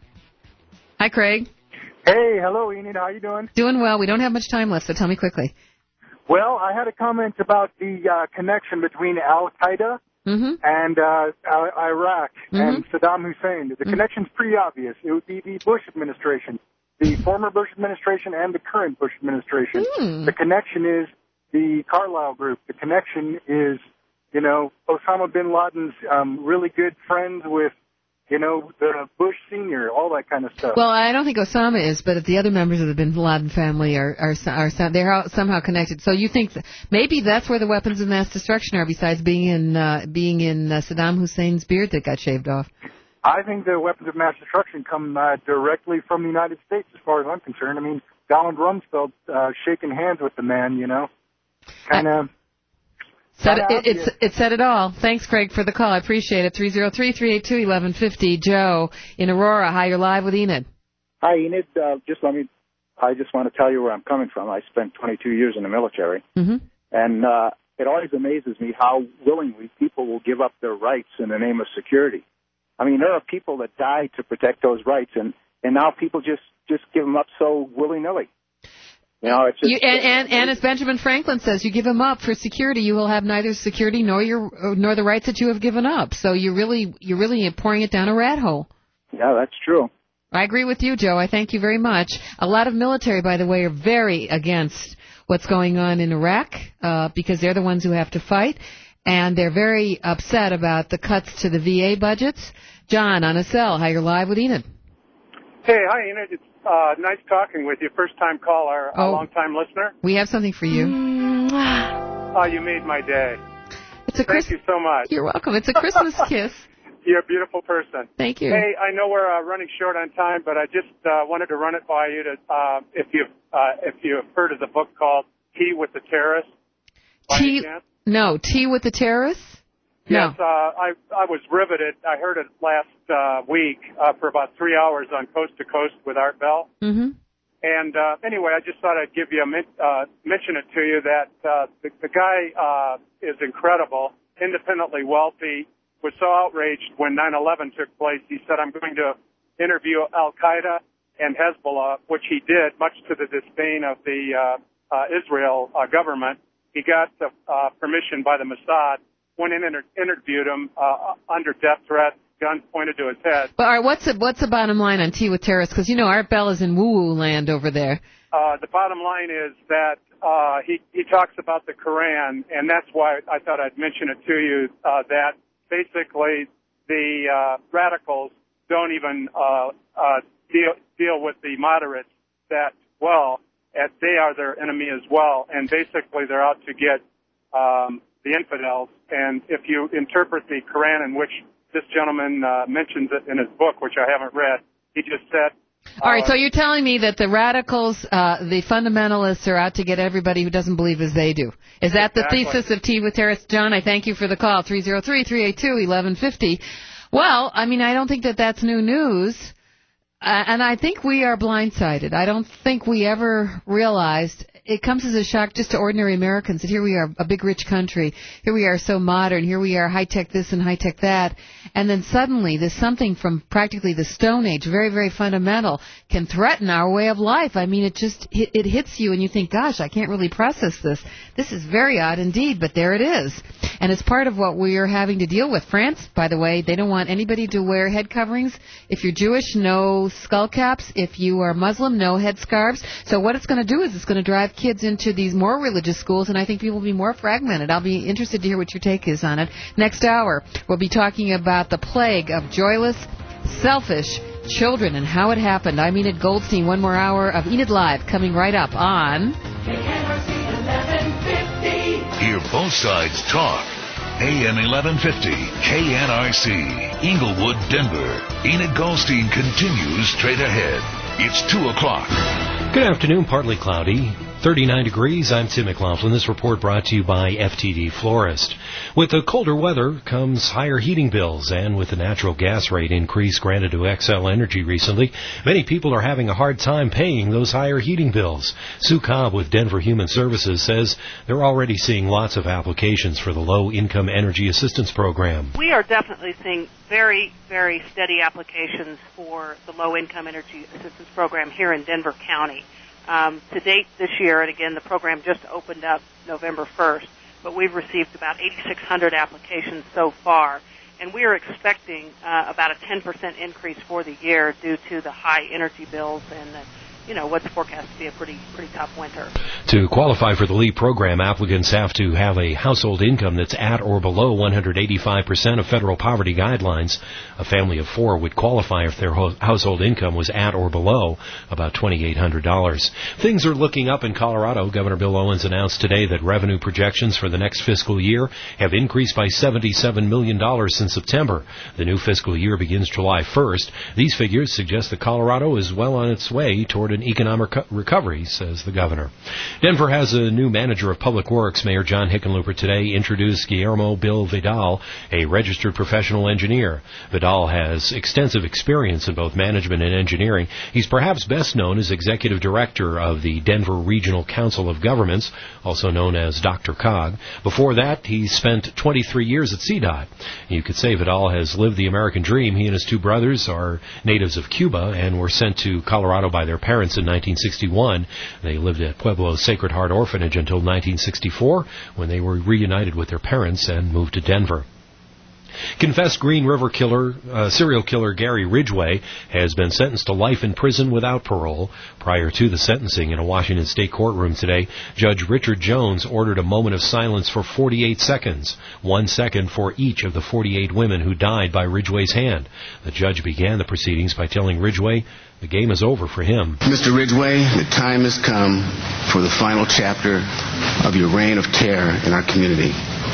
Hi, Craig. Hey, hello, Enid. How you doing? Doing well. We don't have much time left, so tell me quickly. Well, I had a comment about the uh, connection between Al-Qaeda mm-hmm. and uh, Iraq mm-hmm. and Saddam Hussein. The mm-hmm. connection's pretty obvious. It would be the Bush administration, the former Bush administration and the current Bush administration. Mm. The connection is the Carlyle Group. The connection is, you know, Osama bin Laden's um, really good friends with, you know, the Bush Senior, all that kind of stuff. Well, I don't think Osama is, but the other members of the bin Laden family are are, are they're somehow connected. So you think that maybe that's where the weapons of mass destruction are, besides being in uh, being in uh, Saddam Hussein's beard that got shaved off? I think the weapons of mass destruction come uh, directly from the United States, as far as I'm concerned. I mean, Donald Rumsfeld uh, shaking hands with the man, you know, kind of. Said it, it, it said it all. Thanks, Craig, for the call. I appreciate it. three oh three, three eight two, eleven fifty. Joe in Aurora. Hi, you're live with Enid. Hi, Enid. Uh, just let me, I just want to tell you where I'm coming from. I spent twenty-two years in the military. Mm-hmm. And uh, it always amazes me how willingly people will give up their rights in the name of security. I mean, there are people that die to protect those rights, and, and now people just, just give them up so willy-nilly. You know, it's just, you, and, and, and as Benjamin Franklin says, you give them up for security, you will have neither security nor your nor the rights that you have given up. So you're really you're really pouring it down a rat hole. Yeah, that's true. I agree with you, Joe. I thank you very much. A lot of military, by the way, are very against what's going on in Iraq uh, because they're the ones who have to fight, and they're very upset about the cuts to the V A budgets. John on a cell. Hi, you're live with Enid. Hey, hi, Enid. It's uh, nice talking with you. First-time caller, oh, a long-time listener. We have something for you. Oh, you made my day. It's a Thank you so much. You're welcome. It's a Christmas kiss. You're a beautiful person. Thank you. Hey, I know we're uh, running short on time, but I just uh, wanted to run it by you to uh, if you've uh, if you've heard of the book called Tea with the Terrorists. Tea? No, Tea with the Terrorists? No. Yes, uh, I I was riveted. I heard it last uh, week uh, for about three hours on Coast to Coast with Art Bell. Mm-hmm. And uh, anyway, I just thought I'd give you a min- uh, mention it to you that uh, the, the guy uh, is incredible, independently wealthy. Was so outraged when nine eleven took place. He said, "I'm going to interview Al Qaeda and Hezbollah," which he did, much to the disdain of the uh, uh, Israel uh, government. He got uh, uh, permission by the Mossad. Went in and inter- interviewed him uh, under death threat, guns pointed to his head. But all right, what's the, what's the bottom line on Tea with Terrorists? Because, you know, Art Bell is in woo-woo land over there. Uh, the bottom line is that uh, he, he talks about the Quran, and that's why I thought I'd mention it to you, uh, that basically the uh, radicals don't even uh, uh, deal, deal with the moderates that well, as they are their enemy as well, and basically they're out to get um, the infidels. And if you interpret the Quran, in which this gentleman uh, mentions it in his book, which I haven't read, he just said... All right, uh, so you're telling me that the radicals, uh, the fundamentalists, are out to get everybody who doesn't believe as they do. Is that Exactly. the thesis of Tea with Terrorists? John, I thank you for the call, three oh three, three eight two, eleven fifty. Well, I mean, I don't think that that's new news, uh, and I think we are blindsided. I don't think we ever realized... It comes as a shock just to ordinary Americans that here we are, a big, rich country. Here we are so modern. Here we are high-tech this and high-tech that. And then suddenly there's something from practically the Stone Age, very, very fundamental, can threaten our way of life. I mean, it just, it, it hits you and you think, gosh, I can't really process this. This is very odd indeed, but there it is. And it's part of what we are having to deal with. France, by the way, they don't want anybody to wear head coverings. If you're Jewish, no skull caps. If you are Muslim, no headscarves. So what it's going to do is it's going to drive kids into these more religious schools, and I think people will be more fragmented. I'll be interested to hear what your take is on it. Next hour, we'll be talking about the plague of joyless, selfish children and how it happened. I'm Enid Goldstein. One more hour of Enid Live coming right up on... Hear both sides talk. A M eleven fifty, K N R C, Inglewood, Denver. Enid Goldstein continues straight ahead. It's two o'clock. Good afternoon, partly cloudy. thirty-nine degrees, I'm Tim McLaughlin. This report brought to you by F T D Florist. With the colder weather comes higher heating bills, and with the natural gas rate increase granted to Xcel Energy recently, many people are having a hard time paying those higher heating bills. Sue Cobb with Denver Human Services says they're already seeing lots of applications for the Low-Income Energy Assistance Program. We are definitely seeing very, very steady applications for the Low-Income Energy Assistance Program here in Denver County. Um, to date this year, and again, the program just opened up November first, but we've received about eighty-six hundred applications so far, and we are expecting uh, about a ten percent increase for the year due to the high energy bills and the you know, what's forecast to be a pretty pretty tough winter. To qualify for the LEAP program, applicants have to have a household income that's at or below one hundred eighty-five percent of federal poverty guidelines. A family of four would qualify if their ho- household income was at or below about twenty-eight hundred dollars. Things are looking up in Colorado. Governor Bill Owens announced today that revenue projections for the next fiscal year have increased by seventy-seven million dollars since September. The new fiscal year begins July first. These figures suggest that Colorado is well on its way toward an economic recovery, says the governor. Denver has a new manager of public works. Mayor John Hickenlooper today introduced Guillermo Bill Vidal, a registered professional engineer. Vidal has extensive experience in both management and engineering. He's perhaps best known as executive director of the Denver Regional Council of Governments, also known as Doctor Cog. Before that, he spent twenty-three years at C DOT. You could say Vidal has lived the American dream. He and his two brothers are natives of Cuba and were sent to Colorado by their parents in nineteen sixty-one. They lived at Pueblo Sacred Heart Orphanage until nineteen sixty-four, when they were reunited with their parents and moved to Denver. Confessed Green River killer, uh, serial killer Gary Ridgway has been sentenced to life in prison without parole. Prior to the sentencing in a Washington state courtroom today, Judge Richard Jones ordered a moment of silence for forty-eight seconds, one second for each of the forty-eight women who died by Ridgway's hand. The judge began the proceedings by telling Ridgway the game is over for him. Mister Ridgway, the time has come for the final chapter of your reign of terror in our community.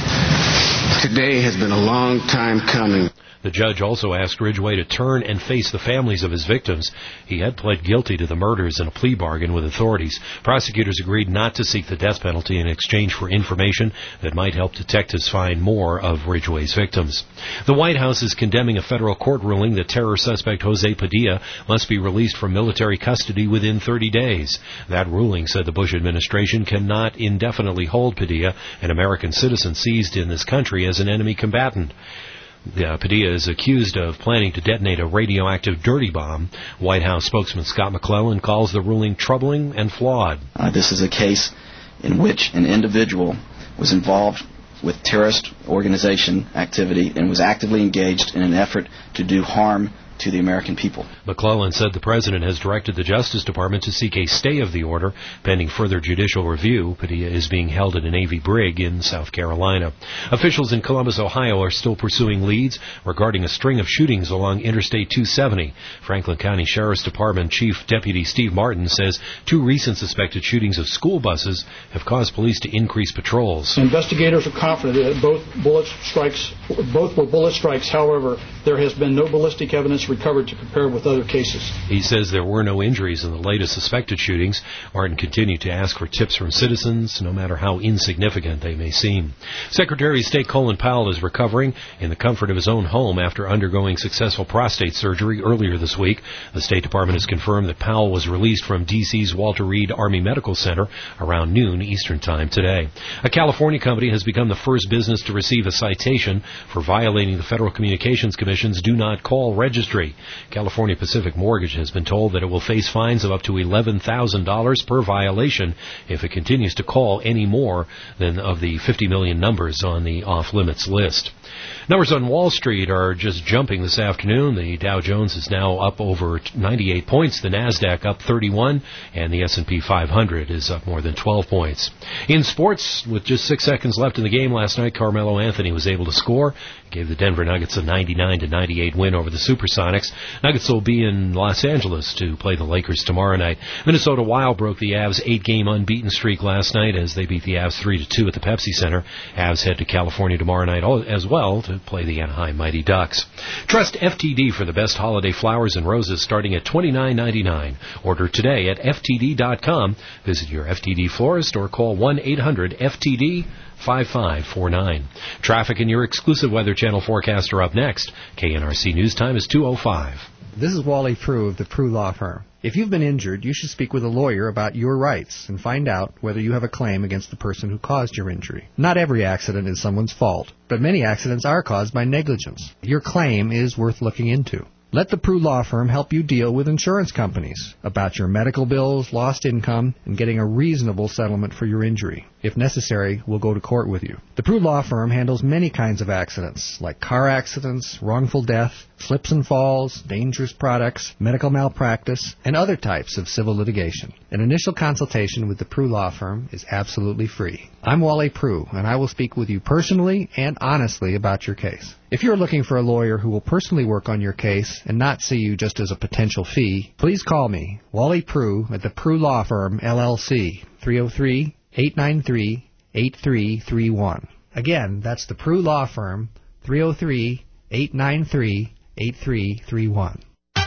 Today has been a long time coming. The judge also asked Ridgway to turn and face the families of his victims. He had pled guilty to the murders in a plea bargain with authorities. Prosecutors agreed not to seek the death penalty in exchange for information that might help detectives find more of Ridgway's victims. The White House is condemning a federal court ruling that terror suspect Jose Padilla must be released from military custody within thirty days. That ruling said the Bush administration cannot indefinitely hold Padilla, an American citizen seized in this country, as an enemy combatant. Uh, Padilla is accused of planning to detonate a radioactive dirty bomb. White House spokesman Scott McClellan calls the ruling troubling and flawed. Uh, this is a case in which an individual was involved with terrorist organization activity and was actively engaged in an effort to do harm to the American people. McClellan said the president has directed the Justice Department to seek a stay of the order pending further judicial review. Padilla is being held at a Navy brig in South Carolina. Officials in Columbus, Ohio are still pursuing leads regarding a string of shootings along Interstate two seventy. Franklin County Sheriff's Department Chief Deputy Steve Martin says two recent suspected shootings of school buses have caused police to increase patrols. Investigators are confident that both bullet strikes, both were bullet strikes. However, there has been no ballistic evidence recovered to compare with other cases. He says there were no injuries in the latest suspected shootings. Martin continued to ask for tips from citizens, no matter how insignificant they may seem. Secretary of State Colin Powell is recovering in the comfort of his own home after undergoing successful prostate surgery earlier this week. The State Department has confirmed that Powell was released from D C's Walter Reed Army Medical Center around noon Eastern Time today. A California company has become the first business to receive a citation for violating the Federal Communications Commission's Do Not Call registry. California Pacific Mortgage has been told that it will face fines of up to eleven thousand dollars per violation if it continues to call any more than of the fifty million numbers on the off-limits list. Numbers on Wall Street are just jumping this afternoon. The Dow Jones is now up over ninety-eight points, the NASDAQ up thirty-one, and the S and P five hundred is up more than twelve points. In sports, with just six seconds left in the game last night, Carmelo Anthony was able to score. Gave the Denver Nuggets a ninety-nine to ninety-eight win over the Supersonics. Nuggets will be in Los Angeles to play the Lakers tomorrow night. Minnesota Wild broke the Avs' eight-game unbeaten streak last night as they beat the Avs three to two at the Pepsi Center. Avs head to California tomorrow night as well to play the Anaheim Mighty Ducks. Trust F T D for the best holiday flowers and roses starting at twenty-nine ninety-nine. Order today at F T D dot com. Visit your F T D florist or call one eight hundred F T D five five four nine. Traffic and your exclusive Weather Channel forecast are up next. K N R C News Time is two oh five. This is Wally Prue of the Prue Law Firm. If you've been injured, you should speak with a lawyer about your rights and find out whether you have a claim against the person who caused your injury. Not every accident is someone's fault, but many accidents are caused by negligence. Your claim is worth looking into. Let the Prue Law Firm help you deal with insurance companies about your medical bills, lost income, and getting a reasonable settlement for your injury. If necessary, we'll go to court with you. The Prue Law Firm handles many kinds of accidents, like car accidents, wrongful death, slips and falls, dangerous products, medical malpractice, and other types of civil litigation. An initial consultation with the Prue Law Firm is absolutely free. I'm Wally Prue, and I will speak with you personally and honestly about your case. If you're looking for a lawyer who will personally work on your case and not see you just as a potential fee, please call me, Wally Prue, at the Prue Law Firm, L L C, three oh three, eight nine three, eight three three one. Again, that's the Prue Law Firm, three oh three, eight nine three, eight three three one.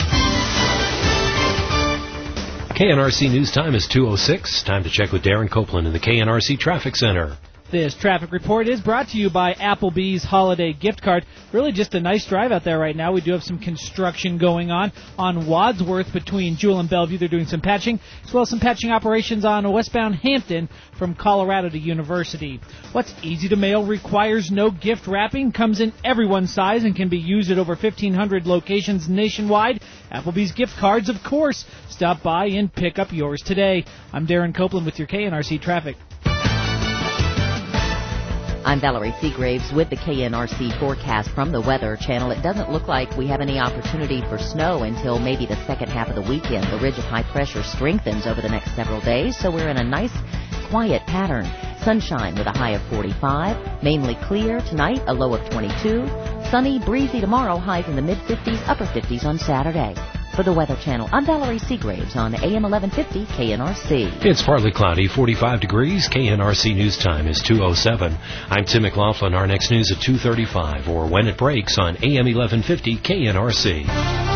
K N R C News Time is two oh six. Time to check with Darren Copeland in the K N R C Traffic Center. This traffic report is brought to you by Applebee's Holiday Gift Card. Really just a nice drive out there right now. We do have some construction going on on Wadsworth between Jewel and Bellevue. They're doing some patching, as well as some patching operations on westbound Hampton from Colorado to University. What's easy to mail, requires no gift wrapping, comes in everyone's size, and can be used at over fifteen hundred locations nationwide. Applebee's Gift Cards, of course. Stop by and pick up yours today. I'm Darren Copeland with your K N R C Traffic. I'm Valerie Seagraves with the K N R C forecast from the Weather Channel. It doesn't look like we have any opportunity for snow until maybe the second half of the weekend. The ridge of high pressure strengthens over the next several days, so we're in a nice, quiet pattern. Sunshine with a high of forty-five. Mainly clear tonight, a low of twenty-two. Sunny, breezy tomorrow, highs in the mid-fifties, upper fifties on Saturday. For the Weather Channel, I'm Valerie Seagraves on A M eleven fifty K N R C. It's partly cloudy, forty-five degrees. K N R C News Time is two oh seven. I'm Tim McLaughlin. Our next news at two thirty-five, or when it breaks on A M eleven fifty K N R C.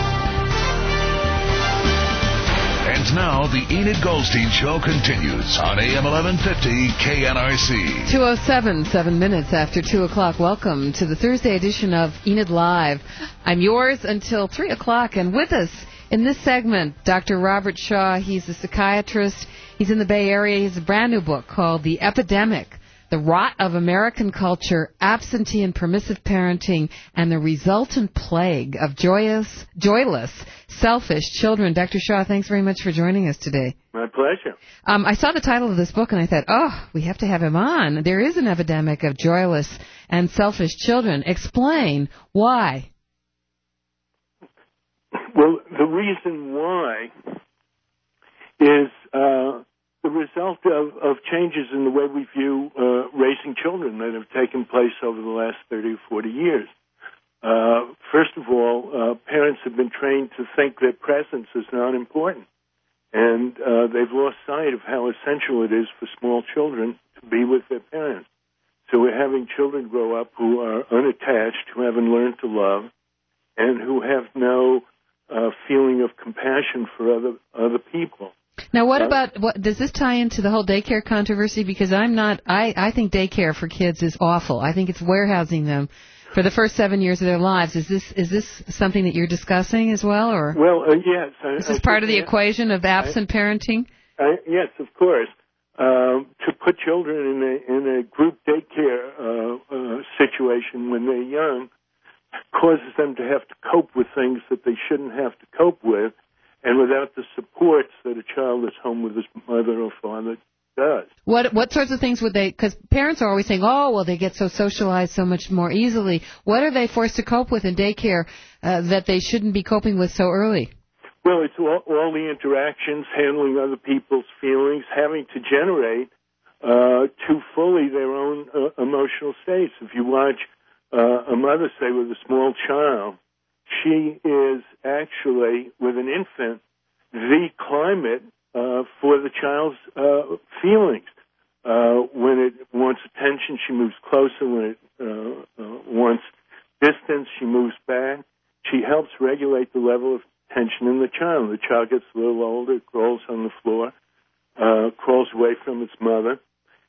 And now the Enid Goldstein Show continues on A M eleven fifty K N R C. two oh seven, seven minutes after two o'clock. Welcome to the Thursday edition of Enid Live. I'm yours until three o'clock, and with us in this segment, Doctor Robert Shaw. He's a psychiatrist. He's in the Bay Area. He has a brand new book called The Epidemic, The Rot of American Culture, Absentee and Permissive Parenting, and the Resultant Plague of Joyous, Joyless, Selfish Children. Doctor Shaw, thanks very much for joining us today. My pleasure. Um, I saw the title of this book, and I thought, oh, we have to have him on. There is an epidemic of joyless and selfish children. Explain why. Well, the reason why is uh, the result of, of changes in the way we view uh, raising children that have taken place over the last thirty or forty years. Uh, first of all, uh, parents have been trained to think their presence is not important, and uh, they've lost sight of how essential it is for small children to be with their parents. So we're having children grow up who are unattached, who haven't learned to love, and who have no uh, feeling of compassion for other other people. Now, what about, what, does this tie into the whole daycare controversy? Because I'm not, I, I think daycare for kids is awful. I think it's warehousing them for the first seven years of their lives. Is this is this something that you're discussing as well, or? Well, uh, yes. I, is this I part of the I, equation of absent I, parenting? I, yes, of course. Uh, to put children in a in a group daycare uh, uh, situation when they're young causes them to have to cope with things that they shouldn't have to cope with, and without the supports that a child that's home with his mother or father does. What what sorts of things would they, because parents are always saying, oh, well, they get so socialized so much more easily. What are they forced to cope with in daycare uh, that they shouldn't be coping with so early? Well, it's all, all the interactions, handling other people's feelings, having to generate uh, to fully their own uh, emotional states. If you watch uh, a mother, say, with a small child, she is actually, with an infant, the climate uh, for the child's uh, feelings. Uh, when it wants attention, she moves closer. When it uh, uh, wants distance, she moves back. She helps regulate the level of tension in the child. The child gets a little older, crawls on the floor, uh, crawls away from its mother,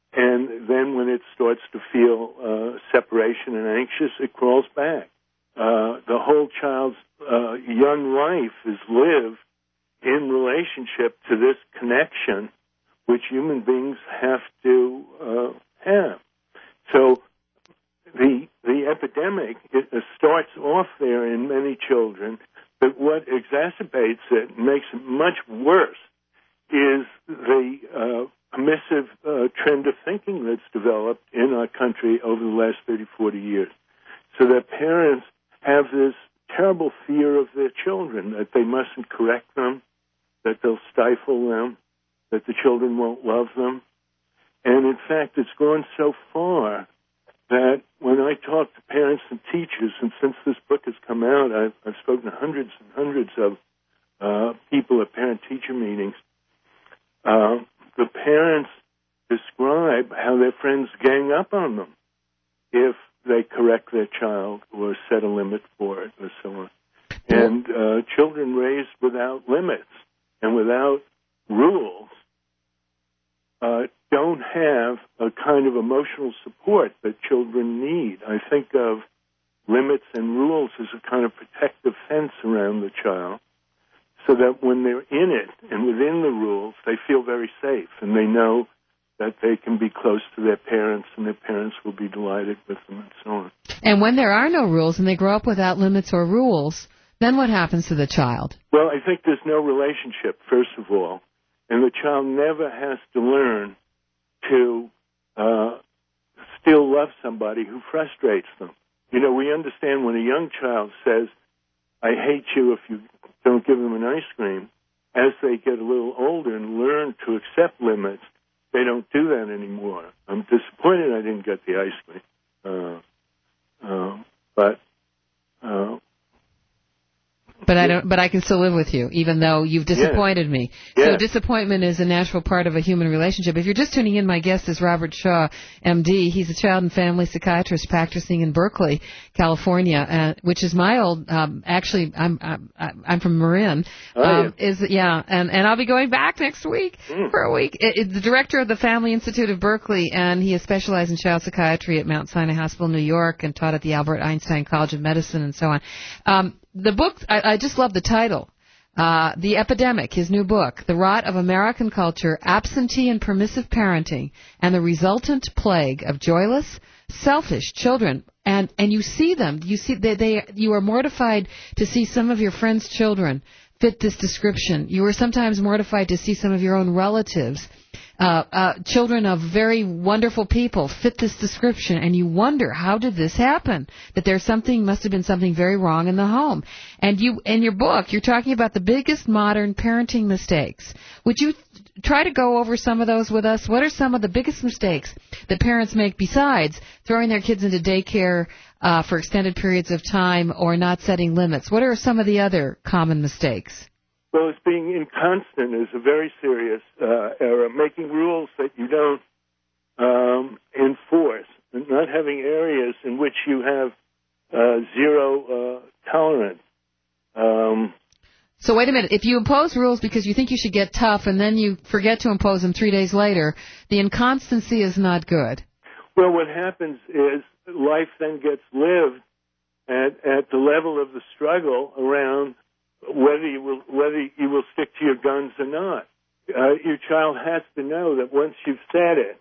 and then when it starts to feel uh, separation and anxious, it crawls back. Uh, the whole child's uh, young life is lived in relationship to this connection which human beings have to uh, have. So the the epidemic, it, it starts off there in many children, but what exacerbates it and makes it much worse is the uh, permissive uh, trend of thinking that's developed in our country over the last thirty, forty years. So that parents have this terrible fear of their children, that they mustn't correct them, that they'll stifle them, that the children won't love them. And in fact, it's gone so far that when I talk to parents and teachers, and since this book has come out, I've, I've spoken to hundreds and hundreds of uh, people at parent-teacher meetings, uh, the parents describe how their friends gang up on them if they correct their child or set a limit for it or so on. And uh, children raised without limits and without rules uh, don't have a kind of emotional support that children need. I think of limits and rules as a kind of protective fence around the child so that when they're in it and within the rules, they feel very safe and they know that they can be close to their parents and their parents will be delighted with them and so on. And when there are no rules and they grow up without limits or rules, then what happens to the child? Well, I think there's no relationship, first of all, and the child never has to learn to uh, still love somebody who frustrates them. You know, we understand when a young child says, I hate you if you don't give them an ice cream. As they get a little older and learn to accept limits, they don't do that anymore. I'm disappointed I didn't get the ice cream. Uh, uh, but... Uh, But I don't. But I can still live with you, even though you've disappointed yes. me. Yes. So disappointment is a natural part of a human relationship. If you're just tuning in, my guest is Robert Shaw, M D. He's a child and family psychiatrist practicing in Berkeley, California, uh, which is my old. Um, actually, I'm I'm I'm from Marin. Oh, um, yeah. Is yeah, and and I'll be going back next week mm. for a week. It, it's the director of the Family Institute of Berkeley, and he has specialized in child psychiatry at Mount Sinai Hospital, New York, and taught at the Albert Einstein College of Medicine, and so on. Um, The book, I, I just love the title. Uh, The Epidemic, his new book, The Rot of American Culture, Absentee and Permissive Parenting, and the Resultant Plague of Joyless, Selfish Children. And, and you see them, you see, they, they, you are mortified to see some of your friends' children fit this description. You are sometimes mortified to see some of your own relatives, uh, uh, children of very wonderful people fit this description, and you wonder, how did this happen? That there's something, must have been something very wrong in the home. And you, in your book, you're talking about the biggest modern parenting mistakes. Would you try to go over some of those with us? What are some of the biggest mistakes that parents make besides throwing their kids into daycare uh, for extended periods of time or not setting limits? What are some of the other common mistakes? Well, it's being inconstant is a very serious uh, error. Making rules that you don't um, enforce, and not having areas in which you have uh, zero uh, tolerance. Um, so wait a minute. If you impose rules because you think you should get tough and then you forget to impose them three days later, the inconstancy is not good. Well, what happens is life then gets lived at, at the level of the struggle around whether you will whether you will stick to your guns or not. Uh, your child has to know that once you've said it,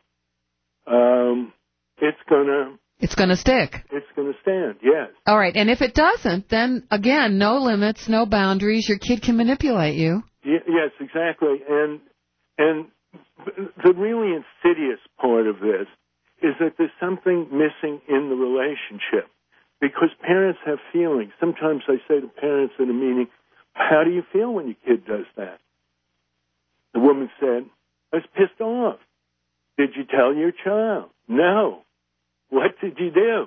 um, it's gonna it's gonna stick. It's gonna stand. Yes. All right, and if it doesn't, then again, no limits, no boundaries. Your kid can manipulate you. Y- yes, exactly. And and the really insidious part of this is that there's something missing in the relationship, because parents have feelings. Sometimes I say to parents in a meeting, how do you feel when your kid does that? The woman said, I was pissed off. Did you tell your child? No. What did you do?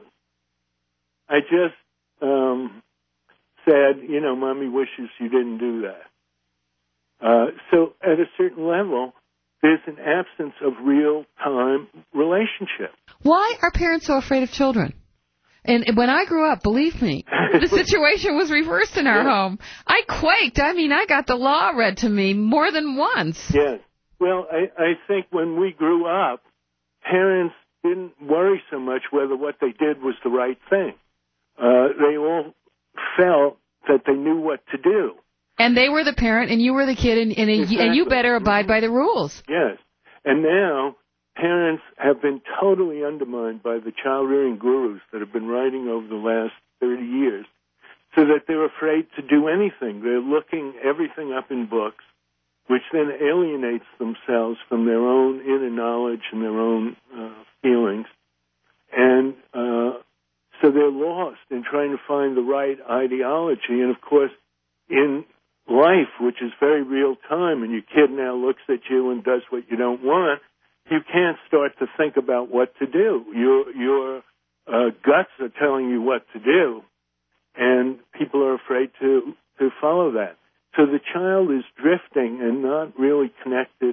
I just um, said, you know, Mommy wishes you didn't do that. Uh, so at a certain level, there's an absence of real-time relationship. Why are parents so afraid of children? And when I grew up, believe me, the situation was reversed in our yeah. home. I quaked. I mean, I got the law read to me more than once. Yes. Well, I, I think when we grew up, parents didn't worry so much whether what they did was the right thing. Uh, they all felt that they knew what to do. And they were the parent, and you were the kid, and, and, exactly. and you better abide by the rules. Yes. And now parents have been totally undermined by the child-rearing gurus that have been writing over the last thirty years, so that they're afraid to do anything. They're looking everything up in books, which then alienates themselves from their own inner knowledge and their own uh, feelings. And uh, so they're lost in trying to find the right ideology. And, of course, in life, which is very real time, and your kid now looks at you and does what you don't want, you can't start to think about what to do. Your your uh, guts are telling you what to do, and people are afraid to, to follow that. So the child is drifting and not really connected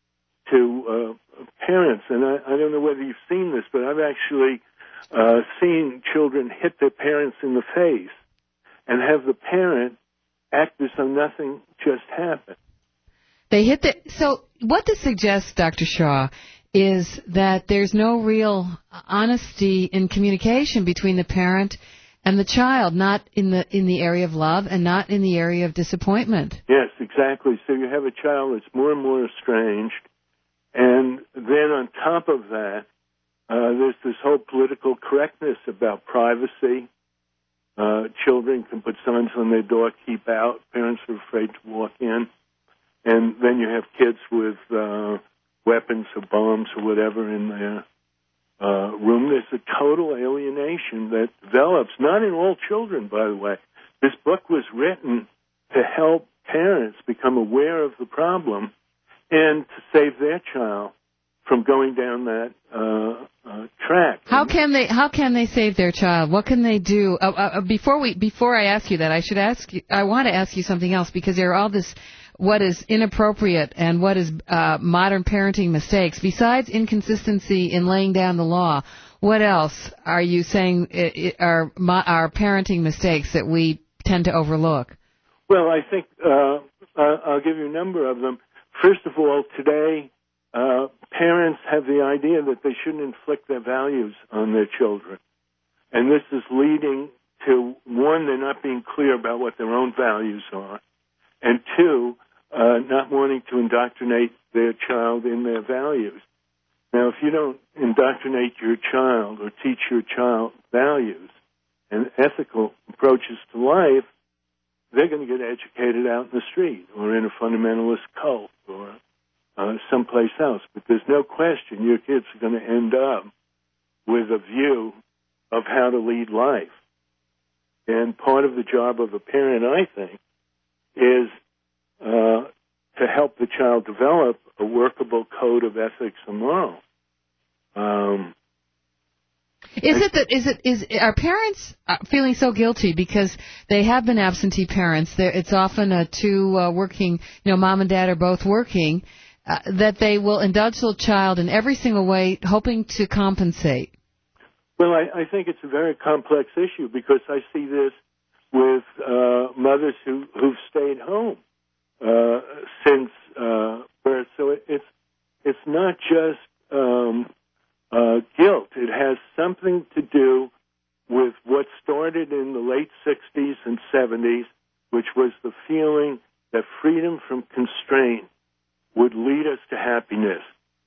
to uh, parents. And I, I don't know whether you've seen this, but I've actually uh, seen children hit their parents in the face and have the parent act as though nothing just happened. They hit the... So what this suggests, Doctor Shaw, is that there's no real honesty in communication between the parent and the child, not in the in the area of love and not in the area of disappointment. Yes, exactly. So you have a child that's more and more estranged, and then on top of that, uh, there's this whole political correctness about privacy. Uh, children can put signs on their door, keep out. Parents are afraid to walk in. And then you have kids with uh, weapons or bombs or whatever in their uh, room. there's a total alienation that develops, not in all children, by the way. This book was written to help parents become aware of the problem and to save their child from going down that uh, uh, track. How can they? How can they save their child? What can they do? Uh, uh, before we, before I ask you that, I should ask you. I want to ask you something else, because there are all this, what is inappropriate and what is uh, modern parenting mistakes. Besides inconsistency in laying down the law, what else are you saying it, it, are are parenting mistakes that we tend to overlook? Well, I think uh, I'll give you a number of them. First of all, today, uh, parents have the idea that they shouldn't inflict their values on their children. And this is leading to, one, they're not being clear about what their own values are, and two, uh, not wanting to indoctrinate their child in their values. Now, if you don't indoctrinate your child or teach your child values and ethical approaches to life, they're going to get educated out in the street or in a fundamentalist cult or uh, someplace else. But there's no question your kids are going to end up with a view of how to lead life. And part of the job of a parent, I think, is uh, to help the child develop a workable code of ethics and morals. Um, Is it that is it is are parents feeling so guilty because they have been absentee parents? They're, it's often a two uh, working, you know, mom and dad are both working, uh, that they will indulge the child in every single way, hoping to compensate. Well, I, I think it's a very complex issue because I see this with uh, mothers who who've stayed home uh, since uh, birth. So it, it's it's not just um, Uh, guilt. It has something to do with what started in the late sixties and seventies, which was the feeling that freedom from constraint would lead us to happiness.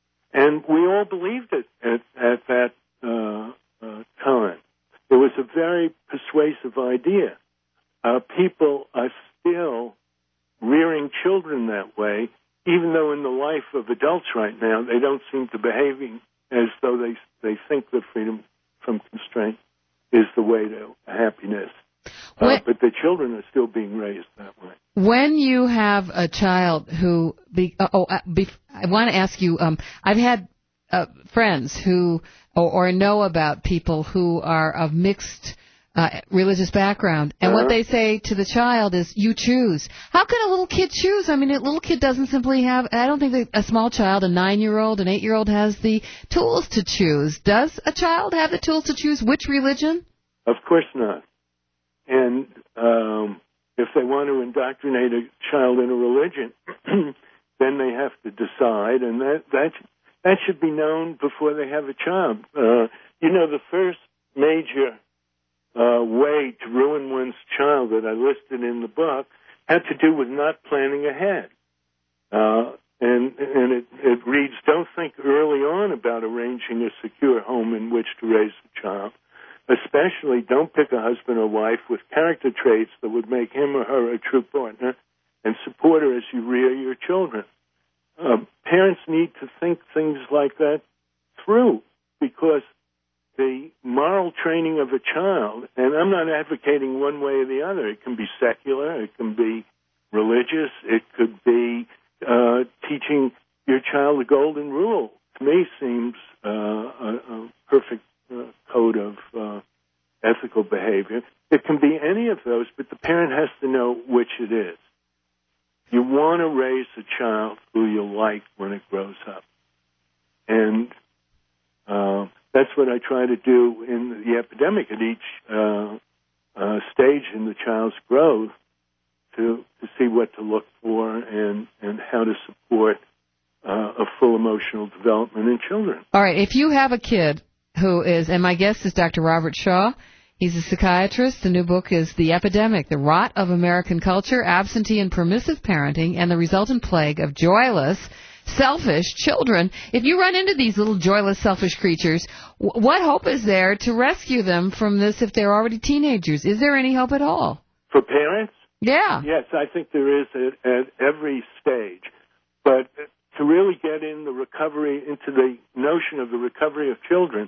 And we all believed it at, at that uh, uh, time. It was a very persuasive idea. Uh, people are still rearing children that way, even though in the life of adults right now, they don't seem to behaving as though they they think that freedom from constraint is the way to happiness. Uh, but the children are still being raised that way. When you have a child who, be, uh, oh, uh, be, I want to ask you, um, I've had uh, friends who, or, or know about people who are of mixed Uh, religious background, and uh-huh. what they say to the child is, you choose. How can a little kid choose? I mean, a little kid doesn't simply have, I don't think that a small child, a nine-year-old, an eight-year-old has the tools to choose. Does a child have the tools to choose which religion? Of course not. And um, if they want to indoctrinate a child in a religion, then they have to decide, and that, that, that should be known before they have a child. Uh, you know, the first major Uh, way to ruin one's child that I listed in the book had to do with not planning ahead. Uh, and and it, it reads, don't think early on about arranging a secure home in which to raise a child. Especially don't pick a husband or wife with character traits that would make him or her a true partner and support her as you rear your children. Uh, parents need to think things like that through, because the moral training of a child, and I'm not advocating one way or the other. It can be secular, it can be religious, it could be uh, teaching your child the golden rule. To me, seems uh, a, a perfect uh, code of uh, ethical behavior. It can be any of those, but the parent has to know which it is. You want to raise a child who you like when it grows up, and uh, that's what I try to do in the epidemic at each uh, uh, stage in the child's growth to to see what to look for and, and how to support uh, a full emotional development in children. All right, if you have a kid who is, and my guest is Doctor Robert Shaw, he's a psychiatrist. The new book is The Epidemic, The Rot of American Culture, Absentee and Permissive Parenting, and the Resultant Plague of Joyless, Selfish Children. If you run into these little joyless, selfish creatures, w- what hope is there to rescue them from this if they're already teenagers? Is there any hope at all? For parents? Yeah. Yes, I think there is at, at every stage. But to really get in the recovery, into the notion of the recovery of children,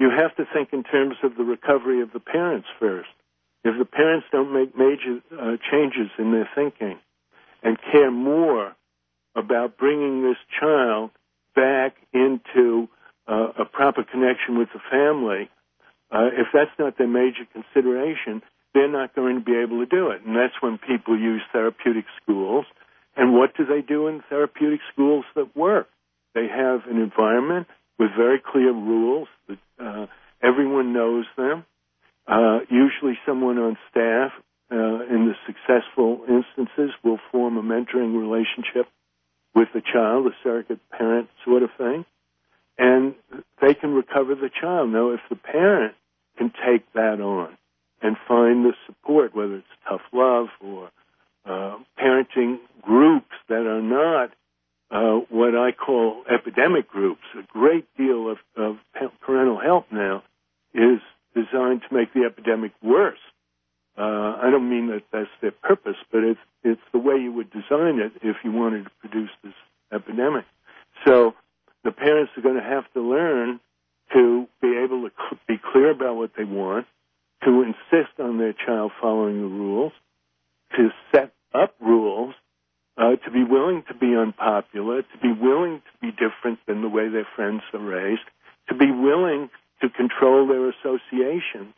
you have to think in terms of the recovery of the parents first. If the parents don't make major uh, changes in their thinking and care more about bringing this child back into uh, a proper connection with the family, uh, if that's not their major consideration, they're not going to be able to do it. And that's when people use therapeutic schools. And what do they do in therapeutic schools that work? They have an environment with very clear rules that uh, everyone knows them. Uh, usually someone on staff uh, in the successful instances will form a mentoring relationship with the child, a surrogate parent sort of thing, and they can recover the child. Now, if the parent can take that on and find the support, whether it's tough love or uh, parenting groups that are not uh, what I call epidemic groups, a great deal of, of parental help now is designed to make the epidemic worse. Uh, I don't mean that that's their purpose, but it's it's the way you would design it if you wanted to produce this epidemic. So the parents are going to have to learn to be able to cl- be clear about what they want, to insist on their child following the rules, to set up rules, uh, to be willing to be unpopular, to be willing to be different than the way their friends are raised, to be willing to control their association,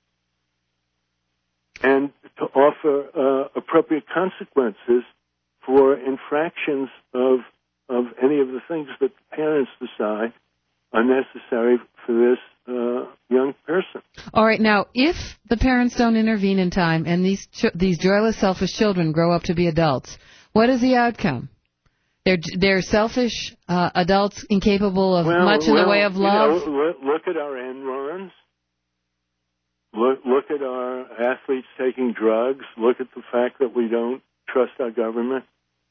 and to offer uh, appropriate consequences for infractions of of any of the things that the parents decide are necessary for this uh, young person. All right, now, if the parents don't intervene in time and these ch- these joyless, selfish children grow up to be adults, what is the outcome? They're they're selfish uh, adults, incapable of well, much in well, the way of love. You know, look, look at our Enrons. Look, look at our athletes taking drugs. Look at the fact that we don't trust our government.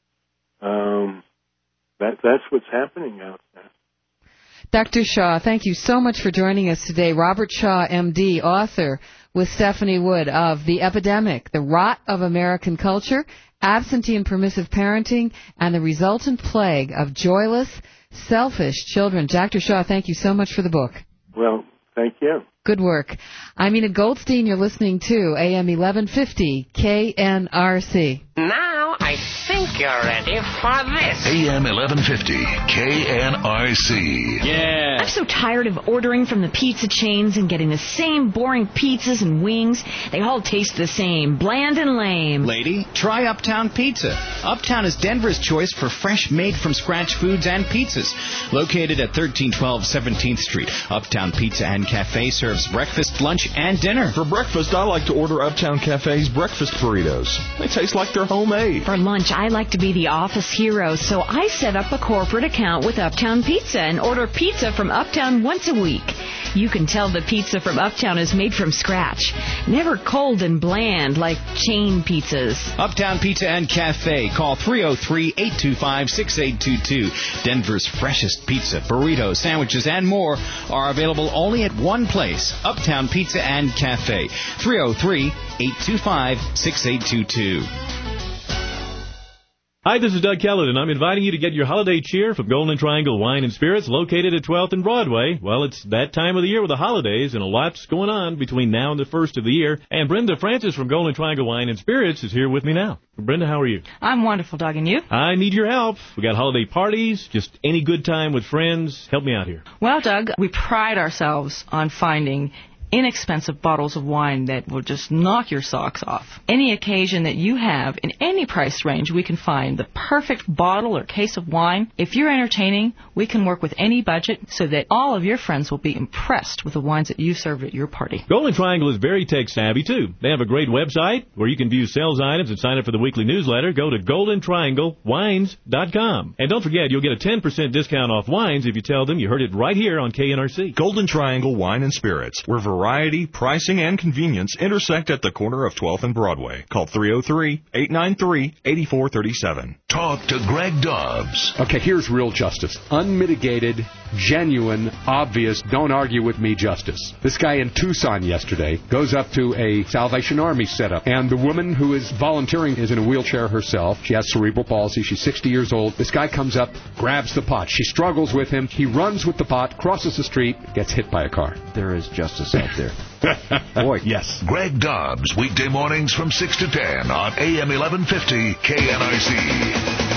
Um, that that's what's happening out there. Doctor Shaw, thank you so much for joining us today. Robert Shaw, M D, author with Stephanie Wood of The Epidemic, The Rot of American Culture, Absentee and Permissive Parenting, and the Resultant Plague of Joyless, Selfish Children. Doctor Shaw, thank you so much for the book. Well, thank you. Good work. I'm Enid Goldstein. You're listening to A M eleven fifty K N R C. Now I think you're ready for this. A M eleven fifty K N R C. Yeah. I'm so tired of ordering from the pizza chains and getting the same boring pizzas and wings. They all taste the same, bland and lame. Lady, try Uptown Pizza. Uptown is Denver's choice for fresh, made-from-scratch foods and pizzas. Located at thirteen twelve seventeenth Street, Uptown Pizza and Cafe serves breakfast, lunch, and dinner. For breakfast, I like to order Uptown Cafe's breakfast burritos. They taste like they're homemade. For lunch, I like to be the office hero, so I set up a corporate account with Uptown Pizza and order pizza from Uptown once a week. You can tell the pizza from Uptown is made from scratch. Never cold and bland like chain pizzas. Uptown Pizza and Cafe. Call three oh three, eight two five, six eight two two. Denver's freshest pizza, burritos, sandwiches, and more are available only at one place. Uptown Pizza and Cafe. three oh three, eight two five, six eight two two. Hi, this is Doug Kellett, and I'm inviting you to get your holiday cheer from Golden Triangle Wine and Spirits, located at twelfth and Broadway. Well, it's that time of the year with the holidays, and a lot's going on between now and the first of the year. And Brenda Francis from Golden Triangle Wine and Spirits is here with me now. Brenda, how are you? I'm wonderful, Doug, and you? I need your help. We got holiday parties, just any good time with friends. Help me out here. Well, Doug, we pride ourselves on finding inexpensive bottles of wine that will just knock your socks off. Any occasion that you have in any price range, we can find the perfect bottle or case of wine. If you're entertaining, we can work with any budget so that all of your friends will be impressed with the wines that you served at your party. Golden Triangle is very tech-savvy, too. They have a great website where you can view sales items and sign up for the weekly newsletter. Go to golden triangle wines dot com. And don't forget, you'll get a ten percent discount off wines if you tell them you heard it right here on K N R C. Golden Triangle Wine and Spirits, where variety variety, pricing, and convenience intersect at the corner of twelfth and Broadway. Call three oh three, eight nine three, eight four three seven. Talk to Greg Dobbs. Okay, here's real justice. Unmitigated, genuine, obvious, don't argue with me justice. This guy in Tucson yesterday goes up to a Salvation Army setup, and the woman who is volunteering is in a wheelchair herself. She has cerebral palsy. She's sixty years old. This guy comes up, grabs the pot. She struggles with him. He runs with the pot, crosses the street, gets hit by a car. There is justice out there. Boy, yes. Greg Dobbs, weekday mornings from six to ten on A M eleven fifty K N R C.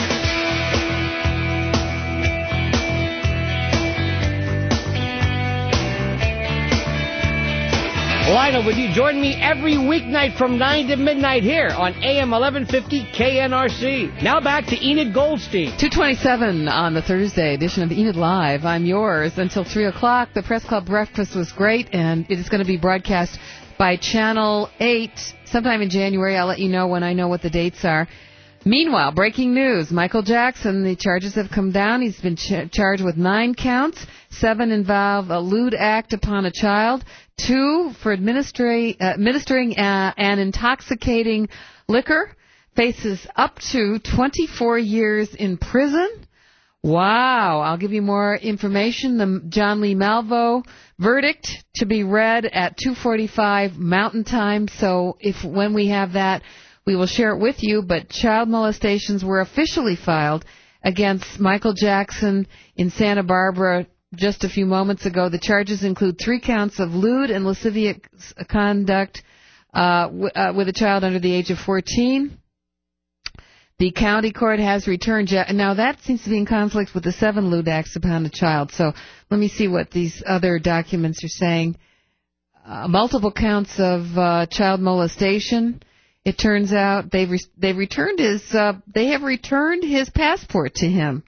Lionel, would you join me every weeknight from nine to midnight here on A M eleven fifty K N R C? Now back to Enid Goldstein. two twenty-seven on the Thursday edition of Enid Live. I'm yours until three o'clock. The Press Club breakfast was great, and it is going to be broadcast by Channel eight sometime in January. I'll let you know when I know what the dates are. Meanwhile, breaking news. Michael Jackson, the charges have come down. He's been ch- charged with nine counts. Seven involve a lewd act upon a child. Two for administra- uh, administering uh, an intoxicating liquor. Faces up to twenty-four years in prison. Wow. I'll give you more information. The John Lee Malvo verdict to be read at two forty-five Mountain Time. So if when we have that, we will share it with you. But child molestations were officially filed against Michael Jackson in Santa Barbara just a few moments ago. The charges include three counts of lewd and lascivious conduct uh, w- uh, with a child under the age of fourteen. The county court has returned... Ja- now, that seems to be in conflict with the seven lewd acts upon a child. So let me see what these other documents are saying. Uh, multiple counts of uh, child molestation. It turns out they've re- they've returned his uh, they have returned his passport to him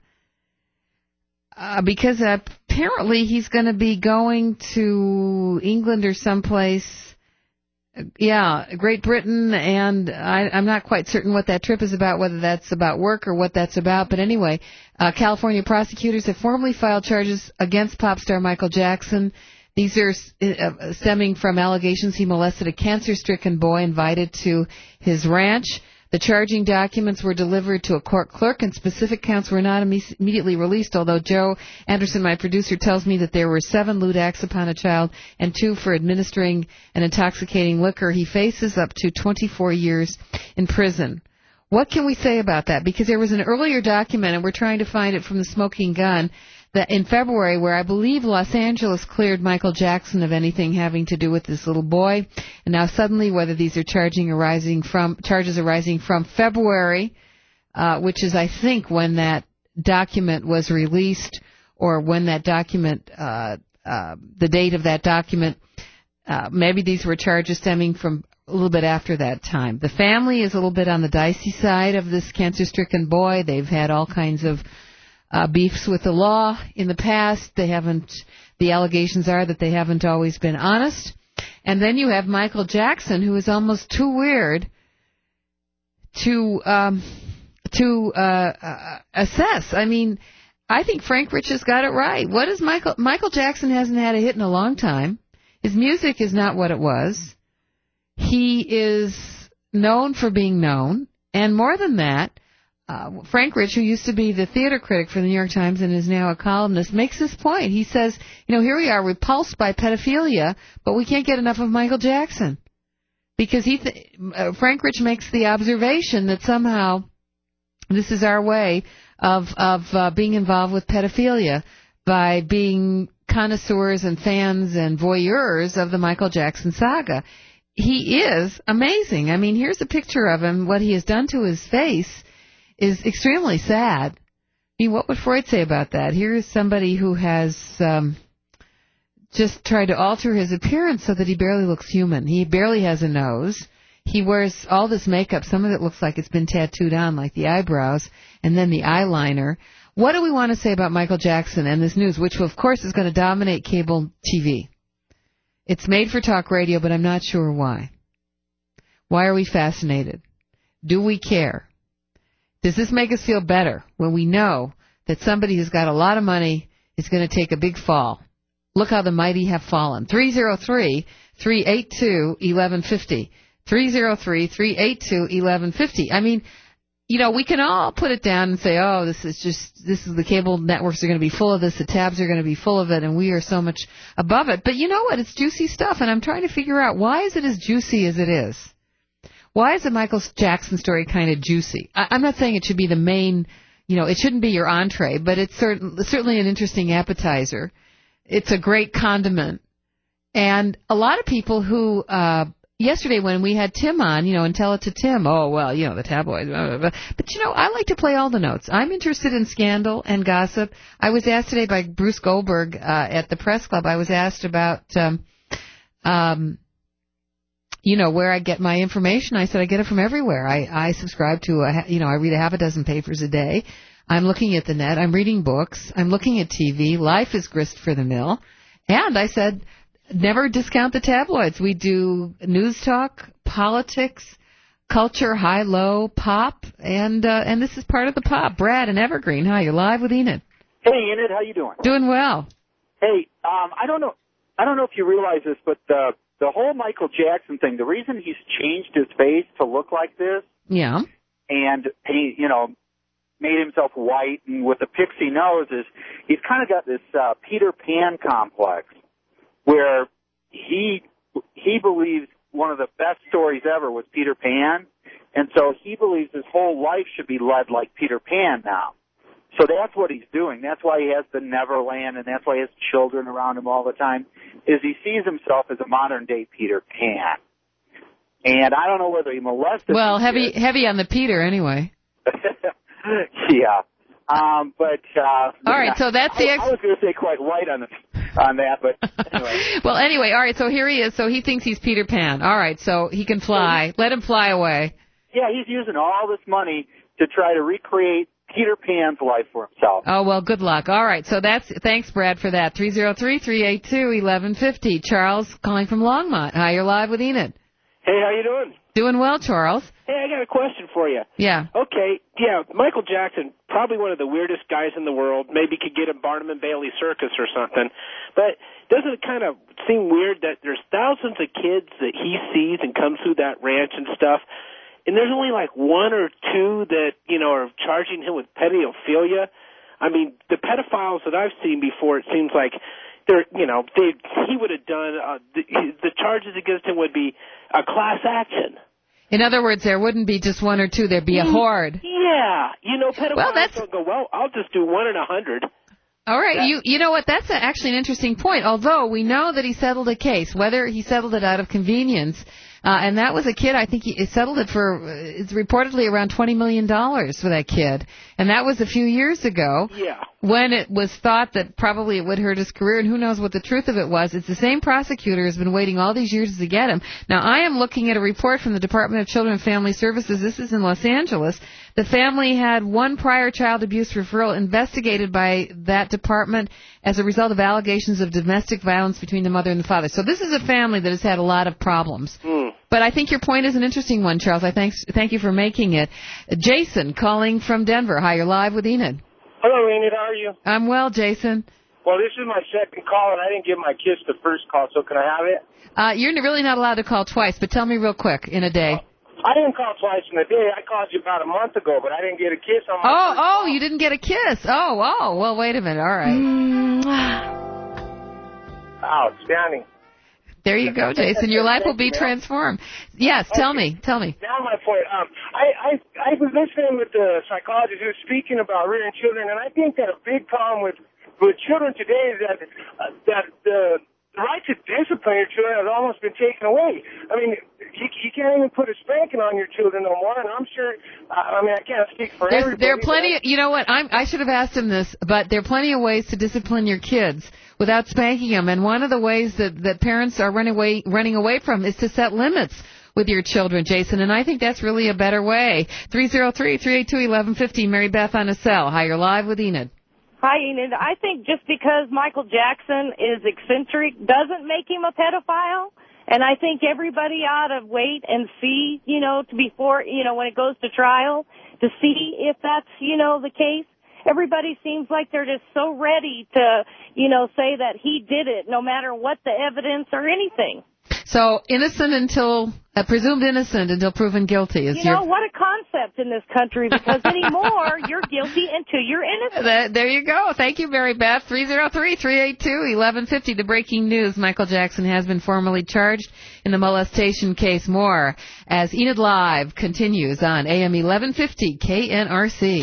uh, because apparently he's going to be going to England or someplace. Yeah, Great Britain, and I, I'm not quite certain what that trip is about, whether that's about work or what that's about. But anyway, uh, California prosecutors have formally filed charges against pop star Michael Jackson. These are uh, stemming from allegations he molested a cancer-stricken boy invited to his ranch. The charging documents were delivered to a court clerk, and specific counts were not imme- immediately released, although Joe Anderson, my producer, tells me that there were seven lewd acts upon a child and two for administering an intoxicating liquor. He faces up to twenty-four years in prison. What can we say about that? Because there was an earlier document, and we're trying to find it from the Smoking Gun, that in February, where I believe Los Angeles cleared Michael Jackson of anything having to do with this little boy, and now suddenly, whether these are charging arising from charges arising from February, uh, which is I think when that document was released, or when that document, uh, uh, the date of that document, uh, maybe these were charges stemming from a little bit after that time. The family is a little bit on the dicey side of this cancer-stricken boy. They've had all kinds of Uh, beefs with the law in the past. They haven't, the allegations are that they haven't always been honest. And then you have Michael Jackson, who is almost too weird to, um, to, uh, uh, assess. I mean, I think Frank Rich has got it right. What is Michael, Michael Jackson hasn't had a hit in a long time. His music is not what it was. He is known for being known. And more than that, Uh, Frank Rich, who used to be the theater critic for the New York Times and is now a columnist, makes this point. He says, you know, here we are repulsed by pedophilia, but we can't get enough of Michael Jackson. Because he, th- uh, Frank Rich makes the observation that somehow this is our way of, of uh, being involved with pedophilia by being connoisseurs and fans and voyeurs of the Michael Jackson saga. He is amazing. I mean, here's a picture of him. What he has done to his face is extremely sad. I mean, what would Freud say about that? Here is somebody who has um, just tried to alter his appearance so that he barely looks human. He barely has a nose. He wears all this makeup. Some of it looks like it's been tattooed on, like the eyebrows, and then the eyeliner. What do we want to say about Michael Jackson and this news, which, of course, is going to dominate cable T V? It's made for talk radio, but I'm not sure why. Why are we fascinated? Do we care? Does this make us feel better when we know that somebody who's got a lot of money is going to take a big fall Look how the mighty have fallen. three oh three, three eight two, eleven fifty. three oh three, three eight two, eleven fifty. I mean, you know, we can all put it down and say, oh, this is just, this is the cable networks are going to be full of this, the tabs are going to be full of it, and we are so much above it. But you know what? It's juicy stuff, and I'm trying to figure out, why is it as juicy as it is? Why is the Michael Jackson story kind of juicy? I, I'm not saying it should be the main, you know, it shouldn't be your entree, but it's certain, certainly an interesting appetizer. It's a great condiment. And a lot of people who, uh, yesterday when we had Tim on, you know, and tell it to Tim, oh, well, you know, the tabloids, blah, blah, blah. But, you know, I like to play all the notes. I'm interested in scandal and gossip. I was asked today by Bruce Goldberg uh, at the press club, I was asked about, um, um, you know, where I get my information. I said I get it from everywhere. I, I subscribe to, a, you know, I read a half a dozen papers a day. I'm looking at the net. I'm reading books. I'm looking at T V. Life is grist for the mill. And I said, never discount the tabloids. We do news talk, politics, culture, high, low, pop, and uh, and this is part of the pop. Brad and Evergreen. Hi, you're live with Enid. Hey, Enid, how you doing? Doing well. Hey, um, I don't know. I don't know if you realize this, but the the whole Michael Jackson thing. The reason he's changed his face to look like this, yeah, and he, you know, made himself white and with a pixie nose, is he's kind of got this uh, Peter Pan complex, where he he believes one of the best stories ever was Peter Pan, and so he believes his whole life should be led like Peter Pan now. So that's what he's doing. That's why he has the Neverland, and that's why he has children around him all the time, is he sees himself as a modern-day Peter Pan. And I don't know whether he molested Well, him heavy yet. heavy on the Peter, anyway. Yeah. Um, but, uh... All right, yeah, so that's the... Ex- I, I was going to say quite light on, the, on that, but anyway. Well, anyway, all right, so here he is. So he thinks he's Peter Pan. All right, so he can fly. Let him fly away. Yeah, he's using all this money to try to recreate Peter Pan's life for himself. Oh, well, good luck. All right, so that's... Thanks, Brad, for that. three oh three, three eight two, eleven fifty. Charles calling from Longmont. Hi, you're live with Enid. Hey, how you doing? Doing well, Charles. Hey, I got a question for you. Yeah. Okay, yeah, Michael Jackson, probably one of the weirdest guys in the world. Maybe could get a Barnum and Bailey circus or something. But doesn't it kind of seem weird that there's thousands of kids that he sees and come through that ranch and stuff, and there's only like one or two that, you know, are charging him with pedophilia? I mean, the pedophiles that I've seen before, it seems like they're, you know, they he would have done, uh, the, the charges against him would be a class action. In other words, there wouldn't be just one or two. There'd be a horde. Yeah. You know, pedophiles well, that's... don't go, well, I'll just do one in a hundred. All right. That... You you know what? That's a, actually an interesting point. Although we know that he settled a case, whether he settled it out of convenience, uh, and that was a kid, I think he settled it for, uh, it's reportedly around twenty million dollars for that kid. And that was a few years ago. Yeah. When it was thought that probably it would hurt his career, and who knows what the truth of it was. It's the same prosecutor who's been waiting all these years to get him. Now, I am looking at a report from the Department of Children and Family Services. This is in Los Angeles. The family had one prior child abuse referral investigated by that department as a result of allegations of domestic violence between the mother and the father. So this is a family that has had a lot of problems. Mm. But I think your point is an interesting one, Charles. I thank, thank you for making it. Jason, calling from Denver. Hi, you're live with Enid. Hello, Enid. How are you? I'm well, Jason. Well, this is my second call, and I didn't give my kids the first call, so can I have it? Uh, you're really not allowed to call twice, but tell me real quick, in a day. I didn't call twice in a day. I called you about a month ago, but I didn't get a kiss on my Oh, first oh, call. you didn't get a kiss. Oh, oh, well, wait a minute. All right. Outstanding. There you go, Jason. Your life will be transformed. Yes, Okay. tell me, tell me. Now my point. Um, I, I, I was listening with the psychologist who was speaking about rearing children, and I think that a big problem with, with children today is that, uh, that the... The right to discipline your children has almost been taken away. I mean, you, you can't even put a spanking on your children no more, and I'm sure, uh, I mean, I can't speak for There's, everybody. there are plenty, of, you know what, I'm, I should have asked him this, but there are plenty of ways to discipline your kids without spanking them, and one of the ways that, that parents are running away, running away from is to set limits with your children, Jason, and I think that's really a better way. three oh three, three eight two, eleven fifty, Mary Beth on a cell. Hi, you're live with Enid. Hi, Enid. I think just because Michael Jackson is eccentric doesn't make him a pedophile. And I think everybody ought to wait and see, you know, to before, you know, when it goes to trial, to see if that's, you know, the case. everybody seems like they're just so ready to, you know, say that he did it, no matter what the evidence or anything. So innocent until, uh, presumed innocent until proven guilty. Is you know, your... what a concept in this country, because anymore you're guilty until you're innocent. That, there you go. Thank you, Mary Beth. three oh three, three eight two, eleven fifty. The breaking news. Michael Jackson has been formally charged in the molestation case. More as Enid Live continues on A M eleven fifty K N R C.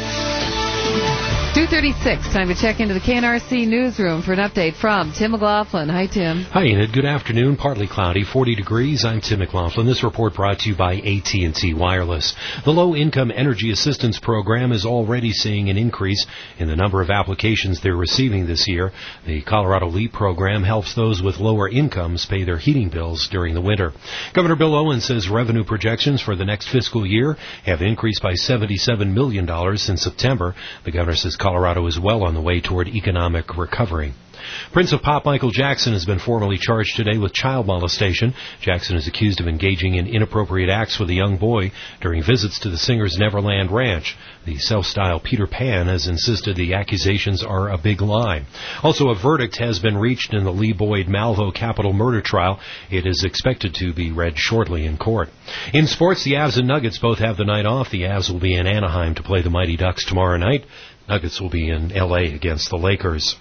two thirty-six, time to check into the K N R C newsroom for an update from Tim McLaughlin. Hi, Tim. Hi, Enid. Good afternoon. Partly cloudy, forty degrees. I'm Tim McLaughlin. This report brought to you by A T and T Wireless. The Low-Income Energy Assistance Program is already seeing an increase in the number of applications they're receiving this year. The Colorado LEAP program helps those with lower incomes pay their heating bills during the winter. Governor Bill Owen says revenue projections for the next fiscal year have increased by seventy-seven million dollars since September. The governor says Colorado is well on the way toward economic recovery. Prince of Pop Michael Jackson has been formally charged today with child molestation. Jackson is accused of engaging in inappropriate acts with a young boy during visits to the singer's Neverland Ranch. The self-styled Peter Pan has insisted the accusations are a big lie. Also, a verdict has been reached in the Lee Boyd Malvo capital murder trial. It is expected to be read shortly in court. In sports, the Avs and Nuggets both have the night off. The Avs will be in Anaheim to play the Mighty Ducks tomorrow night. Nuggets will be in L A against the Lakers.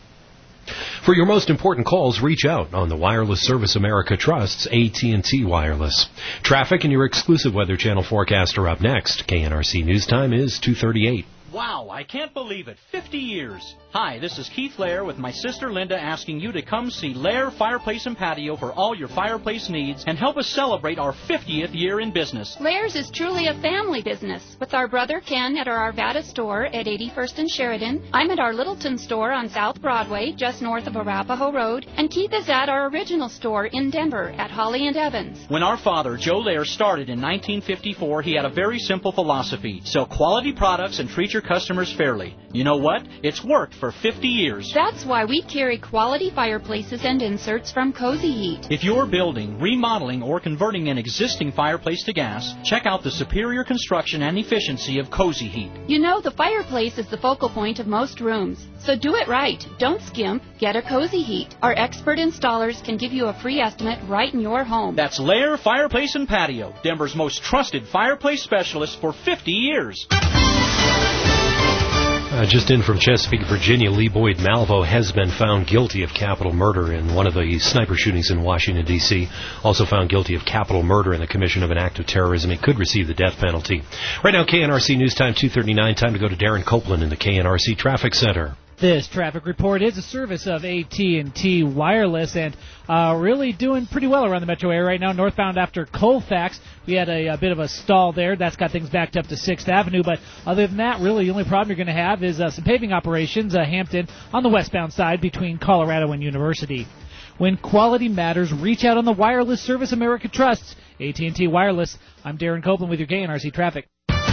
For your most important calls, reach out on the Wireless Service America Trust's A T and T Wireless. Traffic and your exclusive Weather Channel forecast are up next. K N R C News Time is two thirty-eight. Wow, I can't believe it. fifty years. Hi, this is Keith Lair with my sister Linda asking you to come see Lair Fireplace and Patio for all your fireplace needs and help us celebrate our fiftieth year in business. Lair's is truly a family business. With our brother Ken at our Arvada store at eighty-first and Sheridan, I'm at our Littleton store on South Broadway, just north of Arapahoe Road, and Keith is at our original store in Denver at Holly and Evans. When our father, Joe Lair, started in nineteen fifty-four, he had a very simple philosophy. Sell quality products and treat your customers fairly. You know what? It's worked for fifty years. That's why we carry quality fireplaces and inserts from Cozy Heat. If you're building, remodeling, or converting an existing fireplace to gas, check out the superior construction and efficiency of Cozy Heat. You know, the fireplace is the focal point of most rooms. So do it right. Don't skimp. Get a Cozy Heat. Our expert installers can give you a free estimate right in your home. That's Lair Fireplace and Patio, Denver's most trusted fireplace specialist for fifty years. Uh, just in from Chesapeake, Virginia, Lee Boyd Malvo has been found guilty of capital murder in one of the sniper shootings in Washington, D C Also found guilty of capital murder in the commission of an act of terrorism. He could receive the death penalty. Right now, K N R C News Time two thirty-nine. Time to go to Darren Copeland in the K N R C Traffic Center. This traffic report is a service of A T and T Wireless, and uh, really doing pretty well around the metro area right now. Northbound after Colfax, we had a, a bit of a stall there. That's got things backed up to sixth Avenue, but other than that, really the only problem you're going to have is uh, some paving operations, uh, Hampton, on the westbound side between Colorado and University. When quality matters, reach out on the Wireless Service America Trusts. A T and T Wireless. I'm Darren Copeland with your K N R C Traffic.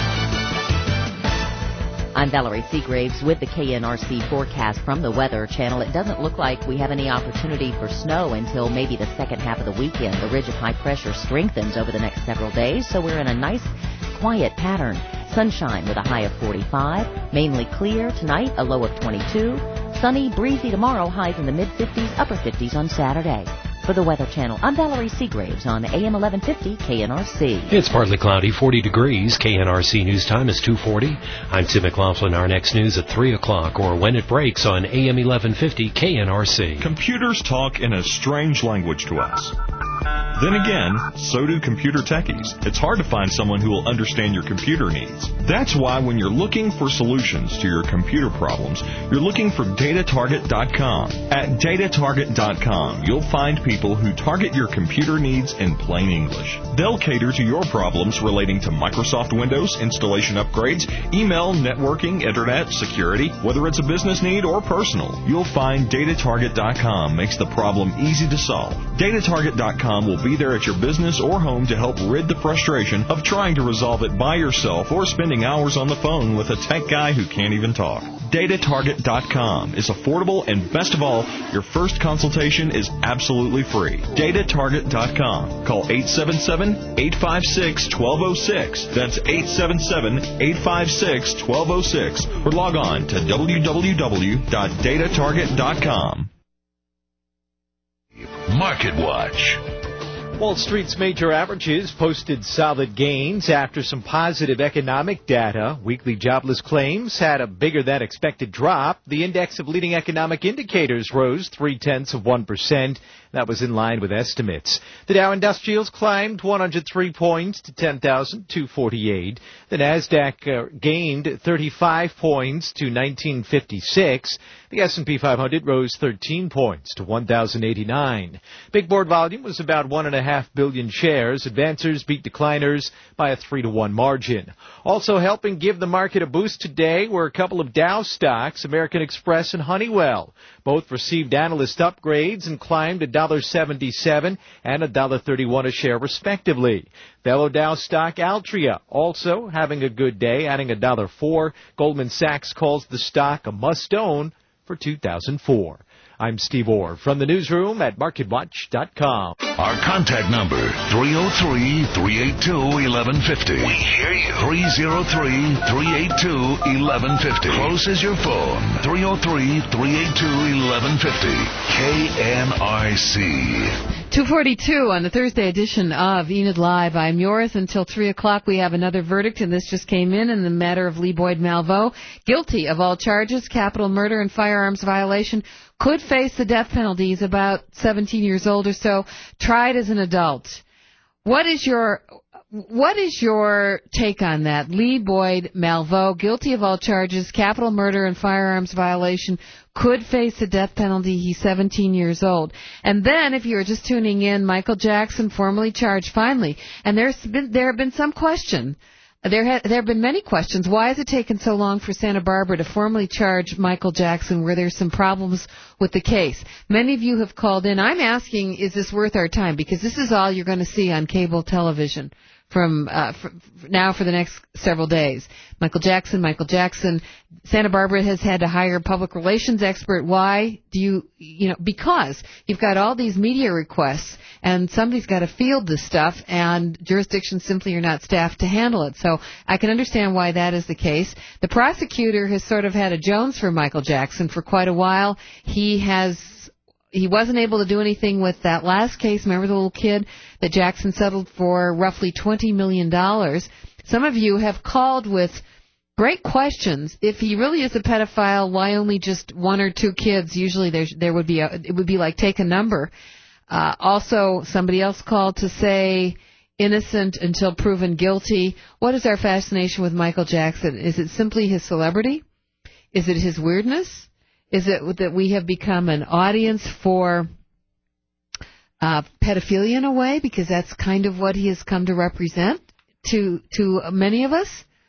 I'm Valerie Seagraves with the K N R C forecast from the Weather Channel. It doesn't look like we have any opportunity for snow until maybe the second half of the weekend. The ridge of high pressure strengthens over the next several days, so we're in a nice, quiet pattern. Sunshine with a high of forty-five. Mainly clear tonight, a low of twenty-two. Sunny, breezy tomorrow, highs in the mid-fifties, upper fifties on Saturday. For the Weather Channel, I'm Valerie Seagraves on A M eleven fifty K N R C. It's partly cloudy, forty degrees. K N R C News Time is two forty. I'm Tim McLaughlin. Our next news at three o'clock or when it breaks on A M eleven fifty K N R C. Computers talk in a strange language to us. Then again, so do computer techies. It's hard to find someone who will understand your computer needs. That's why when you're looking for solutions to your computer problems, you're looking for data target dot com. At data target dot com, you'll find people who target your computer needs in plain English. They'll cater to your problems relating to Microsoft Windows, installation upgrades, email, networking, internet, security, whether it's a business need or personal. You'll find data target dot com makes the problem easy to solve. data target dot com will be be there at your business or home to help rid the frustration of trying to resolve it by yourself or spending hours on the phone with a tech guy who can't even talk. Data Target dot com is affordable, and best of all, your first consultation is absolutely free. Data Target dot com. Call eight seven seven, eight five six, one two zero six. That's eight seven seven, eight five six, one two zero six. Or log on to w w w dot data target dot com. Market Watch. Wall Street's major averages posted solid gains after some positive economic data. Weekly jobless claims had a bigger than expected drop. The index of leading economic indicators rose three-tenths of one percent. That was in line with estimates. The Dow Industrials climbed one hundred three points to ten thousand two hundred forty-eight. The Nasdaq uh, gained thirty-five points to nineteen fifty-six. The S and P five hundred rose thirteen points to one thousand eighty-nine. Big board volume was about one and a half billion shares. Advancers beat decliners by a three to one margin. Also helping give the market a boost today were a couple of Dow stocks, American Express and Honeywell. Both received analyst upgrades and climbed one dollar seventy-seven and one dollar thirty-one a share respectively. Fellow Dow stock Altria also having a good day, adding one dollar four. Goldman Sachs calls the stock a must-own for two thousand four. I'm Steve Orr from the newsroom at market watch dot com. Our contact number, three oh three, three eight two, one one five oh. We hear you. three oh three, three eight two, one one five oh. Close as your phone. three oh three, three eight two, one one five oh. K N R C. two forty-two on the Thursday edition of Enid Live. I'm yours until three o'clock. We have another verdict, and this just came in in the matter of Lee Boyd Malveaux. Guilty of all charges, capital murder and firearms violation. Could face the death penalty. He's about seventeen years old or so. Tried as an adult. What is your what is your take on that? Lee Boyd Malveaux, guilty of all charges, capital murder and firearms violation, could face the death penalty. He's seventeen years old. And then, if you're just tuning in, Michael Jackson formally charged finally. And there's been there have been some question. There, ha- there have been many questions. Why has it taken so long for Santa Barbara to formally charge Michael Jackson? Were there some problems with the case? Many of you have called in. I'm asking, is this worth our time? Because this is all you're going to see on cable television from uh, f- f- now for the next several days. Michael Jackson, Michael Jackson. Santa Barbara has had to hire a public relations expert. Why do you, you know, because you've got all these media requests, and somebody's got to field this stuff, and jurisdictions simply are not staffed to handle it. So I can understand why that is the case. The prosecutor has sort of had a Jones for Michael Jackson for quite a while. He has... He wasn't able to do anything with that last case. Remember the little kid that Jackson settled for roughly twenty million dollars? Some of you have called with great questions. If he really is a pedophile, why only just one or two kids? Usually there, there would be a, it would be like take a number. Uh, also, somebody else called to say innocent until proven guilty. What is our fascination with Michael Jackson? Is it simply his celebrity? Is it his weirdness? Is it that we have become an audience for uh, pedophilia in a way, because that's kind of what he has come to represent to to many of us?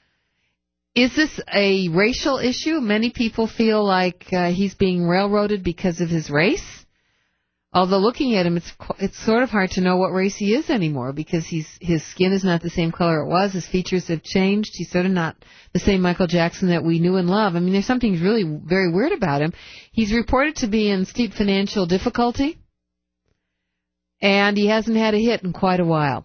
Is this a racial issue? Many people feel like uh, he's being railroaded because of his race. Although looking at him, it's it's sort of hard to know what race he is anymore, because he's his skin is not the same color it was. His features have changed. He's sort of not the same Michael Jackson that we knew and love. I mean, there's something really very weird about him. He's reported to be in steep financial difficulty, and he hasn't had a hit in quite a while.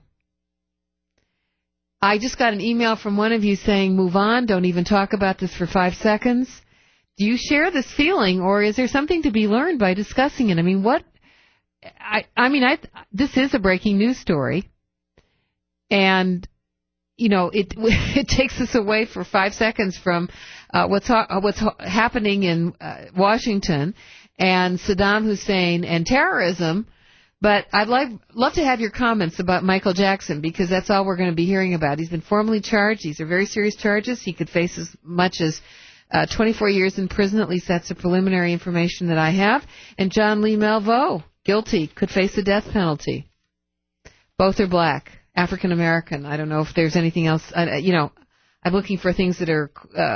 I just got an email from one of you saying, move on, don't even talk about this for five seconds. Do you share this feeling, or is there something to be learned by discussing it? I mean, what... I, I mean, I, this is a breaking news story, and, you know, it it takes us away for five seconds from uh, what's ha- what's ha- happening in uh, Washington and Saddam Hussein and terrorism. But I'd like love to have your comments about Michael Jackson, because that's all we're going to be hearing about. He's been formally charged. These are very serious charges. He could face as much as uh, twenty-four years in prison. At least that's the preliminary information that I have. And John Lee Malveaux, guilty, could face the death penalty. Both are black, African American. I don't know if there's anything else. Uh, you know, I'm looking for things that are uh,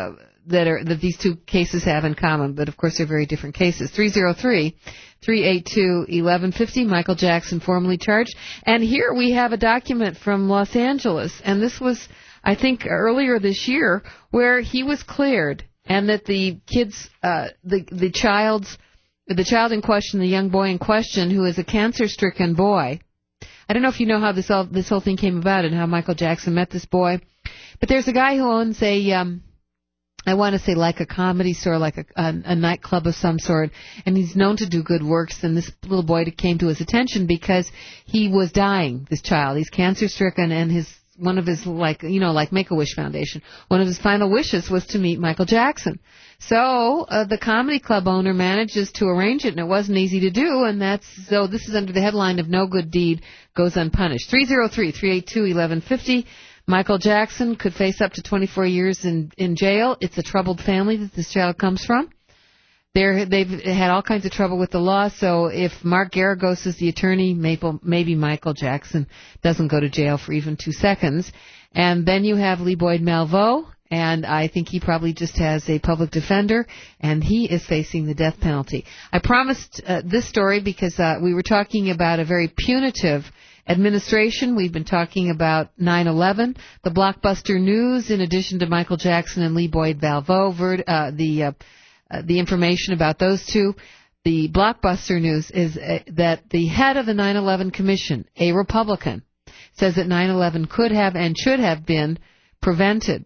that are that these two cases have in common, but of course they're very different cases. three oh three, three eight two, one one five zero, Michael Jackson formally charged. And here we have a document from Los Angeles, and this was, I think, earlier this year, where he was cleared, and that the kids, uh, the the child's, the child in question, the young boy in question, who is a cancer-stricken boy. I don't know if you know how this all this whole thing came about and how Michael Jackson met this boy, but there's a guy who owns a, um, I want to say like a comedy store, like a, a, a nightclub of some sort, and he's known to do good works. And this little boy came to his attention because he was dying. This child, he's cancer-stricken, and his one of his, like, you know, like Make-A-Wish Foundation, one of his final wishes was to meet Michael Jackson. So uh, the comedy club owner manages to arrange it, and it wasn't easy to do, and that's, so this is under the headline of No Good Deed Goes Unpunished. three oh three, three eight two, one one five zero. Michael Jackson could face up to twenty-four years in, in jail. It's a troubled family that this child comes from. They're, they've had all kinds of trouble with the law, so if Mark Garagos is the attorney, maybe, maybe Michael Jackson doesn't go to jail for even two seconds. And then you have Lee Boyd Malveaux, and I think he probably just has a public defender, and he is facing the death penalty. I promised uh, this story because uh, we were talking about a very punitive administration. We've been talking about nine eleven, the blockbuster news, in addition to Michael Jackson and Lee Boyd Malveaux, uh, the uh, Uh, the information about those two. The blockbuster news is uh, that the head of the nine eleven Commission, a Republican, says that nine eleven could have and should have been prevented.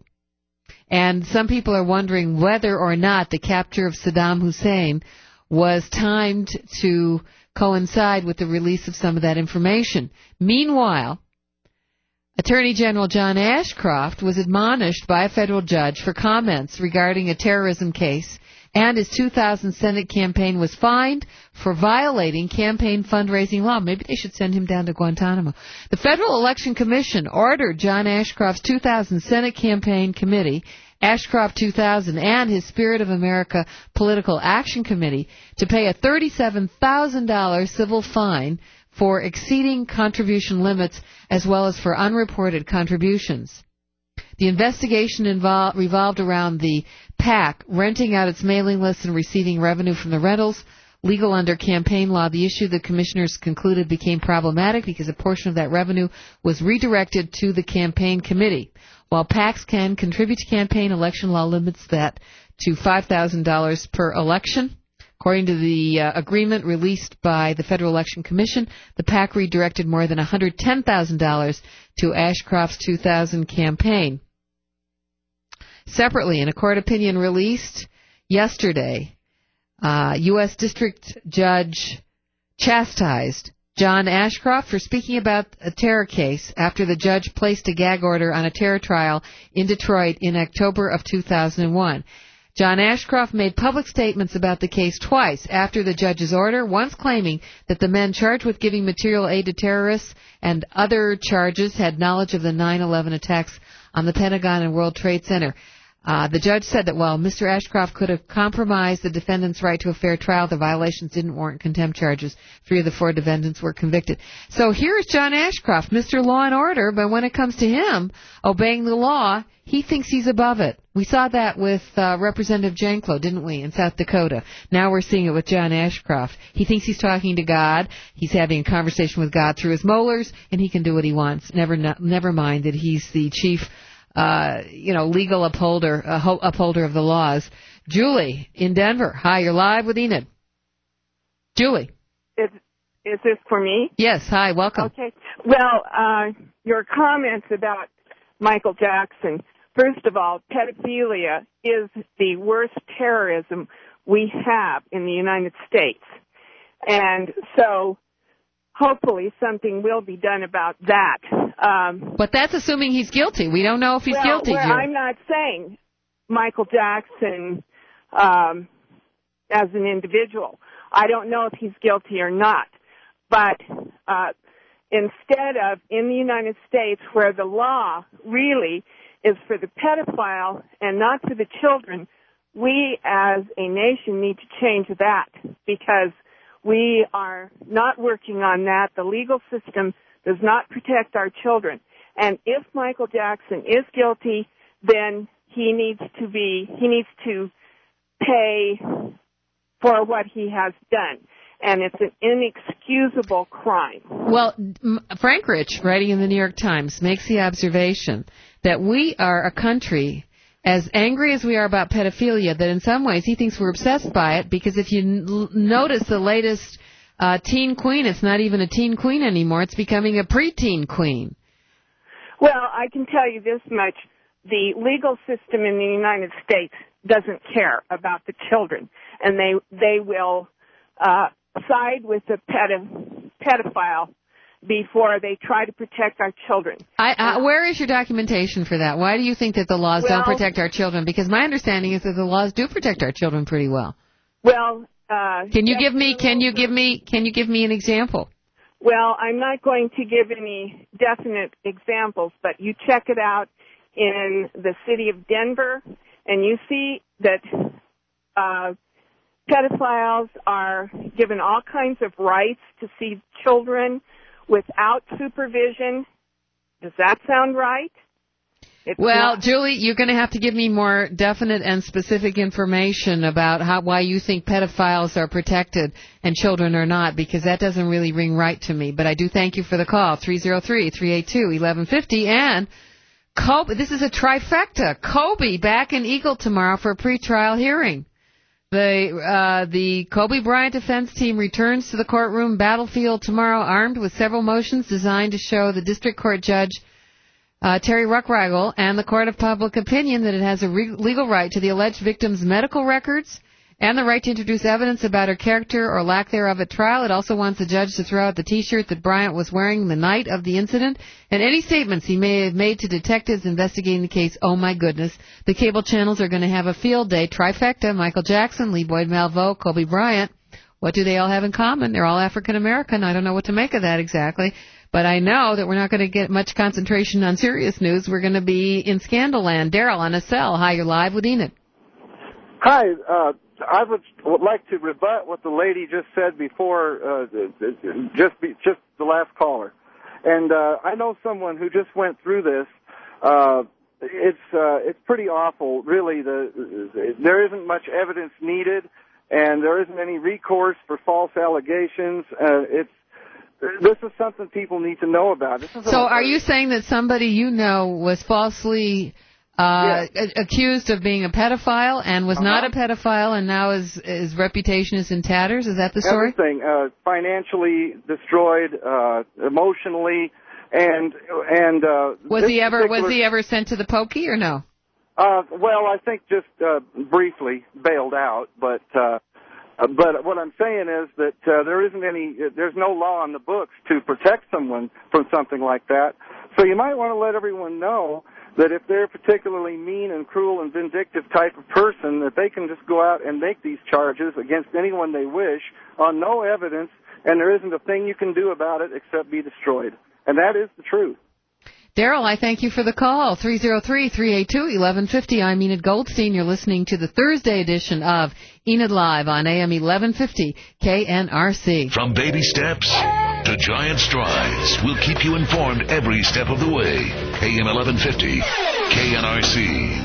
And some people are wondering whether or not the capture of Saddam Hussein was timed to coincide with the release of some of that information. Meanwhile, Attorney General John Ashcroft was admonished by a federal judge for comments regarding a terrorism case, and his two thousand Senate campaign was fined for violating campaign fundraising law. Maybe they should send him down to Guantanamo. The Federal Election Commission ordered John Ashcroft's two thousand Senate campaign committee, Ashcroft two thousand, and his Spirit of America Political Action Committee to pay a thirty-seven thousand dollars civil fine for exceeding contribution limits as well as for unreported contributions. The investigation involved, revolved around the PAC renting out its mailing lists and receiving revenue from the rentals. Legal under campaign law, the issue the commissioners concluded became problematic because a portion of that revenue was redirected to the campaign committee. While PACs can contribute to campaign, election law limits that to five thousand dollars per election. According to the uh, agreement released by the Federal Election Commission, the PAC redirected more than one hundred ten thousand dollars to Ashcroft's two thousand campaign. Separately, in a court opinion released yesterday, uh, U S District Judge chastised John Ashcroft for speaking about a terror case after the judge placed a gag order on a terror trial in Detroit in October of two thousand one. John Ashcroft made public statements about the case twice after the judge's order, once claiming that the men charged with giving material aid to terrorists and other charges had knowledge of the nine eleven attacks on the Pentagon and World Trade Center. Uh, the judge said that while Mister Ashcroft could have compromised the defendant's right to a fair trial, the violations didn't warrant contempt charges. Three of the four defendants were convicted. So here's John Ashcroft, Mister Law and Order, but when it comes to him obeying the law, he thinks he's above it. We saw that with uh, Representative Janklow, didn't we, in South Dakota? Now we're seeing it with John Ashcroft. He thinks he's talking to God. He's having a conversation with God through his molars, and he can do what he wants. Never, never mind that he's the chief Uh, you know, legal upholder, uh, ho- upholder of the laws. Julie in Denver. Hi, you're live with Enid. Julie. Is, is this for me? Yes. Hi, welcome. Okay. Well, uh, your comments about Michael Jackson. First of all, pedophilia is the worst terrorism we have in the United States. And so hopefully something will be done about that. Um, but that's assuming he's guilty. We don't know if he's well, guilty. Well, Julie. I'm not saying Michael Jackson um, as an individual. I don't know if he's guilty or not. But uh, instead of in the United States where the law really is for the pedophile and not for the children, we as a nation need to change that because we are not working on that. The legal system does not protect our children. And if Michael Jackson is guilty, then he needs to be, he needs to pay for what he has done. And it's an inexcusable crime. Well, Frank Rich, writing in the New York Times, makes the observation that we are a country, as angry as we are about pedophilia, that in some ways he thinks we're obsessed by it, because if you n- notice the latest uh, teen queen, it's not even a teen queen anymore, it's becoming a preteen queen. Well, I can tell you this much. The legal system in the United States doesn't care about the children, and they they will uh, side with the pedo- pedophile before they try to protect our children. I, uh, where is your documentation for that? Why do you think that the laws well, don't protect our children? Because my understanding is that the laws do protect our children pretty well. Well, uh, can you give me can you give me can you give me an example? Well, I'm not going to give any definite examples, but you check it out in the city of Denver, and you see that uh, pedophiles are given all kinds of rights to see children without supervision. Does that sound right? It's well, not. Julie, you're going to have to give me more definite and specific information about how why you think pedophiles are protected and children are not, because that doesn't really ring right to me. But I do thank you for the call, three oh three, three eight two, eleven fifty. And Kobe, this is a trifecta. Kobe back in Eagle tomorrow for a pretrial hearing. The uh, the Kobe Bryant defense team returns to the courtroom battlefield tomorrow armed with several motions designed to show the district court judge, uh, Terry Ruckreigel, and the court of public opinion that it has a re- legal right to the alleged victim's medical records and the right to introduce evidence about her character or lack thereof at trial. It also wants the judge to throw out the T-shirt that Bryant was wearing the night of the incident and any statements he may have made to detectives investigating the case. Oh, my goodness. The cable channels are going to have a field day. Trifecta, Michael Jackson, Lee Boyd Malveaux, Kobe Bryant. What do they all have in common? They're all African-American. I don't know what to make of that exactly. But I know that we're not going to get much concentration on serious news. We're going to be in scandal land. Daryl on a cell. Hi, you're live with Enid. Hi, uh, I would, would like to rebut what the lady just said before, uh, just be, just the last caller. And uh, I know someone who just went through this. Uh, it's uh, it's pretty awful, really. The there isn't much evidence needed, and there isn't any recourse for false allegations. Uh, it's this is something people need to know about. This is so, a, are you saying that somebody you know was falsely Uh, yes. accused of being a pedophile and was uh-huh. not a pedophile, and now his his reputation is in tatters? Is that the story? Everything, uh, financially destroyed, uh, emotionally, and and uh, was he ever particular... was he ever sent to the pokey or no? Uh, well, I think just uh, briefly bailed out, but uh, but what I'm saying is that uh, there isn't any, there's no law on the books to protect someone from something like that. So you might want to let everyone know that if they're a particularly mean and cruel and vindictive type of person, that they can just go out and make these charges against anyone they wish on no evidence, and there isn't a thing you can do about it except be destroyed. And that is the truth. Daryl, I thank you for the call. three oh three, three eight two, eleven fifty. I'm Enid Goldstein. You're listening to the Thursday edition of Enid Live on A M eleven fifty K N R C. From baby steps to giant strides, we'll keep you informed every step of the way. A M eleven fifty K N R C.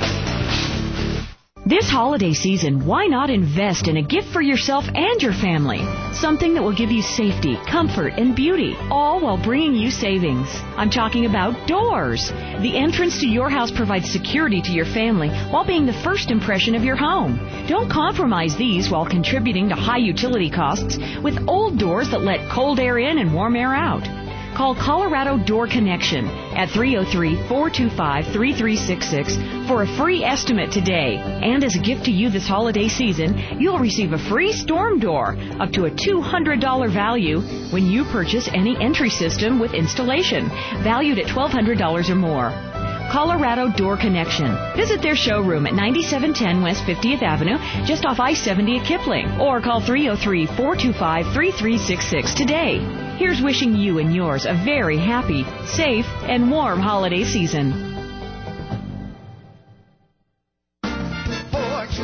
This holiday season, why not invest in a gift for yourself and your family? Something that will give you safety, comfort, and beauty, all while bringing you savings. I'm talking about doors. The entrance to your house provides security to your family while being the first impression of your home. Don't compromise these while contributing to high utility costs with old doors that let cold air in and warm air out. Call Colorado Door Connection at three oh three, four two five, three three six six for a free estimate today. And as a gift to you this holiday season, you'll receive a free storm door up to a two hundred dollars value when you purchase any entry system with installation, valued at twelve hundred dollars or more. Colorado Door Connection. Visit their showroom at ninety-seven ten West fiftieth Avenue, just off I seventy at Kipling, or call three oh three, four two five, three three six six today. Here's wishing you and yours a very happy, safe, and warm holiday season. For to hold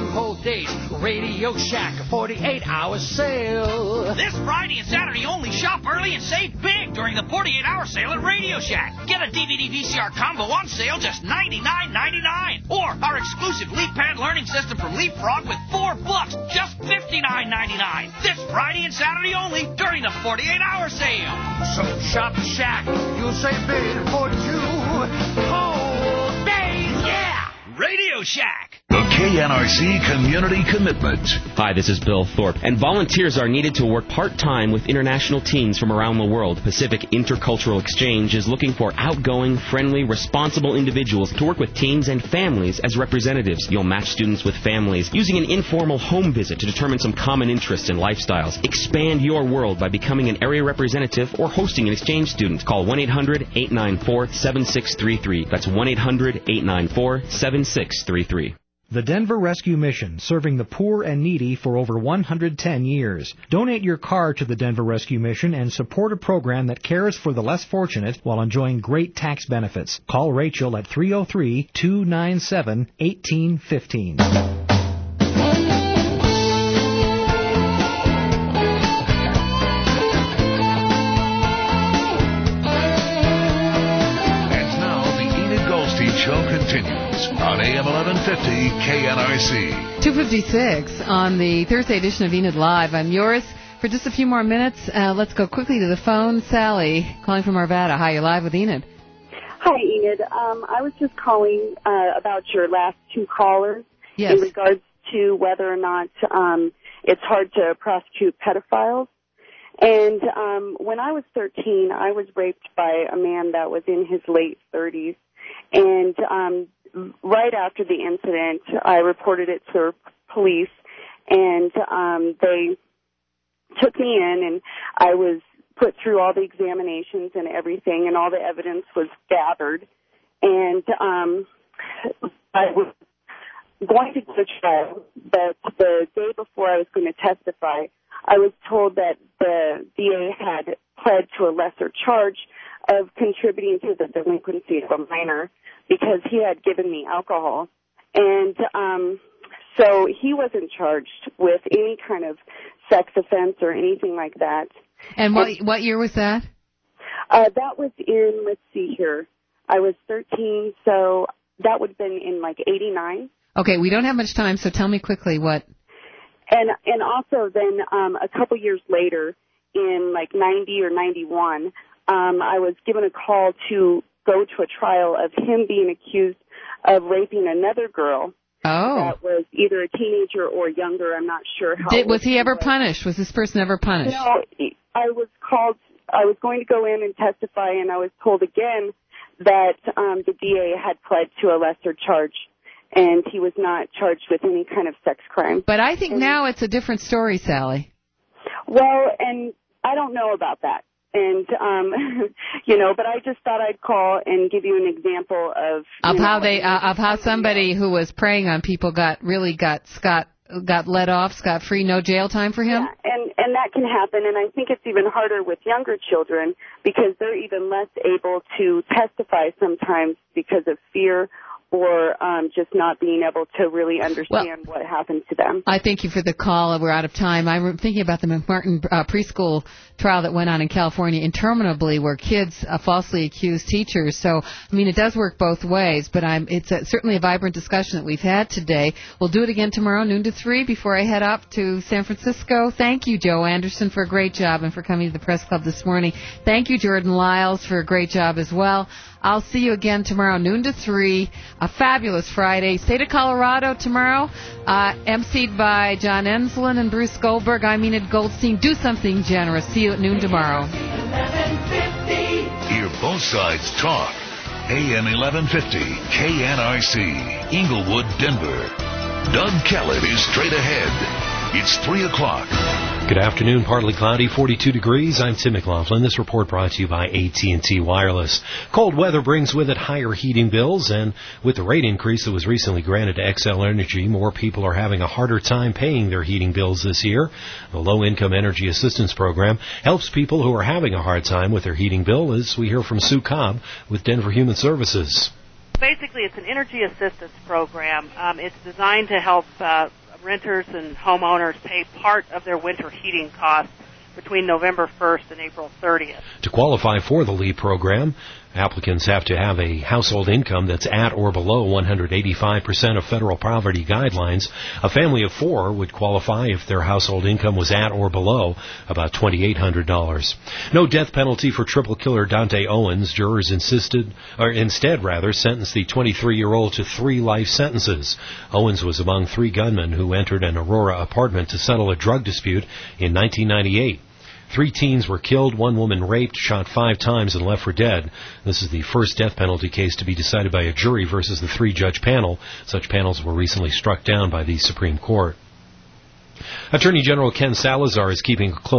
days. Radio Shack, a forty-eight hour sale. This Friday and Saturday only, shop early and save big during the forty-eight hour sale at Radio Shack. Get a D V D V C R combo on sale just ninety-nine ninety-nine. Or our exclusive LeapPad learning system from Leapfrog with four books, just fifty-nine ninety-nine. This Friday and Saturday only during the forty-eight hour sale. So shop Shack, you'll save big for two whole days, yeah! Radio Shack. The K N R C Community Commitment. Hi, this is Bill Thorpe. And volunteers are needed to work part-time with international teams from around the world. Pacific Intercultural Exchange is looking for outgoing, friendly, responsible individuals to work with teens and families as representatives. You'll match students with families using an informal home visit to determine some common interests and lifestyles. Expand your world by becoming an area representative or hosting an exchange student. Call one eight hundred eight nine four seven six three three. That's one eight hundred eight nine four seven six three three. The Denver Rescue Mission, serving the poor and needy for over one hundred ten years. Donate your car to the Denver Rescue Mission and support a program that cares for the less fortunate while enjoying great tax benefits. Call Rachel at three oh three, two nine seven, one eight one five. Show continues on A M eleven fifty K N R C. two fifty-six on the Thursday edition of Enid Live. I'm yours. For just a few more minutes, uh, let's go quickly to the phone. Sally, calling from Arvada. Hi, you're live with Enid. Hi, Enid. Um, I was just calling uh, about your last two callers yes. in regards to whether or not um, it's hard to prosecute pedophiles. And um, when I was thirteen, I was raped by a man that was in his late thirties. And um, right after the incident, I reported it to police, and um, they took me in, and I was put through all the examinations and everything, and all the evidence was gathered. And um, I was going to go to trial, but the day before I was going to testify, I was told that the D A had pled to a lesser charge of contributing to the delinquency of a minor because he had given me alcohol. And um, so he wasn't charged with any kind of sex offense or anything like that. And what and, what year was that? Uh, that was in, let's see here, I was thirteen, so that would have been in like eighty-nine. Okay, we don't have much time, so tell me quickly what. And and also then um, a couple years later, in like ninety or ninety-one, um, I was given a call to go to a trial of him being accused of raping another girl. Oh. That was either a teenager or younger. I'm not sure how. Did, was he ever was. punished? Was this person ever punished? No, I was called. I was going to go in and testify, and I was told again that um, the D A had pled to a lesser charge, and he was not charged with any kind of sex crime. But I think and, now it's a different story, Sally. Well, and I don't know about that. And, um, you know, but I just thought I'd call and give you an example of... Of know, how they, uh, of how somebody who was preying on people got, really got scot, got let off, scot-free, no jail time for him? Yeah, and, and that can happen, and I think it's even harder with younger children because they're even less able to testify sometimes because of fear or um, just not being able to really understand well, what happened to them. I thank you for the call. We're out of time. I'm thinking about the McMartin uh, preschool trial that went on in California interminably where kids uh, falsely accused teachers. So, I mean, it does work both ways, but I'm, it's a, certainly a vibrant discussion that we've had today. We'll do it again tomorrow, noon to three, before I head up to San Francisco. Thank you, Joe Anderson, for a great job and for coming to the press club this morning. Thank you, Jordan Lyles, for a great job as well. I'll see you again tomorrow, noon to three. A fabulous Friday. State of Colorado tomorrow, uh, emceed by John Enslin and Bruce Goldberg. I'm Enid Goldstein. Do something generous. See you at noon tomorrow. Hear both sides talk. A M eleven fifty, K N R C, Inglewood, Denver. Doug Kellett is straight ahead. It's three o'clock. Good afternoon. Partly cloudy, forty-two degrees. I'm Tim McLaughlin. This report brought to you by A T and T Wireless. Cold weather brings with it higher heating bills, and with the rate increase that was recently granted to Xcel Energy, more people are having a harder time paying their heating bills this year. The Low-Income Energy Assistance Program helps people who are having a hard time with their heating bill, as we hear from Sue Cobb with Denver Human Services. Basically, it's an energy assistance program. Um, it's designed to help uh, renters and homeowners pay part of their winter heating costs between November first and April thirtieth. To qualify for the LEAP program, applicants have to have a household income that's at or below one hundred eighty-five percent of federal poverty guidelines. A family of four would qualify if their household income was at or below about two thousand eight hundred dollars. No death penalty for triple killer Dante Owens. Jurors insisted, or instead rather, sentenced the twenty-three-year-old to three life sentences. Owens was among three gunmen who entered an Aurora apartment to settle a drug dispute in nineteen ninety-eight. Three teens were killed, one woman raped, shot five times, and left for dead. This is the first death penalty case to be decided by a jury versus the three-judge panel. Such panels were recently struck down by the Supreme Court. Attorney General Ken Salazar is keeping a close